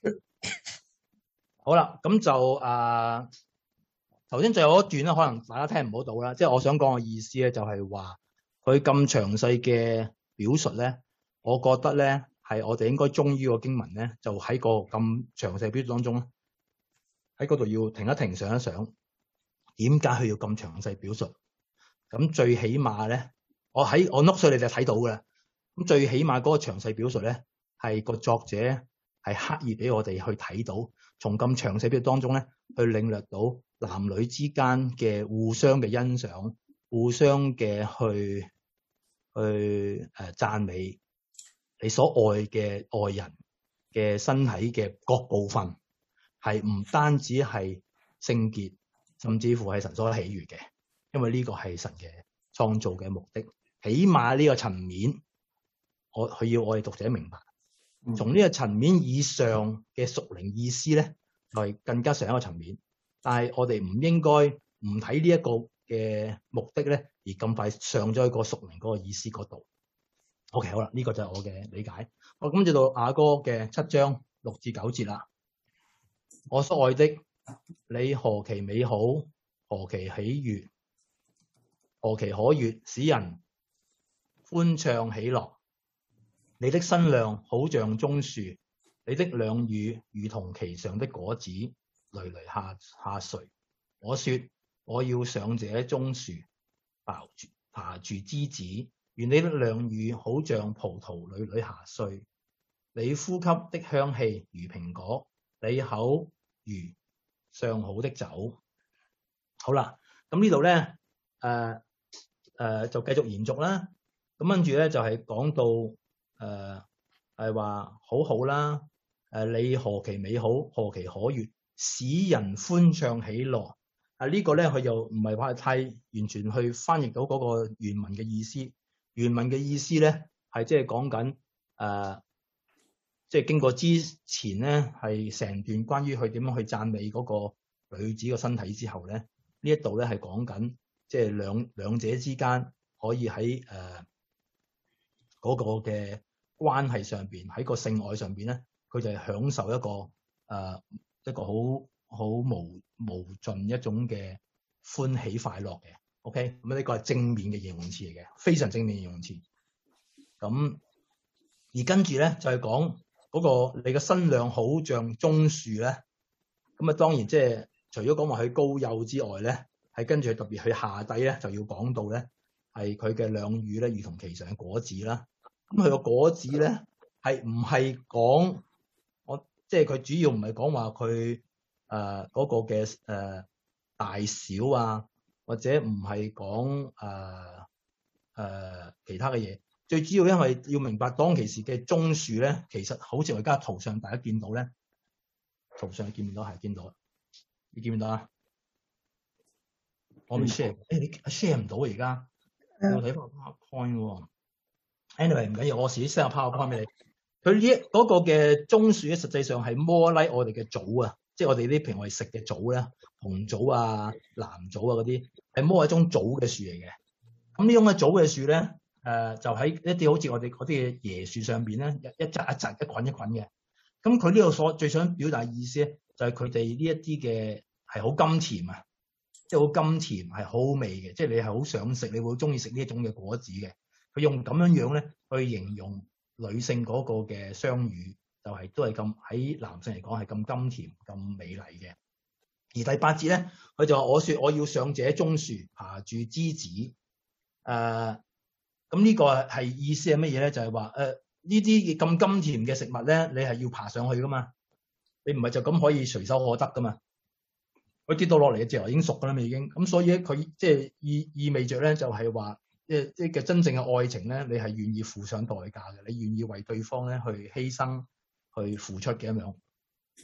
好啦，咁就啊，頭先最後一段咧，可能大家聽唔好到啦。即係我想講嘅意思咧，就係話佢咁詳細嘅表述咧，我覺得咧係我哋應該忠於個經文咧，就喺個咁詳細表述當中咧，喺嗰度要停一停，想一想。點解佢要咁詳細表述？咁最起碼咧，我喺我 note 上你就睇到嘅啦。咁最起碼嗰個詳細表述咧，係個作者係刻意俾我哋去睇到，從咁詳細表述當中咧，去領略到男女之間嘅互相嘅欣賞，互相嘅去去誒讚美你所愛嘅愛人嘅身體嘅各部分，係唔單止係聖潔。甚至乎係神所喜悅嘅，因為呢個係神嘅創造嘅目的。起碼呢個層面，我佢要我哋讀者明白。從呢個層面以上嘅屬靈意思咧，係更加上一個層面。但係我哋唔應該唔睇呢一個嘅目的咧，而咁快上咗一個屬靈嗰個意思嗰度。OK， 好啦，呢、這個就係我嘅理解。我咁就到雅歌嘅七章六至九節啦。我所愛的，你何其美好，何其喜悅，何其可悅，使人歡暢喜樂。你的身量好像棕樹，你的兩乳如同其上的果子，累累下下垂。我說我要上這棕樹，爬住爬住枝子，願你的兩乳好像葡萄累累下垂。你呼吸的香氣如蘋果，你口如上好的酒。好啦，咁呢度咧，誒誒就繼續延續啦。咁跟住咧就係講到誒係話好好啦，誒你何其美好，何其可悅，使人歡暢喜樂。啊、這個、呢個咧佢又唔係話太完全去翻譯到嗰個原文嘅意思。原文嘅意思咧係即係講緊誒。即係經過之前咧，係成段關於佢點樣去讚美嗰個女子個身體之後咧，呢一度咧係講緊即係兩兩者之間可以喺誒嗰個嘅關係上邊，喺個性愛上邊咧，佢就係享受一個誒、呃、一個好好無無盡一種嘅歡喜快樂嘅。OK，咁呢個係正面嘅形容詞嚟嘅，非常正面形容詞。咁而跟住咧就係講。嗰、那個你嘅身量好像棕樹咧，咁啊當然即係除咗講話佢高幼之外咧，係跟住特別佢下低咧就要講到咧，係佢嘅兩乳咧如同其上嘅果子啦。咁佢個果子咧係唔係講我即係佢主要唔係講話佢誒嗰個嘅誒、呃、大小啊，或者唔係講誒誒其他嘅嘢。最主要因為要明白當其時嘅棕樹咧，其實好似我而家圖上大家見到咧，圖上見唔到係見到，你見唔到啊？我未 share，誒你 share 唔到而家，我睇翻 PowerPoint 喎。Anyway 唔緊要，我自己 send 個 PowerPoint 俾你。佢呢嗰個嘅棕樹咧，實際上係 more like 我哋嘅棗啊，即係我哋啲平時我哋食嘅棗咧，紅棗啊、藍棗啊嗰啲，係 more 一種棗嘅樹嚟嘅。咁呢種嘅棗嘅樹咧。誒、呃、就喺一啲好似我哋嗰啲嘅椰樹上邊咧，一一紮一紮一捆一捆嘅。咁佢呢度所最想表達意思咧，就係佢哋呢一啲嘅係好甘甜啊，即係好甘甜係好味嘅，即係你係好想食，你會中意食呢一種嘅果子嘅。佢用咁樣樣咧去形容女性嗰個嘅雙乳，就係、是、都係咁喺男性嚟講係咁甘甜咁美麗嘅。而第八節咧，佢就話我說我要上這棕樹，爬住枝子，誒、呃。咁呢個係意思係乜嘢咧？就係話誒呢啲咁甘甜嘅食物咧，你係要爬上去噶嘛？你唔係就咁可以隨手可得噶嘛？佢跌到落嚟嘅時候已經熟噶啦嘛，已經咁，所以咧佢即係意意味著咧就係話，即係即係嘅真正嘅愛情咧，你係願意付上代價嘅，你願意為對方咧去犧牲、去付出嘅咁樣。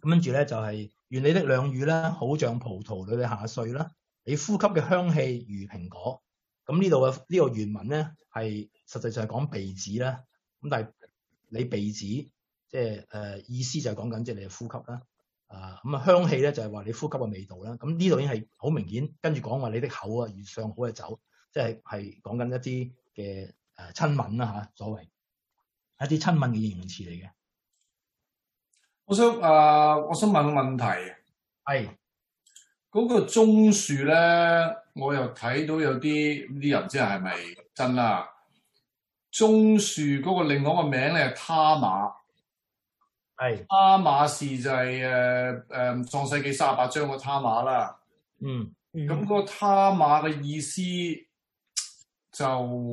咁跟住咧就係、是、願你的兩乳咧，好像葡萄裏嘅夏穗啦，你呼吸嘅香氣如蘋果。咁呢度嘅呢個原文咧係實際上係講鼻子啦。咁但係你鼻子即係誒意思就係講緊即係你嘅呼吸啦。啊咁啊香氣咧就係、是、話你呼吸嘅味道啦。咁呢度已經係好明顯，跟住講話你的口啊如上好嘅酒，即係係講緊一啲嘅誒親吻啦嚇，所謂一啲親吻嘅形容詞嚟嘅。 我想啊、呃，我想問個問題， 係嗰、那個棕樹咧，我又睇到有啲啲人唔知係咪真啦。棕樹嗰個另外一個名咧係他瑪， 係他瑪士就係誒誒創世記三十八章個他瑪啦。 嗯， 咁、嗯、個他瑪嘅意思就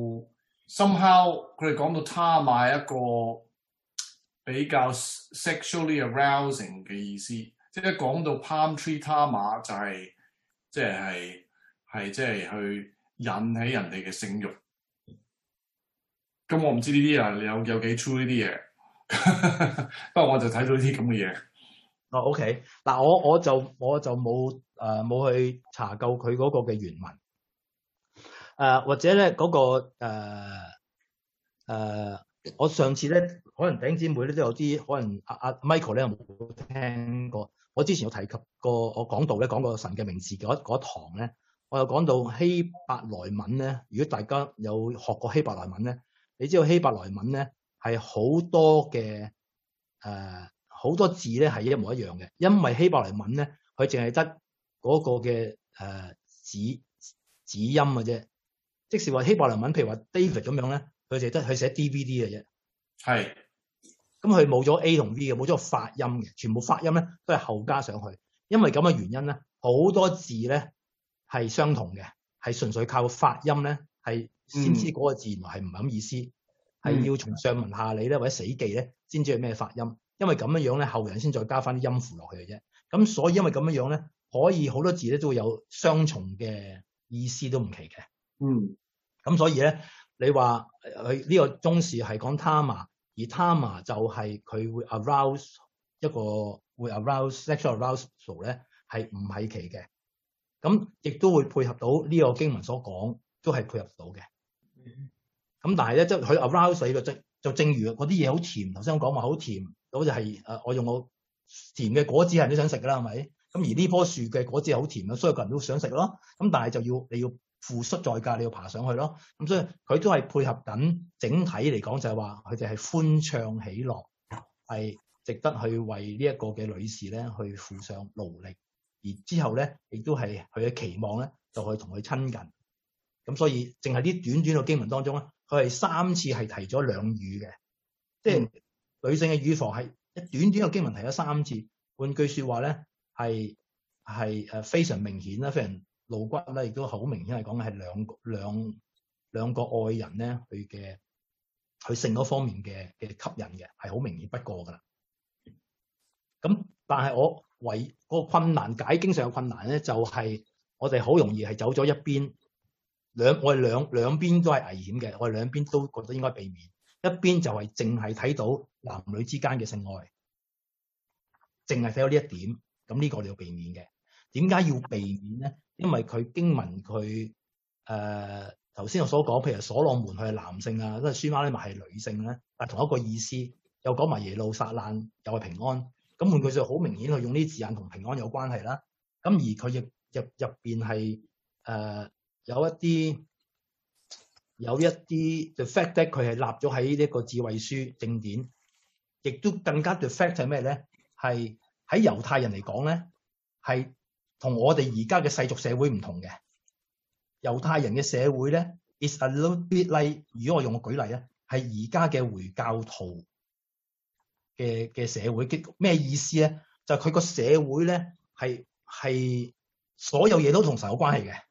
somehow 佢哋講到他瑪係一個比較 sexually arousing 嘅意思，即係一講到 palm tree 他瑪就係即係係即係去引起人哋嘅性慾。咁我唔知呢啲啊有有幾 true 呢啲嘢，不過我就睇到呢啲咁嘅嘢。 哦 ，OK， 嗱我我就我就冇誒冇去查究佢嗰個嘅原文，誒、呃、或者咧嗰、嗰個誒、呃呃、我上次咧可能弟兄姊妹咧都有啲可能阿阿 Michael 咧有冇聽過？我之前有提及過，我講道咧講過神嘅名字嗰嗰堂咧，我有講到希伯來文咧。如果大家有學過希伯來文咧，你知道希伯來文咧係好多嘅誒好多字咧係一模一樣嘅，因為希伯來文咧佢淨係得嗰個嘅誒子子音嘅啫。即是話希伯來文，譬如話 David 咁樣咧，佢就得佢寫 D V D 嘅啫。 係， 咁佢冇咗 A 同 V 嘅，冇咗個發音嘅，全部發音咧都係後加上去。因為咁嘅原因咧，好多字咧係相同嘅，係純粹靠發音咧係先知嗰個字原來係唔係咁意思，係、嗯、要從上文下理咧或者死記咧先知係咩發音。因為咁樣樣咧，後人先再加翻啲音符落去嘅啫。咁所以因為咁樣樣咧，可以好多字咧都會有雙重嘅意思都唔奇嘅。 嗯， 咁所以咧，你話佢呢個中士係講他瑪，而他瑪就係佢會 arouse 一個會 arouse sexual arousal 咧，係唔係奇嘅？咁亦都會配合到呢個經文所講，都係配合到嘅。咁但係咧，即係佢 arouse 你個正就正如嗰啲嘢好甜，頭先我講話好甜，好似係誒我用我甜嘅果子，人都想食㗎啦，係咪？咁而呢棵樹嘅果子係好甜嘅，所有個人都想食咯。咁但係就要你要付出代價，你要爬上去咯。咁所以佢都係配合緊整體嚟講，就係話佢哋係歡暢喜樂，係值得去為呢一個嘅女士咧去付上勞力，而之後咧亦都係佢嘅期望咧，就去同佢親近。咁所以淨係啲短短嘅經文當中咧，佢係三次係提咗兩乳嘅，即係女性嘅乳房係一短短嘅經文提咗三次。換句説話咧，係係誒非常明顯啦，非常露骨啦，亦都好明顯係講嘅係兩兩兩個愛人咧，佢嘅佢性嗰方面嘅嘅吸引嘅係好明顯不過㗎啦。咁但係我為嗰個困難解經上嘅困難咧，就係、是、我哋好容易係走咗一邊，兩我哋兩兩邊都係危險嘅，我哋兩邊都覺得應該避免。一邊就係淨係睇到男女之間嘅性愛，淨係睇到呢一點，咁呢個我哋要避免嘅。點解要避免咧？因為佢經文佢誒頭先我所講，譬如所羅門佢係男性啊，即係書瑪利亞係女性咧，但係同一個意思，又講埋耶路撒冷又係平安。咁換句就好明顯，佢用呢啲字眼同平安有關係啦。咁而佢亦入入邊係誒有一啲有一啲 the fact that 佢係立咗喺呢一個智慧書正典，亦都更加 the fact 係咩咧？係喺猶太人嚟講咧，係同我哋而家嘅世俗社會唔同嘅。猶太人嘅社會咧 is a little bit like， 如果我用個舉例咧，係而家嘅回教徒嘅嘅社會，咩意思咧？就係佢個社會咧係係所有嘢都同神有關係嘅。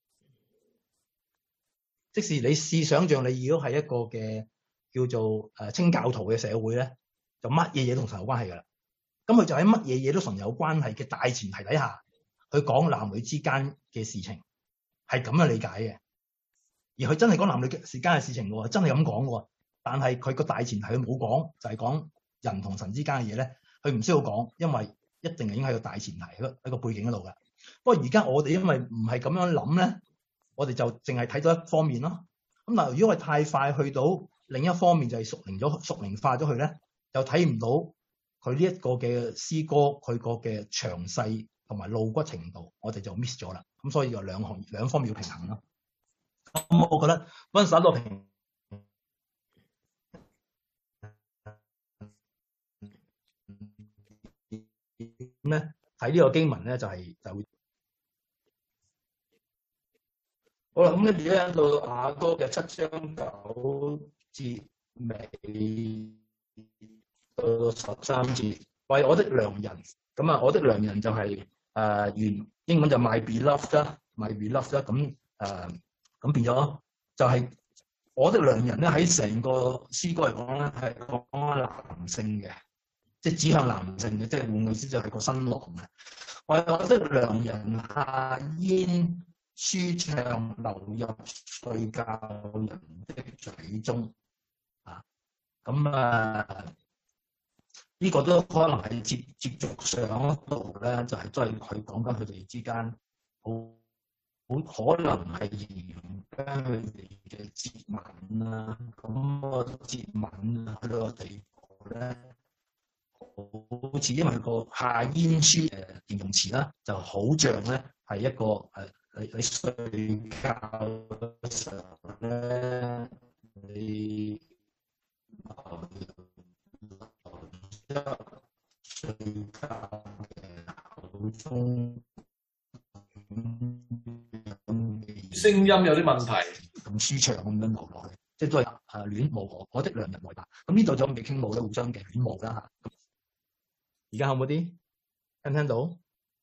即使你試想像你如果係一個嘅叫做誒清教徒嘅社會咧，就乜嘢嘢都同神有關係㗎啦。咁佢就喺乜嘢嘢都同神有關係嘅大前提底下，去講男女之間嘅事情，係咁樣理解嘅。而佢真係講男女之間嘅事情喎，真係咁講喎。但係佢個大前提佢冇講，就係講人同神之間嘅嘢咧，佢唔需要講，因為一定係應該係個大前提喺個喺個背景嗰度嘅。不過而家我哋因為唔係咁樣諗咧，我哋就淨係睇到一方面咯。咁嗱，如果係太快去到另一方面就係屬靈咗、屬靈化咗佢咧，又睇唔到佢呢一個嘅詩歌佢個嘅詳細同埋露骨程度，我哋就 miss 咗啦。咁所以就兩項兩方面要平衡咯。咁我覺得溫莎都平咧，睇呢個經文咧就係、是、就會好啦。咁咧而家到雅歌嘅七章九節尾到十三節，為我的良人。咁啊，我的良人就係誒原英文就 my beloved 啦，my beloved 啦。咁誒咁變咗就係我的良人咧，喺成個詩歌嚟講咧係講男性嘅。即係指向男性嘅，即係換句説就係個新郎嘅。為我的良人下咽舒暢流入睡覺人的嘴中啊，咁啊呢、這個都可能係接接續上一度咧，就係都係佢講緊佢哋之間好好可能係形容緊佢哋嘅接吻啦。咁、那個接吻去到個地步咧。好似因為個下咽舒誒形容詞啦，就好像咧係一個誒你你睡覺嘅時候咧，你睡覺嘅口中聲音有啲問題， 咁舒暢咁樣流落去，即係都係誒戀慕我我的良人來吧。咁呢度就未傾慕咧，互相嘅戀慕啦嚇。而家好冇啲？聽唔聽到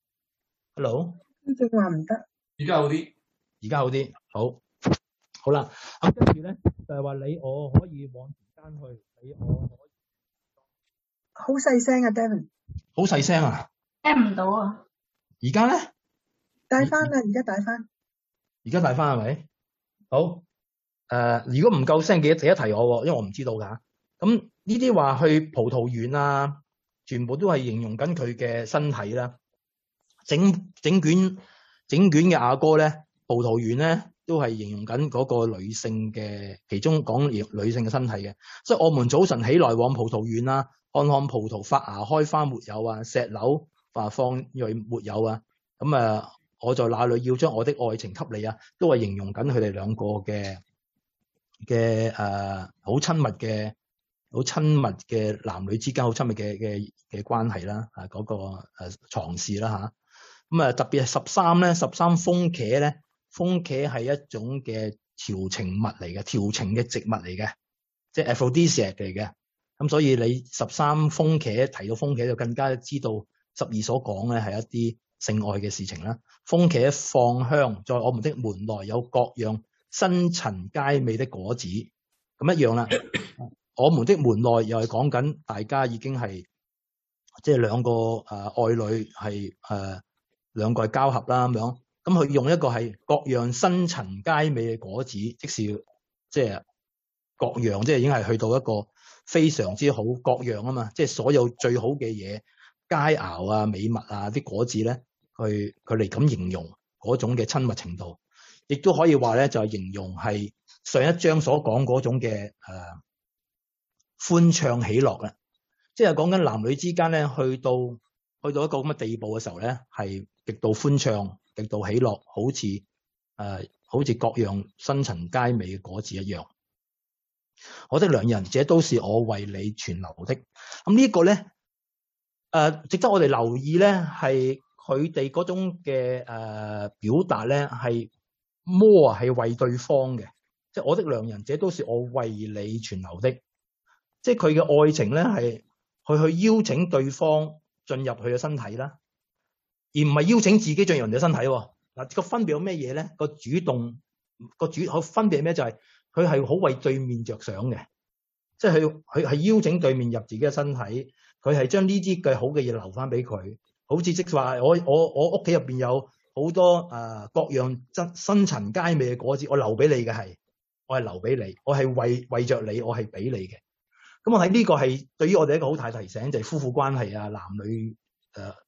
？Hello， 正話唔得。 而家好啲， 而家好啲。好，好啦。咁跟住咧就係話你我可以往前間去，你我可以。 好細聲啊 ，Devin。好細聲啊？ 聽唔到啊。 而家咧？ 帶翻啦，而家帶翻。 而家帶翻係咪？好。誒、呃，如果唔夠聲，記得提一提我，因為我唔知道㗎。咁呢啲話去葡萄園啊？全部都係形容緊佢嘅身體啦，整整卷整卷嘅雅歌咧，葡萄園咧都係形容緊嗰個女性嘅，其中講女性嘅身體嘅。所以我們早晨起來往葡萄園啦，看看葡萄發芽開花沒有啊，石榴啊放蕊沒有啊。咁啊，我在那裡要將我的愛情給你啊，都係形容緊佢哋兩個嘅嘅誒好親密嘅。好親密嘅男女之間好親密嘅嘅嘅關係啦，啊嗰、那個誒床事啦吓，咁啊特別係十三咧，十三風茄咧，風茄係一種嘅調情物嚟嘅，調情嘅植物嚟嘅，即係 aphrodisiac 嚟嘅。咁所以你十三風茄提到風茄就更加知道十二所講咧係一啲性愛嘅事情啦。風茄放香，在我們的門內有各樣新陳佳美的果子，咁一樣啦。我們的門內又係講緊大家已經係即係兩個誒、呃、愛侶係誒兩個係交合啦咁樣，咁佢用一個係各樣新陳佳美嘅果子，即是即係各樣，即係已經係去到一個非常之好各樣啊嘛，即係所有最好嘅嘢佳肴啊美物啊啲果子咧，佢佢嚟咁形容嗰種嘅親密程度，亦都可以話咧就係、是、形容係上一章所講嗰種嘅誒。呃歡暢喜樂啦，即係講緊男女之間咧，去到去到一個咁嘅地步嘅時候咧，係極度歡暢、極度喜樂，好似誒、呃，好似各樣新陳佳美嘅果子一樣。我的良人，這都是我為你存留的。咁呢個咧，誒、呃，值得我哋留意咧，係佢哋嗰種嘅誒、呃、表達咧，係 more 係為對方嘅，即係我的良人，這都是我為你存留的。即係佢嘅愛情咧，係去去邀請對方進入佢嘅身體啦，而唔係邀請自己進入人哋嘅身體。嗱，個分別有咩嘢咧？個主動個主個分別係咩？就係佢係好為對面着想嘅，即係佢佢係邀請對面入自己嘅身體，佢係將呢啲嘅好嘅嘢留翻俾佢。好似即係話我我我屋企入邊有好多誒、呃、各樣新新陳佳美嘅果子，我留俾你嘅係，我係留俾你，我係為為着你，我係俾你嘅。咁我睇呢個係對於我哋一個好大提醒，就係、是、夫婦關係啊，男女誒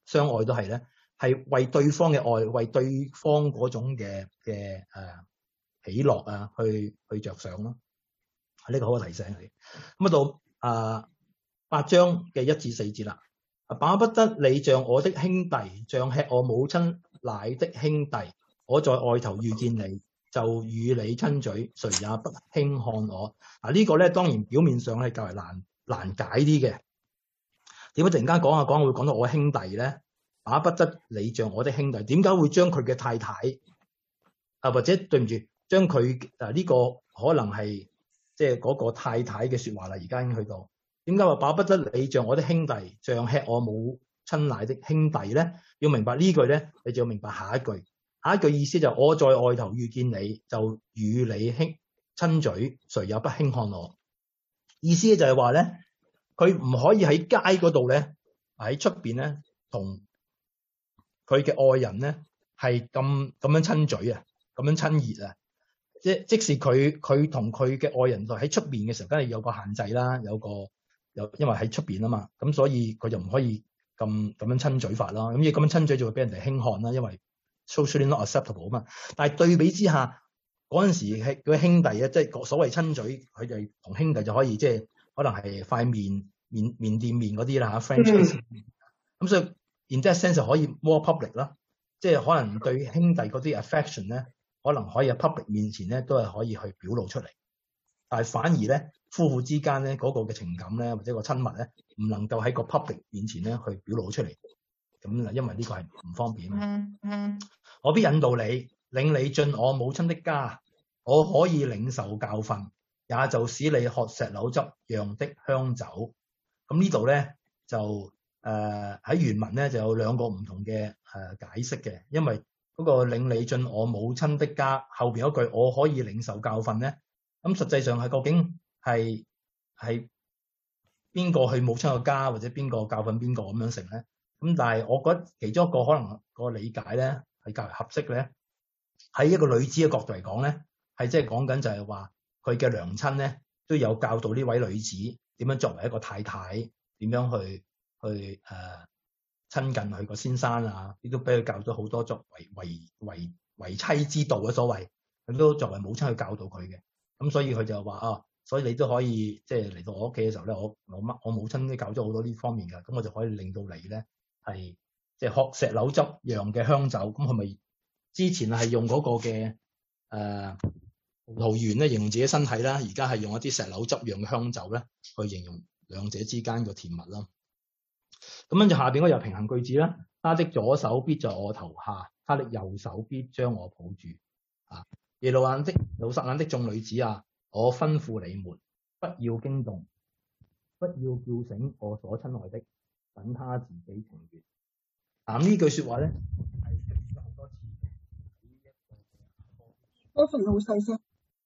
相愛都係咧，係為對方嘅愛，為對方嗰種嘅嘅誒喜樂啊，去去着想咯。呢、這個好嘅提醒嚟。咁啊到啊八章嘅一至四節啦。巴不得你像我的兄弟，像吃我母親奶的兄弟。我在外頭遇見你，就與你親嘴，誰也不輕看我。啊，這個、呢個咧當然表面上係較為難難解啲嘅。點解突然間講下講會講到我兄弟咧？巴不得你像我的兄弟，點解會將佢嘅太太啊，或者對唔住，將佢啊呢個可能係即係嗰個太太嘅說話啦？而家已經去到。點解話巴不得你像我的兄弟，像吃我母親奶的兄弟咧？要明白呢句咧，你就要明白下一句。下一句意思就我在外頭遇見你，就與你輕親嘴，誰也不輕看我。意思就係話咧，佢唔可以喺街嗰度咧，喺出邊咧，同佢嘅愛人咧係咁咁樣親嘴啊，咁樣親熱啊。即即使佢佢同佢嘅愛人喺出邊嘅時候，梗係有個限制啦，有個。有因為喺出邊啊嘛，咁所以佢就唔可以咁咁樣親嘴法啦。咁要咁樣親嘴就會俾人哋輕看啦，因為 socially not acceptable 啊嘛。但係對比之下，嗰陣時係嗰啲兄弟啊，即係所謂親嘴，佢哋同兄弟就可以即係可能係塊面面面對面嗰啲啦嚇 French kiss。咁所以 in that sense 就可以 more public 啦，即係可能對兄弟嗰啲 affection 咧，可能可以喺 public 面前咧都係可以去表露出嚟。但係反而咧，夫婦之間咧嗰個嘅情感咧，或者個親密咧，唔能夠喺個 public 面前咧去表露出嚟。咁啊，因為呢個係唔方便啊。我必引導你，領你進我母親的家，我可以領受教訓，也就使你喝石榴汁釀的香酒。咁呢度咧就誒喺、呃、原文咧就有兩個唔同嘅誒、呃、解釋嘅，因為嗰個領你進我母親的家後邊嗰句我可以領受教訓咧。咁實際上係究竟係係邊個去母親個家，或者邊個教訓邊個咁樣成咧？咁但係我覺得其中一個可能個理解咧係較為合適咧，喺一個女子嘅角度嚟講咧，係即係講緊就係話佢嘅娘親咧都有教導呢位女子點樣作為一個太太，點樣去去誒、呃、親近佢個先生啊，亦都俾佢教咗好多作為為為為妻之道嘅所謂，佢都作為母親去教導佢嘅。咁所以佢就話啊，所以你都可以即係嚟到我屋企嘅時候咧，我我媽我母親都教咗好多呢方面㗎，咁我就可以令到你咧係即係喝石榴汁釀嘅香酒。咁係咪之前係用嗰個嘅誒葡萄園咧形容自己身體啦，而家係用一啲石榴汁釀嘅香酒咧去形容兩者之間個甜蜜啦。咁跟住下邊嗰個平衡句子啦，他的左手必在我頭下，他的右手必將我抱住啊。耶路撒冷的耶路撒冷的眾女子啊，我吩咐你們，不要驚動，不要叫醒我所親愛的，等他自己情願。嗱，呢句說話咧係出現咗好多次嘅。 嗰份好細聲。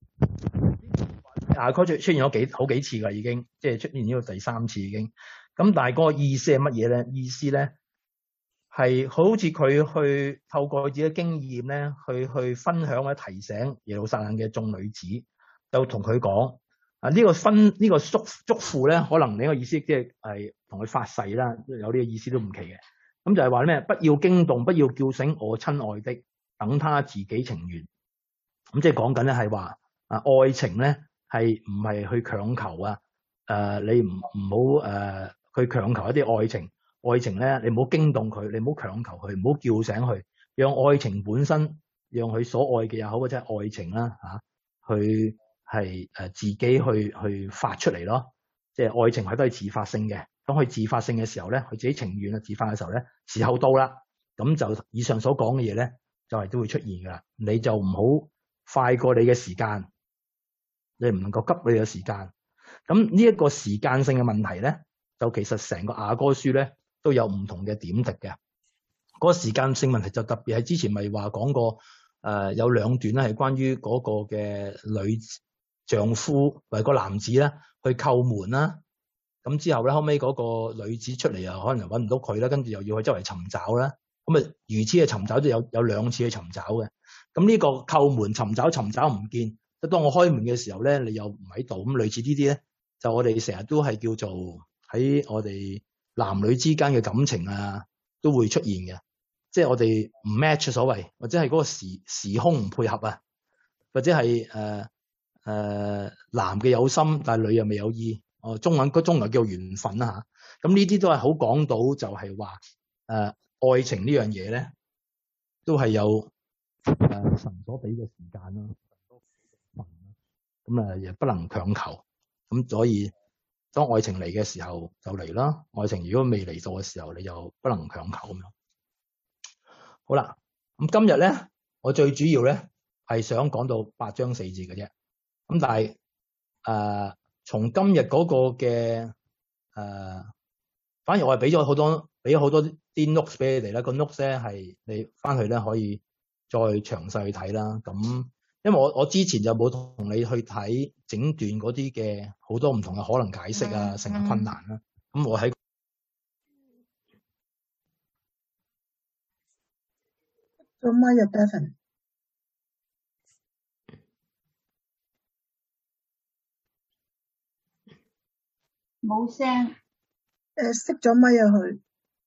啊，佢出出現咗幾好幾次㗎，已經即係出現呢個第三次已經。咁但係嗰個意思係乜嘢咧？意思咧？係好似佢去透過自己嘅經驗咧，去去分享或者提醒耶路撒冷嘅眾女子，就同佢講啊，呢、這個分呢、這個祝祝福咧，可能另一個意思即係係同佢發誓啦，有呢個意思都唔奇嘅。咁就係話咩？不要驚動，不要叫醒我親愛的，等他自己情願。咁即係講緊咧係話啊，愛情咧係唔係去強求啊？誒、呃，你唔唔好誒去強求一啲愛情。愛情咧，你唔好驚動佢，你唔好強求佢，唔好叫醒佢，讓愛情本身，讓佢所愛嘅也好，或者係愛情啦嚇，佢係誒自己去去發出嚟咯。即係愛情係都係自發性嘅。當佢自發性嘅時候咧，佢自己情願啊，自發嘅時候咧，時候到啦，咁就以上所講嘅嘢咧，就係都會出現噶啦。你就唔好快過你嘅時間，你唔能夠急你嘅時間。咁呢一個時間性嘅問題咧，就其實成個雅歌書咧，都有唔同嘅點滴嘅。嗰、那個時間性問題就特別係之前咪話講過，誒、呃、有兩段咧係關於嗰個嘅女丈夫或者個男子咧去叩門啦。咁之後咧後尾嗰個女子出嚟又可能揾唔到佢啦，跟住又要去周圍尋找啦。咁啊如此嘅尋找都有有兩次去尋找嘅。咁呢個叩門尋找尋找唔見，即係當我開門嘅時候咧，你又唔喺度。咁類似呢啲咧，就我哋成日都係叫做喺我哋男女之間嘅感情啊， 都會出現嘅，即係我哋唔 match 所謂，或者係嗰個時時空唔配合啊，或者係誒誒男嘅有心，但係女又未有意。哦，中文嗰中文叫緣分啦嚇。咁呢啲都係好講到就係話誒愛情呢樣嘢咧，都係有誒、呃、神所俾嘅時間啦。咁啊，亦不能強求。咁所以當愛情嚟嘅時候就嚟啦，愛情如果未嚟到嘅時候，你就不能強求咁樣。好啦，咁今日咧，我最主要咧係想講到八章四節嘅啫。咁但係誒、呃，從今日嗰個嘅誒、呃，反而我係俾咗好多，俾咗好多啲 notes 俾你哋啦。個 notes 咧係你翻去咧可以再詳細去睇啦。咁因為我我之前就冇同你去睇整段嗰啲嘅好多唔同嘅可能解釋啊，成日困難啦。咁我喺個麥入 Devin 冇聲。 誒熄咗麥啊佢。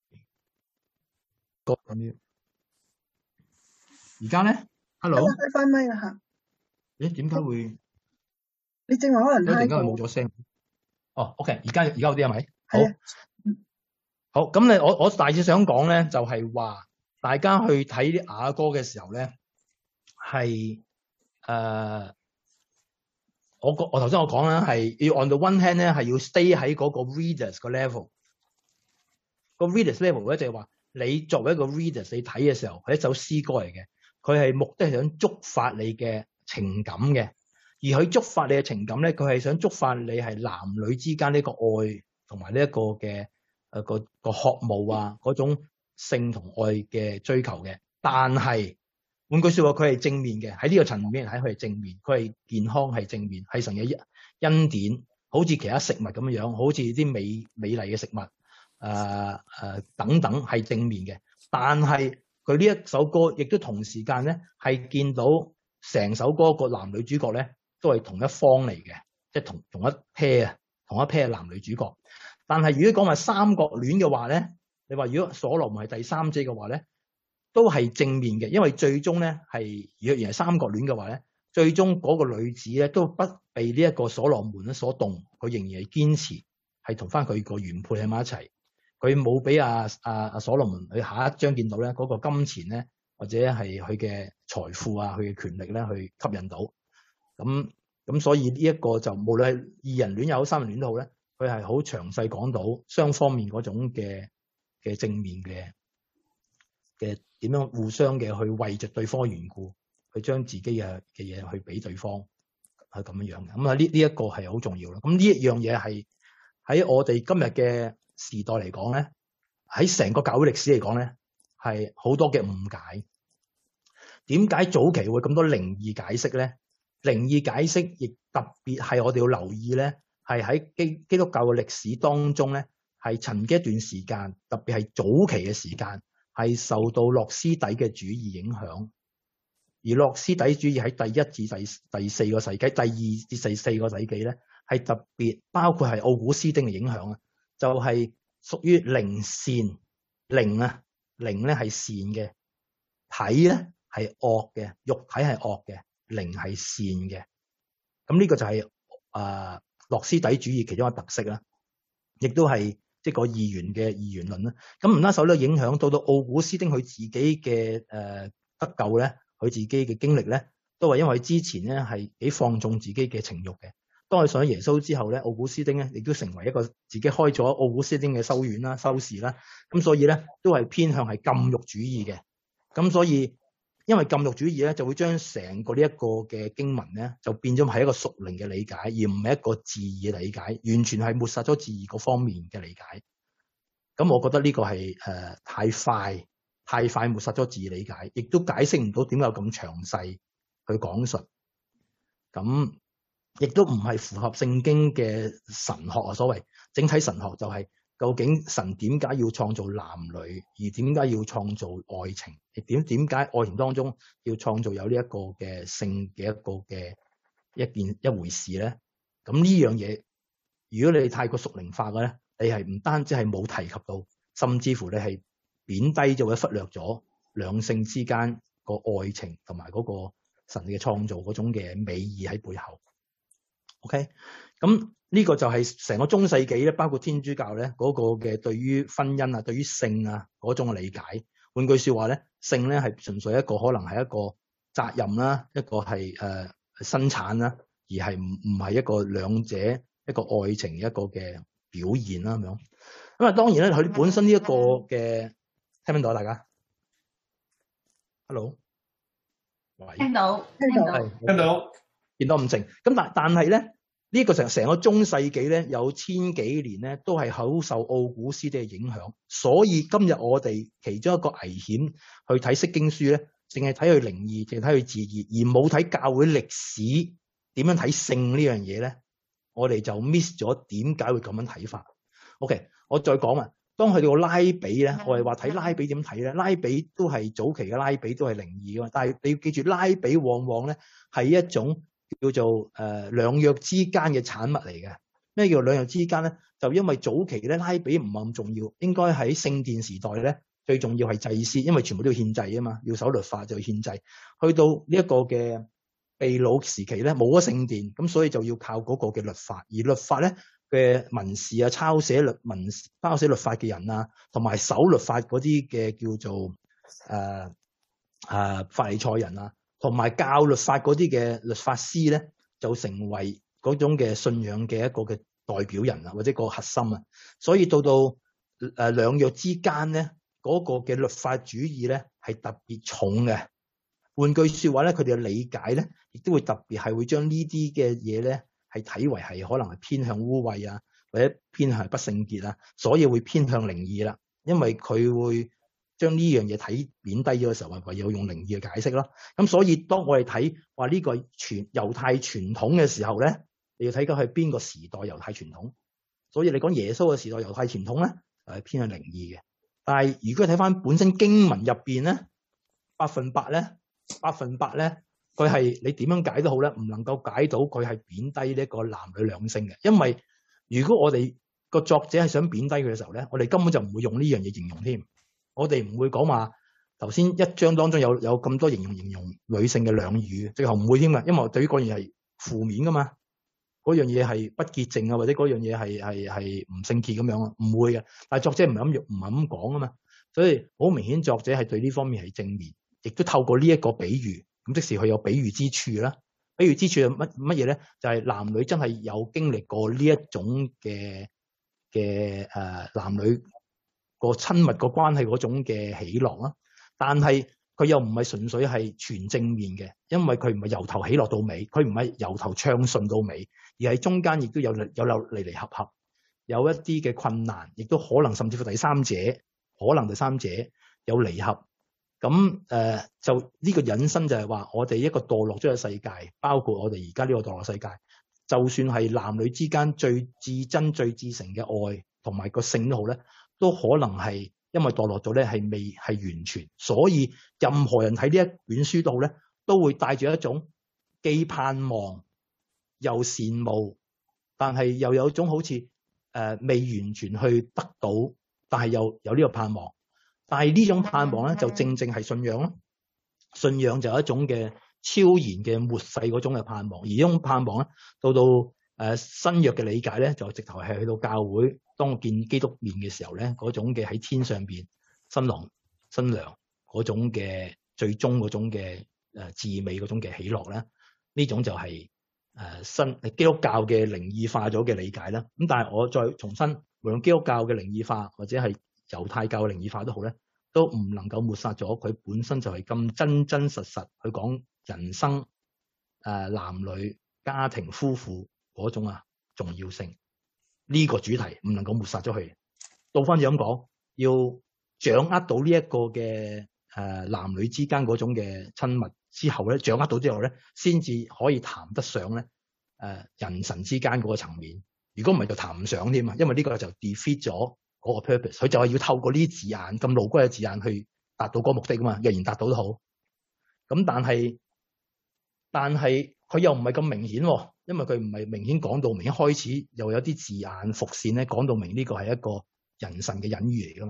而家咧 ，hello， 開翻麥啦嚇。 咦？點解會？ 你正話可能點解開過。 冇咗聲？哦 ，OK，而家而家有啲係咪？好， 係啊。 好，咁你我我大致想講咧，就係話大家去睇啲雅歌嘅時候咧，係誒、呃，我我頭先我講啦，係要 on the one hand 咧，係要 stay 喺嗰個 readers 個 level。個 readers level 咧就係話，你作為一個 readers，你睇嘅時候係一首詩歌嚟嘅，佢係目的係想觸發你嘅情感嘅，而佢觸發你嘅情感咧，佢係想觸發你係男女之間呢個愛同埋呢一個嘅誒個個渴慕啊，嗰種性同愛嘅追求嘅。但係換句說話，佢係正面嘅，喺呢個層面睇佢係正面，佢係健康係正面，係神嘅恩典，好似其他食物咁樣樣，好似啲美美麗嘅食物。誒、呃、誒、呃、等等係正面嘅，但係佢呢一首歌亦都同時間咧係見到成首歌個男女主角咧都係同一方嚟嘅，即係同同一 pair 啊，同一 pair 男女主角。但係如果講話三角戀嘅話咧，你話如果所羅門係第三者嘅話咧，都係正面嘅，因為最終咧係若然係三角戀嘅話咧，最終嗰個女子咧都不被呢一個所羅門咧所動，佢仍然係堅持係同翻佢個原配喺埋一齊。佢冇俾阿阿阿所羅門佢下一章見到咧嗰個金錢咧，或者係佢嘅財富啊，佢嘅權力咧去吸引到。咁咁所以呢一個就無論係二人戀又好三人戀都好咧，佢係好詳細講到雙方面嗰種嘅嘅正面嘅嘅點樣互相嘅去為着對方嘅緣故，去將自己嘅嘅嘢去俾對方係咁樣樣嘅。咁啊呢呢一個係好重要咯。咁呢一樣嘢係喺我哋今日嘅時代嚟講咧，喺成個教會歷史嚟講咧，係好多嘅誤解。點解早期會咁多靈異解釋咧？靈異解釋亦特別係我哋要留意咧，係喺基基督教嘅歷史當中咧，係曾經一段時間，特別係早期嘅時間，係受到諾斯底嘅主義影響。而諾斯底主義喺第一至第第四個世紀，第二至第四個世紀咧，係特別包括係奧古斯丁嘅影響啊。就係屬於靈善，靈啊，靈咧係善嘅，體咧係惡嘅，肉體係惡嘅，靈係善嘅。咁呢個就係、是、啊、呃、諾斯底主義其中一個特色啦，亦都係即係個二元嘅二元論啦。咁唔單手咧影響到到奧古斯丁佢自己嘅誒、呃、得救咧，佢自己嘅經歷咧，都係因為之前咧係幾放縱自己嘅情慾嘅。當佢信咗耶穌之後咧，奧古斯丁咧亦都成為一個自己開咗奧古斯丁嘅修院啦、修士啦。咁所以咧都係偏向係禁慾主義嘅。咁所以因為禁慾主義咧，就會將成個呢一個嘅經文咧，就變咗係一個屬靈嘅理解，而唔係一個字義嘅理解，完全係抹殺咗字義嗰方面嘅理解。咁我覺得呢個係誒、呃、太快，太快抹殺咗字義理解，亦都解釋唔到點解咁詳細去講述。咁亦都唔係符合聖經嘅神學啊，所謂整體神學就係究竟神點解要創造男女，而點解要創造愛情，亦點點解愛情當中要創造有呢一個嘅性嘅一個嘅一件一回事咧？咁呢樣嘢，如果你太過屬靈化嘅咧，你係唔單止係冇提及到，甚至乎你係貶低咗或者忽略咗兩性之間個愛情同埋嗰個神嘅創造嗰種嘅美意喺背後。OK， 咁呢個就係成個中世紀咧，包括天主教咧嗰個嘅對於婚姻啊、對於性啊嗰種嘅理解。換句說話咧，性咧係純粹一個可能係一個責任啦，一個係誒、呃、生產啦，而係唔唔係一個兩者一個愛情一個嘅表現啦咁樣。咁啊，當然咧，佢本身呢一個嘅聽唔聽到啊？大家 ，hello， 喂， 聽到，聽到， 聽到， 見到咁靜。咁但但係咧，呢、這個成成個中世紀咧，有千幾年咧，都係好受奧古斯丁嘅影響。所以今日我哋其中一個危險去睇釋經書咧，淨係睇佢靈異，淨係睇佢字義，而冇睇教會歷史點樣睇性呢樣嘢咧，我哋就 miss 咗點解會咁樣睇法。OK， 我再講啊。當佢哋個拉比咧，我哋話睇拉比點睇咧？拉比都係早期嘅拉比都係靈異噶嘛。但係你要記住，拉比往往咧係一種叫做誒兩約之間嘅產物嚟嘅。咩叫兩約之間咧？就因為早期咧拉比唔係咁重要，應該喺聖殿時代咧最重要係祭司，因為全部都要獻祭啊嘛，要守律法就要獻祭。去到呢一個嘅被擄時期咧，冇咗聖殿，咁所以就要靠嗰個嘅律法，而律法咧嘅文士啊，抄寫律文抄寫律法嘅人啊，同埋守律法嗰啲嘅叫做誒誒、呃呃、法利賽人啊，同埋教律法嗰啲嘅律法師咧，就成為嗰種嘅信仰嘅一個嘅代表人啊，或者個核心啊。所以到到誒、呃、兩約之間咧，嗰、那個嘅律法主義咧係特別重嘅。換句說話咧，佢哋嘅理解咧，亦都會特別係會將呢啲嘅嘢咧。係睇為係可能係偏向污穢啊，或者偏向不聖潔啊，所以會偏向靈異啦。因為佢會將呢樣嘢睇貶低咗嘅時候，唯有用靈異嘅解釋咯。咁所以當我哋睇話呢個傳猶太傳統嘅時候咧，你要睇緊係邊個時代猶太傳統。所以你講耶穌嘅時代猶太傳統咧，係偏向靈異嘅。但係如果你睇翻本身經文入邊咧，百分百咧，百分百咧。佢係你點樣解都好咧，唔能夠解到佢係貶低呢一個男女兩性嘅。因為如果我哋個作者係想貶低佢嘅時候咧，我哋根本就唔會用呢樣嘢形容添。我哋唔會講話頭先一章當中有有咁多形容形容女性嘅兩語，最後唔會添㗎，因為對於嗰樣嘢係負面噶嘛，嗰樣嘢係不潔淨啊，或者嗰樣嘢係係係唔聖潔咁樣啊，唔會嘅。但係作者唔係咁唔係咁講啊嘛，所以好明顯作者係對呢方面係正面，亦都透過呢一個比喻。咁即時佢有比喻之處啦，比喻之處係乜乜嘢咧？就係、是、男女真係有經歷過呢一種嘅嘅誒男女個親密個關係嗰種嘅喜樂啦。但係佢又唔係純粹係全正面嘅，因為佢唔係由頭喜樂到尾，佢唔係由頭暢順到尾，而係中間亦都有有有離離合合，有一啲嘅困難，亦都可能甚至乎第三者，可能第三者有離合。咁誒、呃、就呢個引申就係話，我哋一個墮落咗嘅世界，包括我哋而家呢個墮落世界，就算係男女之間最至真、最至誠嘅愛同埋個性都好咧，都可能係因為墮落咗咧，係未係完全。所以任何人睇呢一本書都好咧，都會帶住一種既盼望又羨慕，但係又有一種好似誒、呃、未完全去得到，但係又有呢個盼望。但係呢種盼望咧，就正正係信仰咯。信仰就係一種嘅超然嘅末世嗰種嘅盼望，而呢種盼望咧，到到誒、呃、新約嘅理解咧，就直頭係去到教會當我見基督面嘅時候咧，嗰種嘅喺天上邊新郎新娘嗰種嘅最終嗰種嘅誒至美嗰種嘅喜樂咧，呢種就係、是、誒、呃、新基督教嘅靈異化咗嘅理解啦。咁但係我再重申，無論基督教嘅靈異化或者係猶太教嘅靈異化都好咧，都唔能夠抹殺咗佢本身就係咁真真實實去講人生誒、呃、男女家庭夫婦嗰種啊重要性。呢、這個主題唔能夠抹殺咗佢。倒翻咁講，要掌握到呢一個嘅誒、呃、男女之間嗰種嘅親密之後咧，掌握到之後咧，先至可以談得上咧誒、呃、人神之間嗰個層面。如果唔係就談唔上添啊，因為呢個就 defeat 咗嗰個 purpose，佢就係要透過呢啲字眼咁露骨嘅字眼去達到嗰個目的啊嘛。若然達到都好，咁但係但係佢又唔係咁明顯喎，因為佢唔係明顯講到明，一開始又有啲字眼伏線咧講到明呢個係一個人神嘅隱喻嚟噶嘛。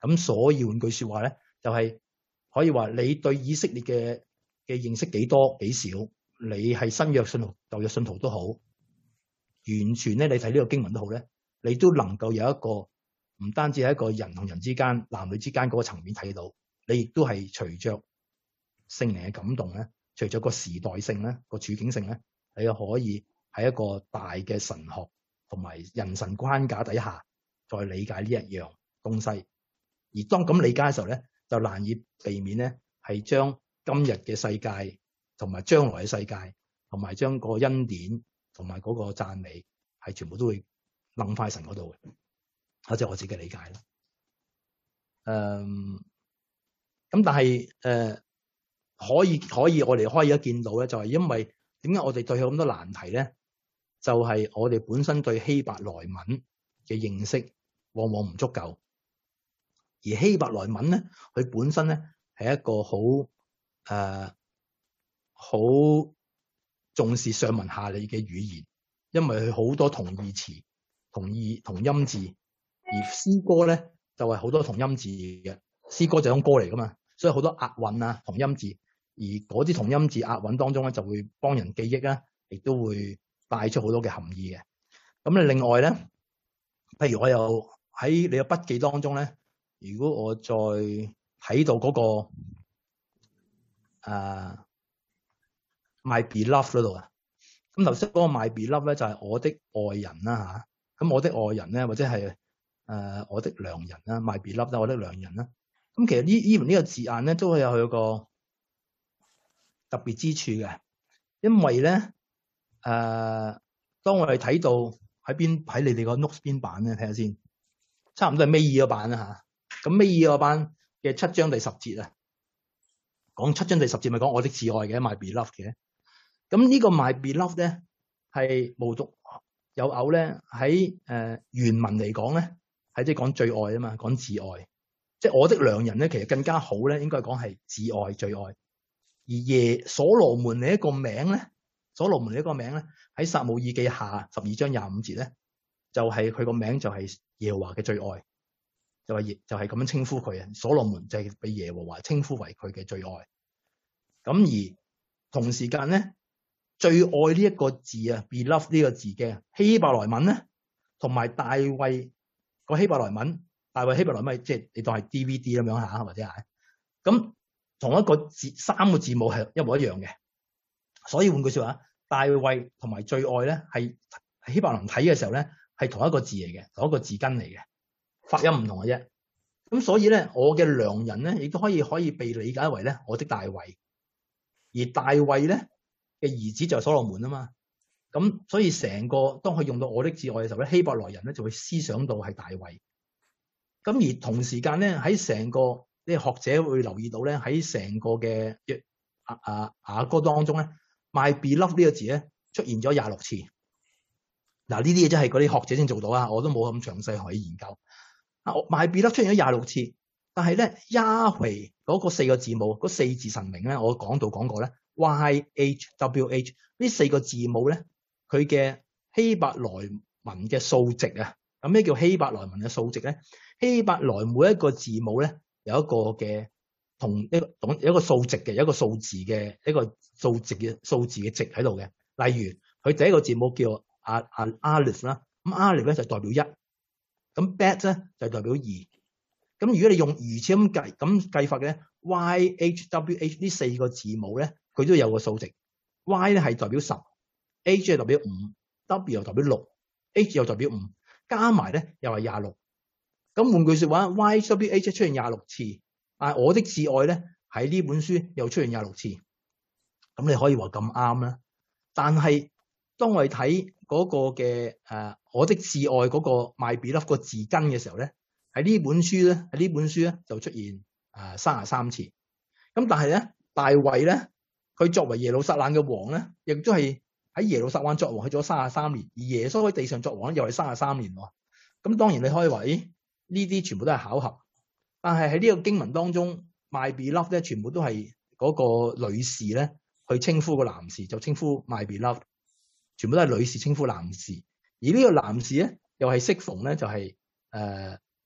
咁所以換句説話咧，就係、是、可以話你對以色列嘅嘅認識幾多幾少，你係新約信徒舊約信徒都好，完全咧你睇呢個經文都好咧，你都能夠有一個唔單止係一個人同人之間、男女之間嗰個層面睇到，你亦都係隨着聖靈嘅感動咧，隨着個時代性咧、個處境性咧，你可以喺一個大嘅神學同埋人神框架底下再理解呢一樣東西。而當咁理解嘅時候咧，就難以避免咧係將今日嘅世界同埋將來嘅世界同埋將個恩典同埋嗰個讚美係全部都會諗翻神嗰度嘅。啊，即係我自己理解啦。誒、嗯，咁但係誒、呃、可以可以我哋可以一見到咧，就係因為點解我哋對佢咁多難題咧？就係、是、我哋本身對希伯來文嘅認識往往唔足夠。而希伯來文咧，佢本身咧係一個好誒好重視上文下理嘅語言，因為佢好多同義詞、同義同音字，而詩歌咧就係、是、好多同音字嘅。詩歌就係種歌嚟噶嘛，所以好多押韻啊、同音字，而嗰啲同音字押韻當中咧就會幫人記憶啊，亦都會帶出好多嘅含義嘅。咁咧另外咧，譬如我又喺你嘅筆記當中咧。如果我再睇到嗰、那個誒、uh, My Beloved 嗰度啊，咁頭先嗰個 My Beloved 咧就係我的愛人啦嚇，咁我的愛人咧或者係誒、uh, 我的良人啦 ，My Beloved 啦，我的良人啦，咁其實呢 even 呢個字眼咧都有佢個特別之處嘅，因為咧誒、uh, 當我哋睇到喺邊喺你哋個 notes 邊版咧睇下先，差唔多係尾二個版啦嚇。咁尾二個班嘅七章第十節啊，講七章第十節咪講我的摯愛嘅 My Beloved 嘅。咁呢個 My Beloved 咧係無獨有偶咧，喺誒原文嚟講咧係即係講最愛啊嘛，講摯愛。即係我的良人咧，其實更加好咧，應該講係摯愛最愛。而耶所羅門呢一個名咧，所羅門呢一個名咧喺撒母耳記下十二章廿五節咧，就係佢個名就係耶和華嘅最愛。就係就係咁樣稱呼佢啊！所羅門就係被耶和華稱呼為佢嘅最愛。咁而同時間咧，最愛呢一個字啊 ，beloved 呢個字嘅希伯來文咧，同埋大衛個希伯來文，大衛希伯來文即係你當係 D V D 咁樣嚇，或者係咁同一個字三個字母係一模一樣嘅。所以換句説話，大衛同埋最愛咧係希伯來文睇嘅時候咧係同一個字嚟嘅，同一個字根嚟嘅。發音唔同嘅啫，咁所以咧，我嘅良人咧，亦都可以可以被理解為咧，我的大衛，而大衛咧嘅兒子就係所羅門啊嘛，咁所以成個當佢用到我的摯愛嘅時候咧，希伯來人咧就會思想到係大衛，咁而同時間咧喺成個呢學者會留意到咧喺成個嘅啊啊雅歌當中咧 ，My Beloved 呢個字咧出現咗廿六次，嗱呢啲嘢真係嗰啲學者先做到啊，我都冇咁詳細可以研究。My Beloved 出現咗廿六次，但係咧，Yahweh 嗰個四個字母，嗰四字神名咧，我講到講過咧 ，Y H W H 呢四個字母咧，佢嘅希伯來文嘅數值啊，咁咩叫希伯來文嘅數值咧？希伯來每一個字母咧有一個嘅同一個同有一個數值嘅，有一個數字嘅一個數值嘅數字嘅值喺度嘅。例如佢第一個字母叫阿阿 Aleph 啦，咁 Aleph 咧就代表一。咁 bet 咧就代表二，咁如果你用如此咁計咁計法嘅 Y H W H 呢四個字母咧，佢都有個數值。Y 咧係代表十 ，H 係代表五 ，W 又代表六 ，H 又代表五，加埋咧又係廿六。咁換句説話 ，Y H W H 出現廿六次，但係我的摯愛咧喺呢本書又出現廿六次。咁你可以話咁啱啦，但係當我哋睇嗰個嘅誒、呃，我的摯愛嗰個 My Beloved 個字根嘅時候咧，喺呢本書咧，喺呢本書咧就出現誒三十三次。咁但係咧，大衛咧，佢作為耶路撒冷嘅王咧，亦都係喺耶路撒冷作王去咗三十三年，而耶穌喺地上作王又係三十三年喎。咁當然你可以話，咦，呢啲全部都係巧合。但係喺呢個經文當中 ，My Beloved 咧，全部都係嗰個女士咧去稱呼個男士，就稱呼 My Beloved。全部都係女士稱呼男士，而呢個男士咧又係適逢咧就係誒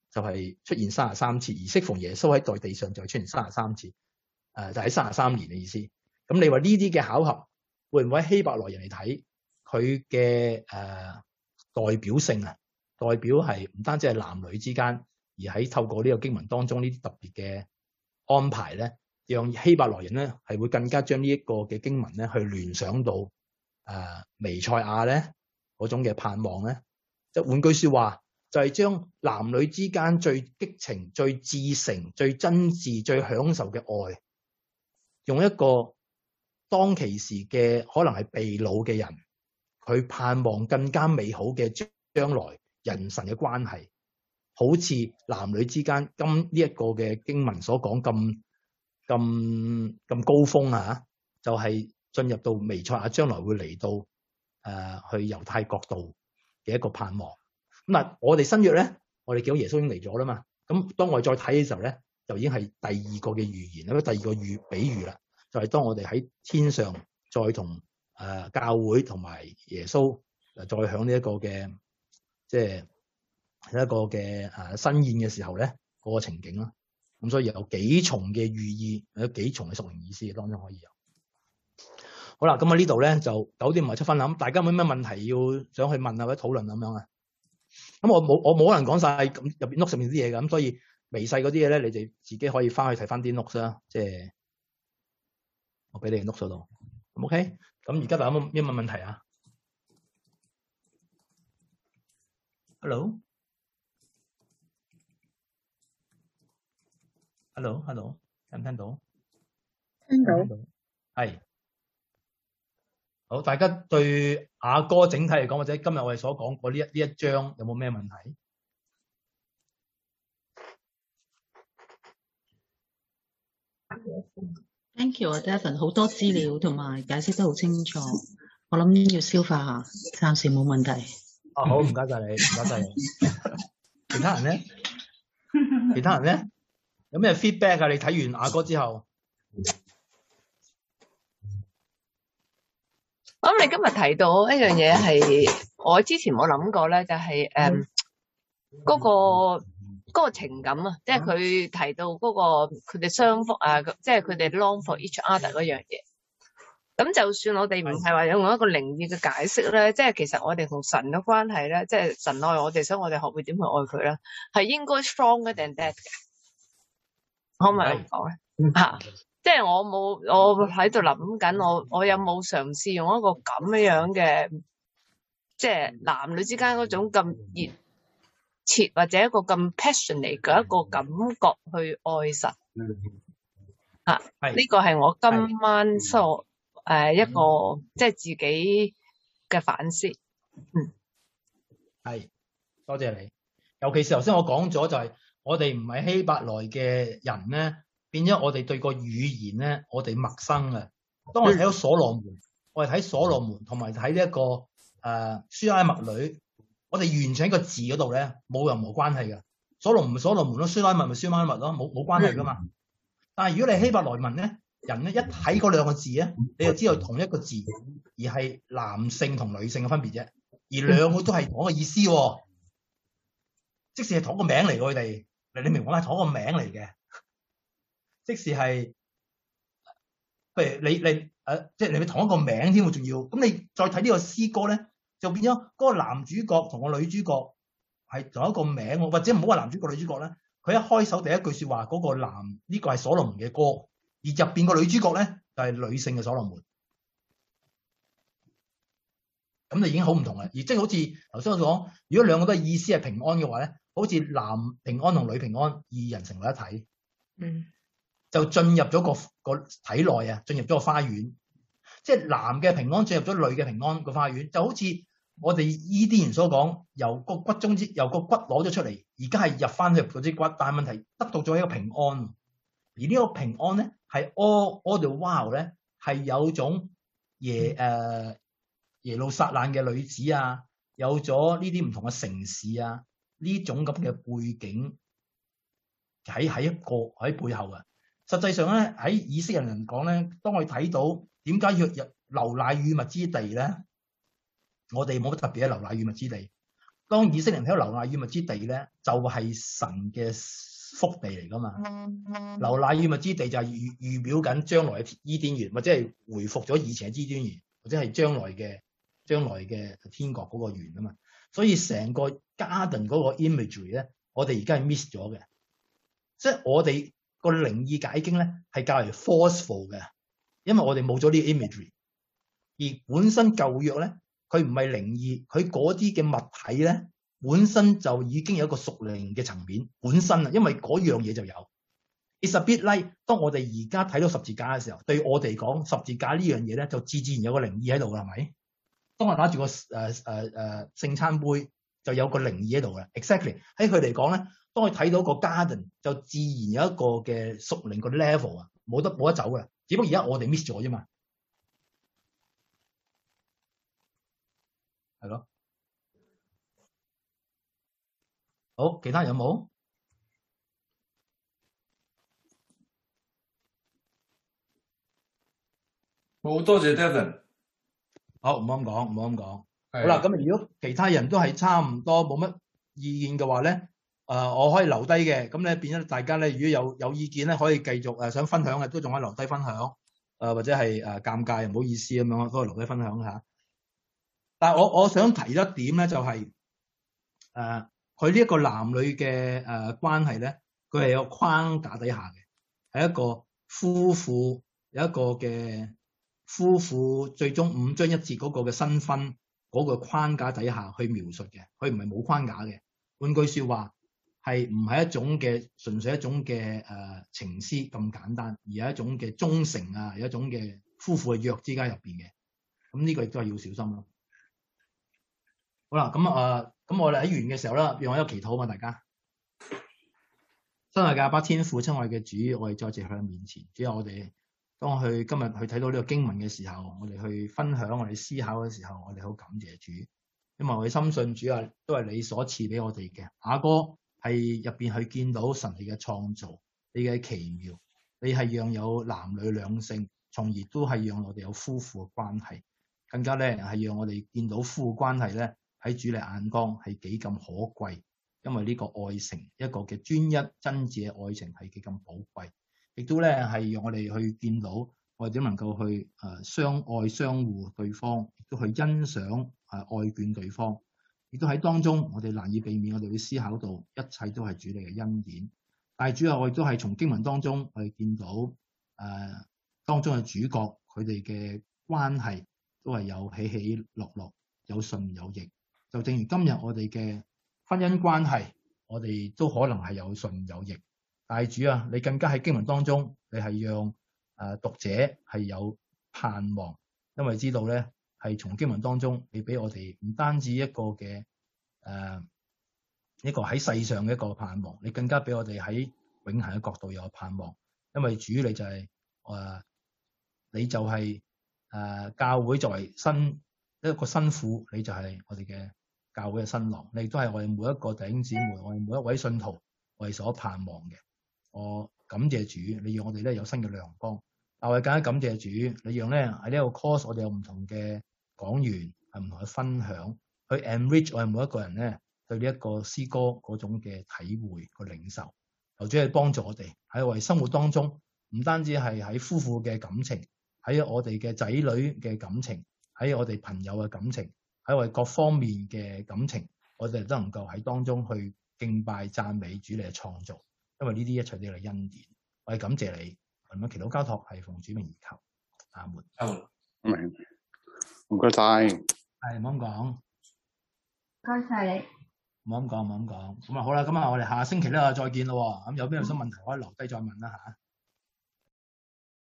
就係、是、出現三十三次，而適逢耶穌喺在地上就係出現三十三次，誒、呃、就喺三十三年嘅意思。咁你話呢啲嘅巧合會唔會喺希伯來人嚟睇佢嘅誒代表性啊？代表係唔單止係男女之間，而喺透過呢個經文當中呢啲特別嘅安排咧，讓希伯來人咧係會更加將呢一個嘅經文咧去聯想到誒、呃、彌賽亞咧嗰種嘅盼望咧。即係換句説話，就係、是、將男女之間最激情、最至誠、最真摯、最享受嘅愛，用一個當其時嘅可能係被擄嘅人，佢盼望更加美好嘅將來人神嘅關係，好似男女之間今呢一個嘅經文所講咁咁咁高峰啊！就係、是、進入到彌賽亞將來會嚟到誒、呃、去猶太國度嘅一個盼望。咁嗱，我哋新約咧，我哋見到耶穌已經嚟咗啦嘛。咁當我哋再睇嘅時候咧，就已經係第二個嘅預言啦，第二個預比喻啦，就係、是、當我哋喺天上再同誒、呃、教會同埋耶穌誒再享呢一個嘅即係一個嘅誒、呃、新宴嘅時候咧，嗰、那個情景啦。咁所以有幾重嘅寓意，有幾重嘅屬靈意思當中可以有。好啦，咁啊呢度咧就九點五十七分啦。咁大家有冇咩問題要想去問啊或者討論咁樣啊？咁我冇我冇可能講晒咁入邊 note 上面啲嘢嘅，咁所以微細嗰啲嘢咧，你哋自己可以翻去睇翻啲 note 啦。即係我俾你 note 咗度，咁 OK。咁而家大家有冇咩問問題啊 ？Hello，Hello，Hello， 聽唔聽到？ 聽到。 係。好，大家對雅歌整體嚟講，或者今日我哋所講過呢一呢一章有冇咩問題 ？Thank you 啊 ，Devin， 好多資料同埋解釋得好清楚，我諗要消化下，暫時冇問題。 哦，好，唔該晒你，唔該晒你。其他人咧？其他人咧？有咩 feedback 啊？你睇完雅歌之後？ 咁你今日提到一樣嘢係我之前冇諗過咧，就係誒嗰個嗰個情感啊，即係佢提到嗰個佢哋相福啊，即係佢哋 long for each other 嗰樣嘢。咁就算我哋唔係話用一個靈異嘅解釋咧，即係其實我哋同神嘅關係咧，即係神愛我哋，所以我哋學會點去愛佢咧，係應該 stronger than that 嘅。可唔可以咁講咧？嚇！即係我冇，我喺度諗緊，我我有冇嘗試用一個咁樣嘅，即係男女之間嗰種咁熱切或者一個咁 passionate 嘅一個感覺去愛神啊？呢個係我今晚所誒一個即係自己嘅反思。嗯， 係，多謝你。尤其是頭先我講咗，就係我哋唔係希伯來嘅人咧。變咗我哋對個語言咧，我哋陌生嘅。當我哋睇到所羅門，我哋睇所羅門同埋睇呢一個誒書拉密女，我哋完全喺個字嗰度咧冇任何關係嘅。所羅門所羅門咯，書拉密咪書拉密咯，冇冇關係噶嘛。但係如果你希伯來文咧，人咧一睇嗰兩個字咧，你就知道同一個字，而係男性同女性嘅分別啫。而兩個都係同一個意思喎，即使係同一個名嚟，佢哋你明唔明啊？同一個名嚟嘅。即使係，譬如你你誒、呃，即係你同一個名添喎，仲要咁你再睇呢個詩歌咧，就變咗嗰個男主角同個女主角係同一個名，或者唔好話男主角女主角咧，佢一開首第一句説話嗰、那個男呢、這個係所羅門嘅歌，而入邊個女主角咧就係、是、女性嘅所羅門，咁就已經好唔同啦。而即係好似頭先我講，如果兩個都係意思係平安嘅話咧，好似男平安同女平安二人成為一體。 嗯。 就進入咗個個體內啊，進入咗個花園，即係男嘅平安進入咗女嘅平安個花園，就好似我哋伊甸園所講，由個骨中之由個骨攞咗出嚟，而家係入翻去嗰啲骨，但係問題得到咗一個平安，而呢個平安咧係 all all the while 咧係有種耶誒、呃、耶路撒冷嘅女子啊，有咗呢啲唔同嘅城市啊，呢種咁嘅背景喺喺一個喺背後啊。實際上咧，喺以色列人嚟講咧，當我哋睇到點解要入流奶與蜜之地咧，我哋冇乜特別嘅流奶與蜜之地。 當以色列人喺流奶與蜜之地咧，就係、是、神嘅福地嚟噶嘛。流奶與蜜之地就係預預表緊將來嘅伊甸園，或者係回復咗以前嘅伊甸園，或者係將來嘅將來嘅天國嗰個園啊嘛。所以成個 garden 嗰個 imagery 咧，我哋而家係 miss 咗嘅。即係我哋個靈意解經咧係較為 forceful 嘅，因為我哋冇咗呢個 imagery。而本身舊約咧，佢唔係靈意，佢嗰啲嘅物體咧，本身就已經有一個屬靈嘅層面本身啊，因為嗰樣嘢就有。It's a bit like 當我哋而家睇到十字架嘅時候，對我哋講十字架呢樣嘢咧，就自自然有個靈意喺度㗎，係咪？當我打住個誒誒誒聖餐杯，就有個靈意喺度嘅。Exactly 喺佢嚟講咧，當佢睇到個 garden，就自然有一個嘅屬靈個 level 啊，冇得冇得走㗎。只不過而家我哋 miss 咗啫嘛。係咯，好，其他有冇？ 好多謝 Devin。 好，唔好咁講，唔好咁講。好係啦，咁如果其他人都係差唔多冇乜意見嘅話咧，誒、我可以留低嘅。咁咧變咗大家咧，如果有有意見咧，可以繼續誒、想分享嘅，都仲可以留低分享。誒、或者係誒尷尬，唔好意思咁樣，都可以留低分享下。但係我我想提一點咧，就係誒佢呢一個男女嘅誒、關係咧，佢係有框架底下嘅，係一個夫婦有一個嘅夫婦最終五章一節嗰個嘅新婚嗰個框架底下去描述嘅，佢唔係冇框架嘅。換句説話係唔係一種嘅純粹一種嘅誒、情思咁簡單，而係一種嘅忠誠啊，有一種嘅夫婦嘅約之間入邊嘅。咁呢個亦都係要小心咯。好啦，咁啊，咁我哋喺完嘅時候啦，讓我一個祈禱啊嘛，大家。親愛嘅阿爸天父，親愛嘅主，我哋再次喺面前，主啊，我哋當去今日去睇到呢個經文嘅時候，我哋去分享，我哋思考嘅時候，我哋好感謝主，因為我哋深信主啊，都係你所賜俾我哋嘅。雅歌係入邊去見到神你嘅創造，你嘅奇妙，你係讓有男女兩性，從而都係讓我哋有夫婦嘅關係，更加咧係讓我哋見到夫婦關係咧。喺主你眼光係幾咁可貴，因為呢個愛情一個嘅專一真摯嘅愛情係幾咁寶貴，亦都咧係讓我哋去見到我哋點能夠去誒、呃、相愛相互對方，亦都去欣賞誒、呃、愛眷對方，亦都喺當中我哋難以避免，我哋會思考到一切都係主你嘅恩典。但係主要我亦都係從經文當中我哋見到誒、呃、當中嘅主角佢哋嘅關係都係有起起落落，有順有逆。就正如今日我哋嘅婚姻關係，我哋都可能係有順有逆。但係主啊，你更加喺經文當中，你係讓誒、呃、讀者係有盼望，因為知道咧係從經文當中，你俾我哋唔單止一個嘅誒、呃、一個喺世上嘅一個盼望，你更加俾我哋喺永恆嘅角度有盼望。因為主你就係、是、誒、呃、你就係、是、誒、呃、教會作為新一個新婦，你就係我哋嘅教會嘅新郎，你亦都係我哋每一個弟兄姊妹，我哋每一位信徒，我哋所盼望嘅。我感謝主，你讓我哋咧有新嘅亮光。但我哋更加感謝主，你讓咧喺呢個 course 我哋有唔同嘅講員，係唔同嘅分享，去 enrich 我哋每一個人咧對呢一個詩歌嗰種嘅體會個領受。求主去幫助我哋喺我哋生活當中，唔單止係喺夫婦嘅感情，喺我哋嘅仔女嘅感情，喺我哋朋友嘅感情，喺我哋各方面嘅感情，我哋都能夠喺當中去敬拜讚美主你嘅創造，因為呢啲一切都係恩典。我哋感謝你，咁樣祈禱交託係奉主名而求，阿門。 明，唔該晒。 係唔好咁講， 唔該晒你。 唔好咁講，唔好咁講。咁啊好啦，咁啊我哋下星期咧再見咯。咁有邊有新問題可以留低再問啦嚇。